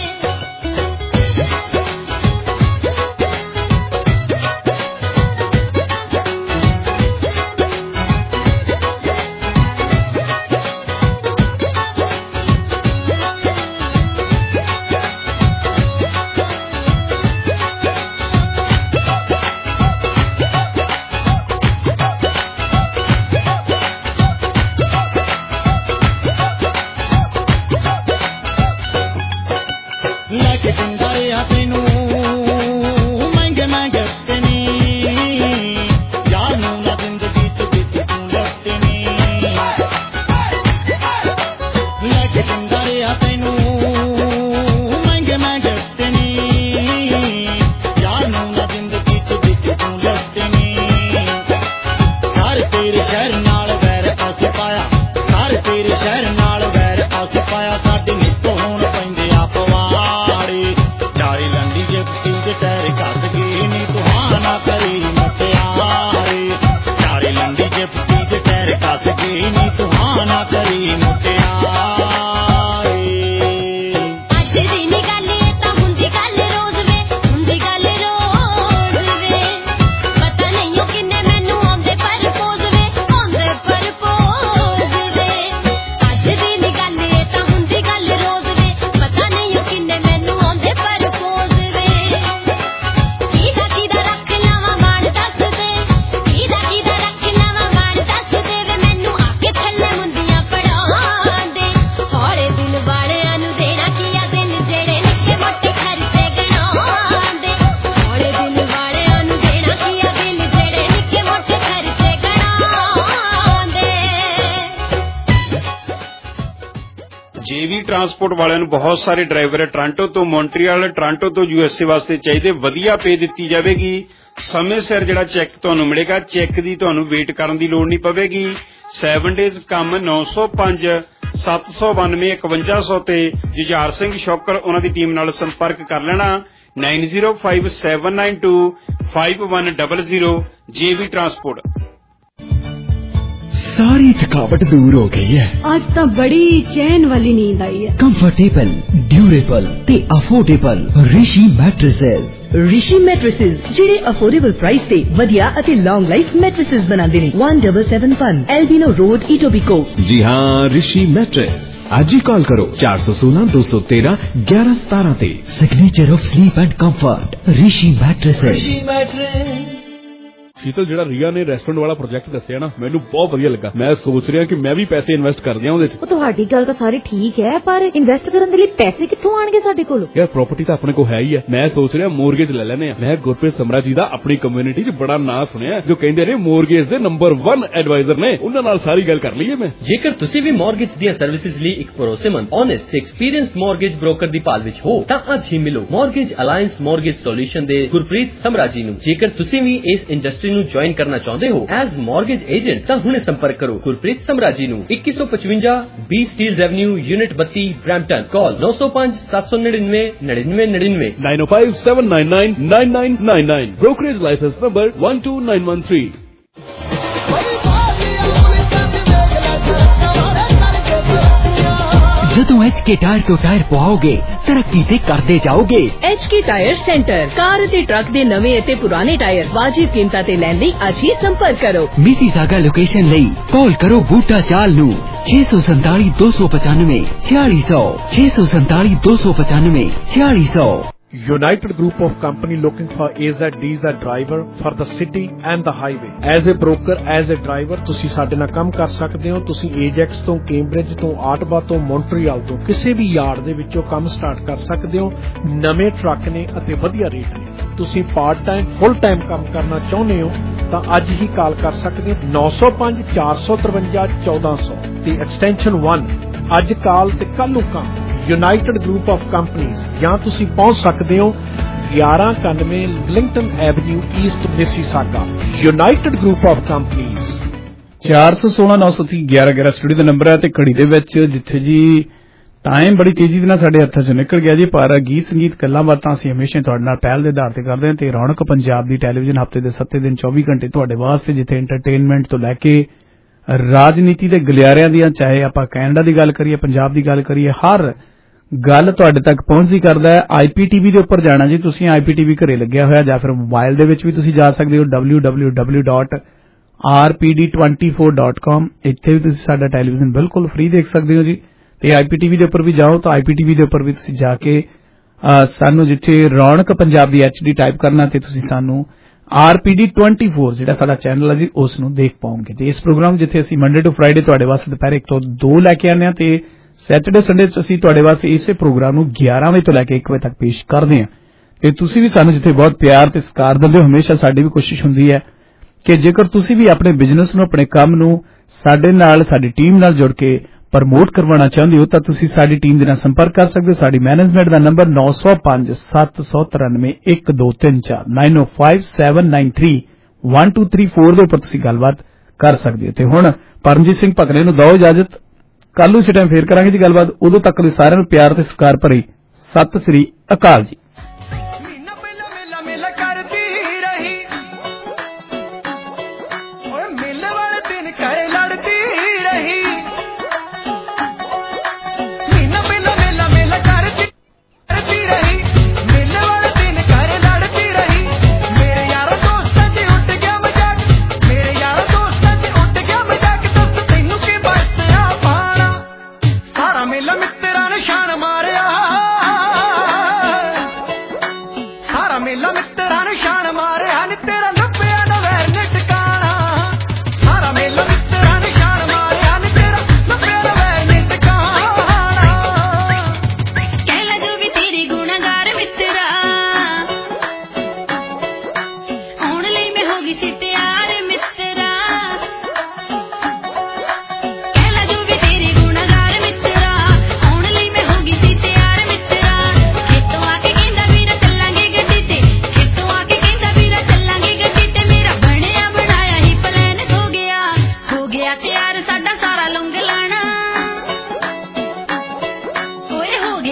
ਲੈ ਕੇ ਦਿੰਦਾ ਰਿਹਾ ਤੈਨੂੰ ਮਹਿੰਗੇ ਮਹਿੰਗੇ ਹੱਥੇ ਨੀ, ਯਾਰ ਨੂੰ ਨਾ ਜ਼ਿੰਦਗੀ ਚ ਦਿੱਤੀ ਤੂੰ ਲੱਤੇ ਨੀ। ਲੈ ਕੇ ਦਿੰਦਾ ਰਿਹਾ ਤੈਨੂੰ ਮਹਿੰਗੇ ਮਹਿੰਗੇ ਹੱਥੇ ਨੀ, ਯਾਰ ਨੂੰ ਨਾ ਜ਼ਿੰਦਗੀ ਚ ਦਿੱਤੀ ਤੂੰ ਲੱਤੇ ਨੀ। ਸਾਰੇ ਤੇਰੇ ਸ਼ਹਿਰ ਨਾਲ ਵੈਰ ਅਸੀਂ ਪਾਇਆ, ਸਾਰੇ ਤੇਰੇ ਸ਼ਹਿਰ ਨਾਲ ਵੈਰ ਅਸੀਂ ਪਾਇਆ। ਸਾਡੇ ਨਿੱਤੋਂ ਹੋਣ ਪੈਂਦੇ ਆ ਪਵਾੜੇ, ਚਾਰੇ ਲੰਡੀ ਜਿਪਸੀ ਦੇ ਟੈਰ ਕੱਸ ਗਏ ਨੀ ਤੂੰ ਹਾਂ ਨਾ ਕਰੀ ਮੁਟਿਆਰੇ। ਚਾਰੇ ਲੰਡੀ ਜਿਪਸੀ ਦੇ ਟੈਰ ਕੱਸ ਗਏ ਨੀ ਤੂੰ ਹਾਂ ਨਾ ਕਰੀ ਮੁਟਿਆਰੇ। JV ਟਰਾਂਸਪੋਰਟ ਵਾਲਿਆਂ ਨੂੰ ਬਹੁਤ ਸਾਰੇ ਡਰਾਈਵਰ ਟੋਰਾਂਟੋ ਤੋਂ ਮੌਂਟਰੀਅਲ, ਟੋਰਾਂਟੋ ਤੋਂ USA ਵਾਸਤੇ ਚਾਹੀਦੇ, ਵਧੀਆ ਪੇ ਦਿੱਤੀ ਜਾਵੇਗੀ। ਸਮੇਂ ਸਿਰ ਜਿਹੜਾ ਚੈੱਕ ਤੁਹਾਨੂੰ ਮਿਲੇਗਾ, ਚੈੱਕ ਦੀ ਤੁਹਾਨੂੰ ਵੇਟ ਕਰਨ ਦੀ ਲੋੜ ਨਹੀਂ ਪਵੇਗੀ। 7 ਡੇਜ਼ ਕੰਮ 905 792 5100 ਤੇ ਜੁਝਾਰ ਸਿੰਘ ਸ਼ੌਕਰ ਉਹਨਾਂ ਦੀ ਟੀਮ ਨਾਲ ਸੰਪਰਕ ਕਰ ਲੈਣਾ। 905792 5100 JV ਟਰਾਂਸਪੋर्ट। सारी थकावट दूर हो गई है। आज तो बड़ी चैन वाली नींद आई है। कंफर्टेबल, ड्यूरेबल ते affordable Rishi mattresses. Rishi mattresses ਜਿਹੜੇ ਅਫੋਰਡੇਬਲ ਪ੍ਰਾਈਸ ਤੇ ਵਧੀਆ ਅਤੇ ਲੌਂਗ ਲਾਈਫ ਮੈਟ੍ਰੈਸਸ ਬਣਾਉਂਦੇ ਨੇ। 1771 एल्बिनो रोड इटोबिको। जी हाँ, ऋषि मैट्रेस। आज ही कॉल करो 416 213 1117 ਤੇ। Signature of sleep and comfort Rishi mattresses. Sheetal, ਜਿਹੜਾ ਰੀਆ ਨੇ ਰੈਸਟੋਰੈਂਟ ਵਾਲਾ ਪ੍ਰੋਜੈਕਟ ਦੱਸਿਆ ਨਾ, ਮੈਨੂੰ ਬਹੁਤ ਵਧੀਆ ਲੱਗਾ। ਮੈਂ ਸੋਚ ਰਿਹਾ ਕਿ ਮੈਂ ਵੀ ਪੈਸੇ ਇਨਵੈਸਟ ਕਰ ਦਿਆਂ ਉਹਦੇ 'ਚ। ਉਹ ਤੁਹਾਡੀ ਗੱਲ ਤਾਂ ਸਾਰੀ ਠੀਕ ਹੈ, ਪਰ ਇਨਵੈਸਟ ਕਰਨ ਦੇ ਲਈ ਪੈਸੇ ਕਿੱਥੋਂ ਆਣਗੇ ਸਾਡੇ ਕੋਲ? ਯਾਰ ਪ੍ਰਾਪਰਟੀ ਤਾਂ ਆਪਣੇ ਕੋਲ ਹੈ ਹੀ ਹੈ। ਮੈਂ ਸੋਚ ਰਿਹਾ ਮੋਰਗੇਜ ਲੈ ਲੈਨੇ ਆ। ਮੈਂ ਗੁਰਪ੍ਰੀਤ ਸਮਰਾ ਜੀ ਦਾ ਆਪਣੀ ਕਮਿਊਨਿਟੀ 'ਚ ਬੜਾ ਨਾਂ ਸੁਣਿਆ, ਜੋ ਕਹਿੰਦੇ ਨੇ ਮੋਰਗੇਜ ਦੇ ਨੰਬਰ 1 ਐਡਵਾਈਜ਼ਰ ਨੇ। ਉਹਨਾਂ ਨਾਲ ਸਾਰੀ ਗੱਲ ਕਰ ਲਈਏ ਮੈਂ। ਜੇਕਰ ਤੁਸੀਂ ਵੀ ਮੋਰਗੇਜ ਦੀਆਂ ਸਰਵਿਸਿਜ਼ ਲਈ ਇੱਕ ਭਰੋਸੇਮੰਦ, ਓਨੈਸਟ ਤੇ ਐਕਸਪੀਰੀਅੰਸਡ ਮੋਰਗੇਜ ਬ੍ਰੋਕਰ ਦੀ ਭਾਲ ਵਿੱਚ ਹੋ ਤਾਂ ਅੱਜ ਹੀ ਮਿਲੋ ਮੋਰਗੇਜ ਅਲਾਈਅੰਸ ਮੋਰਗੇਜ ਸੋਲੂਸ਼ਨ ਦੇ ਗੁਰਪ੍ਰੀਤ ਸਮਰਾ ਜੀ ਨੂੰ। ਜੇਕਰ ਤੁਸੀਂ ਵੀ ਇਸ ਇੰਡਸਟਰੀ ਨੂੰ ਜੁਆਇਨ ਕਰਨਾ ਚਾਹੁੰਦੇ ਹੋ ਐਜ਼ ਮੋਰਗੇਜ ਏਜੰਟ ਤਾਂ ਹੁਣੇ ਸੰਪਰਕ ਕਰੋ ਗੁਰਪ੍ਰੀਤ ਸਮਰਾ ਜੀ ਨੂੰ। 2155 B Steeles avenue, unit 32, Brampton. Call 905 799 9999 905 799 9999। Brokerage licence number 12913। ਜਦੋਂ HK ਟਾਇਰ ਤੋਂ ਟਾਇਰ ਪਵਾਓਗੇ ਤਰੱਕੀ ਤੇ ਕਰਦੇ ਜਾਓਗੇ। HK ਟਾਇਰ ਸੈਂਟਰ ਕਾਰ ਅਤੇ ਟਰੱਕ ਦੇ ਨਵੇਂ ਅਤੇ ਪੁਰਾਣੇ ਟਾਇਰ ਵਾਜਿਬ ਕੀਮਤਾਂ ਤੇ ਲੈਣ ਲਈ ਅੱਜ ਹੀ ਸੰਪਰਕ ਕਰੋ। ਮਿਸੀਸਾਗਾ ਲੋਕੇਸ਼ਨ ਲਈ ਕਾਲ ਕਰੋ ਬੂਟਾ ਚਾਲ ਨੂੰ 647 295 4600 647 295 4600। United Group of Company looking for AZD's driver for the city and the highway. As a broker, as a driver, ਤੁਸੀਂ ਸਾਡੇ ਨਾਲ ਕੰਮ ਕਰ ਸਕਦੇ ਹੋ। ਤੁਸੀਂ ਏਜੈਕਸ ਤੋਂ, ਕੈਂਬਰਿਜ ਤੋਂ, ਆਟਵਾ ਤੋਂ, ਮੌਂਟਰੀਅਲ ਤੋਂ ਕਿਸੇ ਵੀ ਯਾਰਡ ਦੇ ਵਿੱਚੋਂ ਕੰਮ ਸਟਾਰਟ ਕਰ ਸਕਦੇ ਹੋ। ਨਵੇਂ ਟਰੱਕ ਨੇ ਅਤੇ ਵਧੀਆ ਰੇਟ ਨੇ। ਤੁਸੀਂ ਪਾਰਟ ਟਾਈਮ, ਫੁੱਲ ਟਾਈਮ ਕੰਮ ਕਰਨਾ ਚਾਹੁੰਦੇ ਹੋ ਤਾਂ ਅੱਜ ਹੀ ਕਾਲ ਕਰ ਸਕਦੇ ਹੋ 905 453 1400 ਤੇ ਐਕਸਟੈਂਸ਼ਨ 1। ਅੱਜ ਕਾਲ ਤੇ ਕੱਲ ਨੂੰ ਕੰਮ। ਯੂਨਾਈਟਿਡ ਗਰੁੱਪ ਆਫ ਕੰਪਨੀਜ਼ ਜਾਂ ਤੁਸੀਂ ਪਹੁੰਚ ਸਕਦੇ ਹੋ 1191 Linkton avenue east Mississauga. United group of companies. 416 930 1111 studio ਦਾ ਨੰਬਰ ਹੈ ਤੇ ਘੜੀ ਦੇ ਵਿੱਚ ਜਿੱਥੇ ਜੀ ਟਾਈਮ ਬੜੀ ਤੇਜ਼ੀ ਦੇ ਨਾਲ ਸਾਡੇ ਹੱਥਾਂ ਚੋਂ ਨਿਕਲ ਗਿਆ ਜੀ, ਪਰ ਗੀਤ ਸੰਗੀਤ ਗੱਲਾਂ ਬਾਤਾਂ ਅਸੀਂ ਹਮੇਸ਼ਾ ਤੁਹਾਡੇ ਨਾਲ ਪਹਿਲ ਦੇ ਆਧਾਰ ਤੇ ਕਰਦੇ ਹਾਂ। ਤੇ ਰੌਣਕ ਪੰਜਾਬ ਦੀ ਟੈਲੀਵਿਜ਼ਨ ਹਫ਼ਤੇ ਦੇ 7 ਦਿਨ 24 ਘੰਟੇ ਤੁਹਾਡੇ ਵਾਸਤੇ, ਜਿੱਥੇ ਐਂਟਰਟੇਨਮੈਂਟ ਤੋਂ ਲੈ ਕੇ ਰਾਜਨੀਤੀ ਦੇ ਗਲਿਆਰਿਆਂ ਦੀਆਂ, ਚਾਹੇ ਆਪਾਂ ਕੈਨੇਡਾ ਦੀ ਗੱਲ ਕਰੀਏ, ਪੰਜਾਬ ਦੀ ਗੱਲ ਕਰੀਏ, ਹਰ ਗੱਲ ਤੁਹਾਡੇ ਤੱਕ ਪਹੁੰਚਦੀ ਕਰਦਾ ਹੈ। IPTV ਦੇ ਉੱਪਰ ਜਾਣਾ ਜੀ, ਤੁਸੀਂ IPTV ਘਰੇ ਲੱਗਿਆ ਹੋਇਆ ਜਾਂ ਫਿਰ ਮੋਬਾਈਲ ਦੇ ਵਿੱਚ ਵੀ ਤੁਸੀਂ ਜਾ ਸਕਦੇ ਹੋ www.rpd24.com। ਇੱਥੇ ਵੀ ਤੁਸੀਂ ਸਾਡਾ ਟੈਲੀਵਿਜ਼ਨ ਬਿਲਕੁਲ ਫ੍ਰੀ ਦੇਖ ਸਕਦੇ ਹੋ ਜੀ। ਤੇ IPTV ਦੇ ਉੱਪਰ ਵੀ ਜਾਓ ਤਾਂ IPTV ਦੇ ਉੱਪਰ ਵੀ ਤੁਸੀਂ ਜਾ ਕੇ ਸਾਨੂੰ ਜਿੱਥੇ ਰੌਣਕ ਪੰਜਾਬ ਦੀ HD ਟਾਈਪ ਕਰਨਾ ਤੇ ਤੁਸੀਂ ਸਾਨੂੰ RPD24 ਜਿਹੜਾ ਸਾਡਾ ਚੈਨਲ ਹੈ ਜੀ ਉਸ ਨੂੰ ਦੇਖ ਪਾਓਗੇ। ਤੇ ਇਸ ਪ੍ਰੋਗਰਾਮ ਜਿੱਥੇ ਅਸੀਂ ਮੰਡੇ ਟੂ ਫਰਾਈਡੇ ਤੁਹਾਡੇ ਵਾਸਤੇ ਦੁਪਹਿਰੇ 1 ਤੋਂ 2 ਲੈ ਕੇ ਆਉਂਦੇ ਹਾਂ ਤੇ ਸੈਟਰਡੇ ਸੰਡੇ ਅਸੀਂ ਤੁਹਾਡੇ ਵਾਸਤੇ ਇਸੇ ਪ੍ਰੋਗਰਾਮ ਨੂੰ 11 ਵਜੇ ਤੋਂ ਲੈ ਕੇ 1 ਵਜੇ ਤੱਕ ਪੇਸ਼ ਕਰਦੇ ਹਾਂ। ਤੇ ਤੁਸੀਂ ਵੀ ਸਾਨੂੰ ਜਿੱਥੇ ਬਹੁਤ ਪਿਆਰ ਤੇ ਸਤਿਕਾਰ ਦਿੰਦੇ ਹੋ, ਹਮੇਸ਼ਾ ਸਾਡੀ ਵੀ ਕੋਸ਼ਿਸ਼ ਹੁੰਦੀ ਹੈ ਕਿ ਜੇਕਰ ਤੁਸੀਂ ਵੀ ਆਪਣੇ ਬਿਜ਼ਨਸ ਨੂੰ, ਆਪਣੇ ਕੰਮ ਨੂੰ ਸਾਡੇ ਨਾਲ, ਸਾਡੀ ਟੀਮ ਨਾਲ ਜੁੜ ਕੇ ਪ੍ਰਮੋਟ ਕਰਵਾਉਣਾ ਚਾਹੁੰਦੇ ਹੋ ਤਾਂ ਤੁਸੀਂ ਸਾਡੀ ਟੀਮ ਦੇ ਨਾਲ ਸੰਪਰਕ ਕਰ ਸਕਦੇ ਹੋ। ਸਾਡੀ ਮੈਨੇਜਮੈਂਟ ਦਾ ਨੰਬਰ 905 793 1234 905 793 1234 ਦੇ ਉੱਪਰ ਤੁਸੀਂ ਗੱਲਬਾਤ ਕਰ ਸਕਦੇ ਹੋ। ਤੇ ਹੁਣ ਪਰਮਜੀਤ ਸਿੰਘ ਭਕਨੇ ਨੂੰ ਦਿਓ ਇਜਾਜ਼ਤ। ਕੱਲ ਨੂੰ ਇਸੇ ਟਾਈਮ ਫੇਰ ਕਰਾਂਗੇ ਜੀ ਗੱਲਬਾਤ। ਉਦੋਂ ਤੱਕ ਲਈ ਸਾਰਿਆਂ ਨੂੰ ਪਿਆਰ ਤੇ ਸਤਿਕਾਰ ਭਰੀ ਸਤਿ ਸ੍ਰੀ ਅਕਾਲ ਜੀ।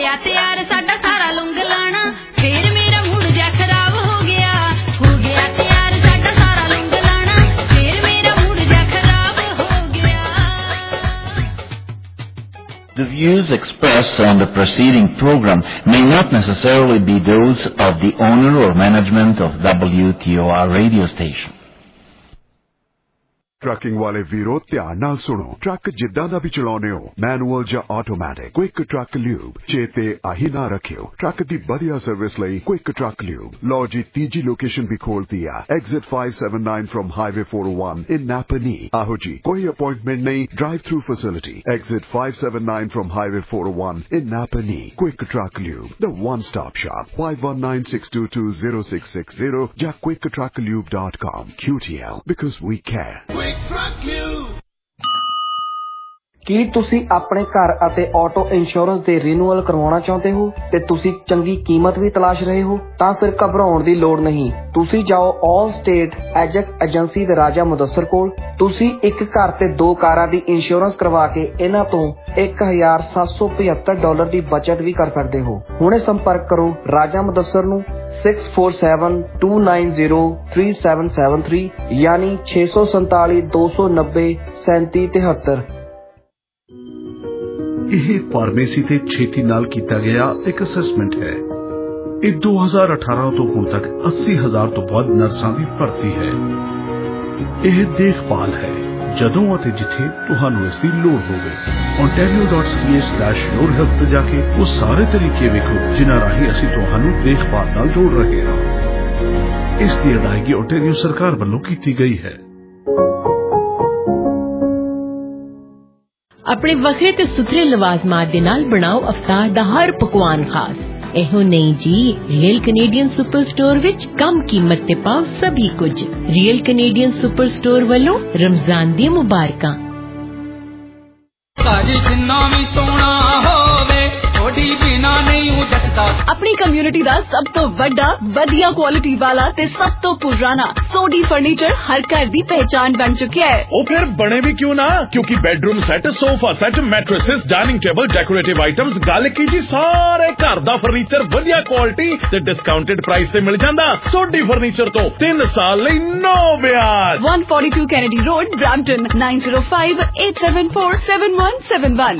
ਗਿਆ ਤਿਆਰ ਸਾਡਾ ਸਾਰਾ ਲੁੰਗ ਲਾਣਾ ਫੇਰ ਮੇਰਾ ਮੂਡ ਜਿਹਾ ਖਰਾਬ ਹੋ ਗਿਆ ਤਿਆਰ ਸਾਡਾ ਸਾਰਾ ਲੁੰਗ ਲਾਣਾ ਫੇਰ ਮੇਰਾ ਮੂਡ ਜਿਹਾ ਖਰਾਬ ਹੋ ਗਿਆ। The views expressed on the preceding program may not necessarily be those of the owner or management of WTOR radio station. Trucking ਵਾਲੇ ਵੀਰੋ ਧਿਆਨ ਨਾਲ ਸੁਣੋ। ਟਰੱਕ ਜਿੱਦਾਂ ਦਾ ਵੀ ਚਲਾਉਨੇ ਹੋ, ਮੈਨੂਅਲ ਜਾਂ ਆਟੋਮੈਟਿਕ, ਕੁਇਕ ਟਰੱਕ ਲਿਊਬ ਚੇਤੇ ਆਹੀ ਨਾ ਰੱਖਿਓ। ਟਰੱਕ ਦੀ ਵਧੀਆ ਸਰਵਿਸ ਲਈ ਕੁਇਕ ਟਰੱਕ ਲਿਊਬ। ਲਓ ਜੀ ਤੀਜੀ ਲੋਕੇਸ਼ਨ ਵੀ ਖੋਲਤੀ ਆ, exit 579 from highway 401 in Napanee. ਆਹੋ ਜੀ, ਕੋਈ ਅਪਾਇੰਟਮੈਂਟ ਨਹੀਂ, drive through facility. Exit 579 from highway 401 in Napanee. Quick truck lube, the one stop shop, 5196220660 ਜਾਂ quicktrucklube.com। QTL, because we care। ਕੀ ਤੁਸੀਂ ਆਪਣੇ ਘਰ ਅਤੇ ਆਟੋ ਇੰਸ਼ੋਰੈਂਸ ਦੇ ਰੀਨਿਊਅਲ ਕਰਵਾਉਣਾ ਚਾਹੁੰਦੇ ਹੋ ਤੇ ਤੁਸੀਂ ਚੰਗੀ ਕੀਮਤ ਵੀ ਤਲਾਸ਼ ਰਹੇ ਹੋ? ਤਾਂ ਫਿਰ ਘਬਰਾਉਣ ਦੀ ਲੋੜ ਨਹੀਂ। ਤੁਸੀਂ ਜਾਓ ਆਲ ਸਟੇਟ ਐਜੈਕਟ ਏਜੰਸੀ ਦੇ ਰਾਜਾ ਮੁਦੱਸਰ ਕੋਲ। ਤੁਸੀਂ ਇੱਕ ਘਰ ਤੇ 2 ਕਾਰਾਂ ਦੀ ਇੰਸ਼ੋਰੈਂਸ ਕਰਵਾ ਕੇ ਇਹਨਾਂ ਤੋਂ $1,775 ਦੀ ਬਚਤ ਵੀ ਕਰ ਸਕਦੇ ਹੋ। ਹੁਣੇ ਸੰਪਰਕ ਕਰੋ ਰਾਜਾ ਮੁਦੱਸਰ ਨੂੰ 6472903773 ਯਾਨੀ 647-290-3773। ਇਹ ਫਾਰਮੇਸੀ ਤੇ ਛੇਤੀ ਨਾਲ ਕੀਤਾ ਗਿਆ ਇੱਕ ਅਸੈਸਮੈਂਟ ਹੈ। ਇਹ 2018 ਤੋਂ ਹੁਣ ਤੱਕ 80,000 ਤੋਂ ਵੱਧ ਨਰਸਾਂ ਦੀ ਭਰਤੀ ਹੈ। ਇਹ ਦੇਖਭਾਲ ਹੈ ਜਦੋਂ ਅਤੇ ਜਿੱਥੇ ਤੁਹਾਨੂੰ ਇਸ ਦੀ ਲੋੜ ਹੋਵੇ। ontario.ca/yourhealth ਤੇ ਜਾ ਕੇ ਉਹ ਸਾਰੇ ਤਰੀਕੇ ਵੇਖੋ ਜਿਨ੍ਹਾਂ ਰਾਹੀਂ ਅਸੀਂ ਤੁਹਾਨੂੰ ਦੇਖਭਾਲ ਨਾਲ ਜੋੜ ਰਹੇ ਹਾਂ। ਇਸ ਦੀ ਅਦਾਇਗੀ ontario ਸਰਕਾਰ ਵੱਲੋਂ ਕੀਤੀ ਗਈ ਹੈ। ਆਪਣੇ ਵੱਖਰੇ ਤੇ ਸੁਥਰੇ ਲਵਾਜ਼ਮਾਤ ਦੇ ਨਾਲ ਬਣਾਓ ਅਫਤਾਰ ਦਾ ਹਰ ਪਕਵਾਨ ਖਾਸ। ਇਹੋ ਨਹੀਂ ਜੀ, ਰੀਅਲ ਕੈਨੇਡੀਅਨ ਸੁਪਰ ਸਟੋਰ ਵਿੱਚ ਕਮ ਕੀਮਤ ਤੇ ਪਾਓ ਸਭੀ ਕੁਝ। ਰੀਅਲ ਕੈਨੇਡੀਅਨ ਸੁਪਰ ਸਟੋਰ ਵੱਲੋਂ ਰਮਜ਼ਾਨ ਦੀਆਂ ਮੁਬਾਰਕਾਂ। ਘਰ ਜਿੰਨਾ ਵੀ ਸੋਹਣਾ ਹੋਵੇ ਥੋੜੀ ਬਿਨਾ ਨਹੀਂ ਜੱਟਦਾ। ਆਪਣੀ ਕਮਿਊਨਿਟੀ ਦਾ ਸਭ ਤੋਂ ਵੱਡਾ, ਵਧੀਆ ਕੁਆਲਿਟੀ ਵਾਲਾ ਤੇ ਸਭ ਤੋਂ ਪੁਰਾਣਾ ਸੋਡੀ ਫਰਨੀਚਰ ਹਰ ਘਰ ਦੀ ਪਹਿਚਾਨ ਬਣ ਚੁੱਕਿਆ ਹੈ। ਉਹ ਫਿਰ ਬਣੇ ਵੀ ਕਿਉਂ ਨਾ, ਕਿਉਂਕਿ bedroom set, sofa set, mattresses, dining table, decorative items, ਗੱਲ ਕੀ ਜੀ ਸਾਰੇ ਘਰ ਦਾ ਫਰਨੀਚਰ ਵਧੀਆ ਕੁਆਲਿਟੀ ਤੇ ਡਿਸਕਾਊਂਟਡ ਪ੍ਰਾਈਸ ਤੇ ਮਿਲ ਜਾਂਦਾ। ਸੋਡੀ ਫਰਨੀਚਰ ਤੋਂ 3 ਸਾਲ ਲਈ ਨੋ ਵਿਆਜ। 142 Kennedy road, Brampton 9058747171।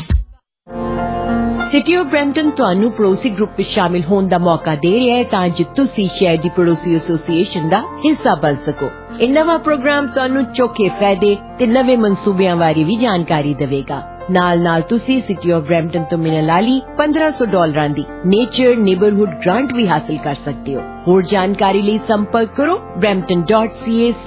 City of Brampton ਤੁਹਾਨੂੰ ਪੜੋਸੀ ਗਰੁੱਪ ਵਿੱਚ ਸ਼ਾਮਿਲ ਹੋਣ ਦਾ ਮੌਕਾ ਦੇ ਰਿਹਾ ਹੈ ਤਾਂ ਜੋ ਤੁਸੀਂ ਸ਼ਹਿਰ ਦੀ ਪੜੋਸੀ ਐਸੋਸੀਏਸ਼ਨ ਦਾ ਹਿੱਸਾ ਬਣ ਸਕੋ। ਇਹ ਨਵਾਂ ਪ੍ਰੋਗਰਾਮ ਤੁਹਾਨੂੰ ਚੋਖੇ ਫਾਇਦੇ ਤੇ ਨਵੇਂ ਮਨਸੂਬਿਆਂ ਬਾਰੇ ਵੀ ਜਾਣਕਾਰੀ ਦੇਵੇਗਾ। ਨਾਲ ਤੁਸੀਂ ਸਿਟੀ ਆਫ ਬ੍ਰੈਂਪਟਨ ਤੋਂ ਮਿਲਣ ਵਾਲੀ $1,500 ਦੀ ਨੇਚਰ ਨੇਬਰਹੁੱਡ ਗ੍ਰਾਂਟ ਵੀ ਹਾਸਲ ਕਰ ਸਕਦੇ ਹੋ। ਹੋਰ ਜਾਣਕਾਰੀ ਲਈ ਸੰਪਰਕ ਕਰੋ brampton.ca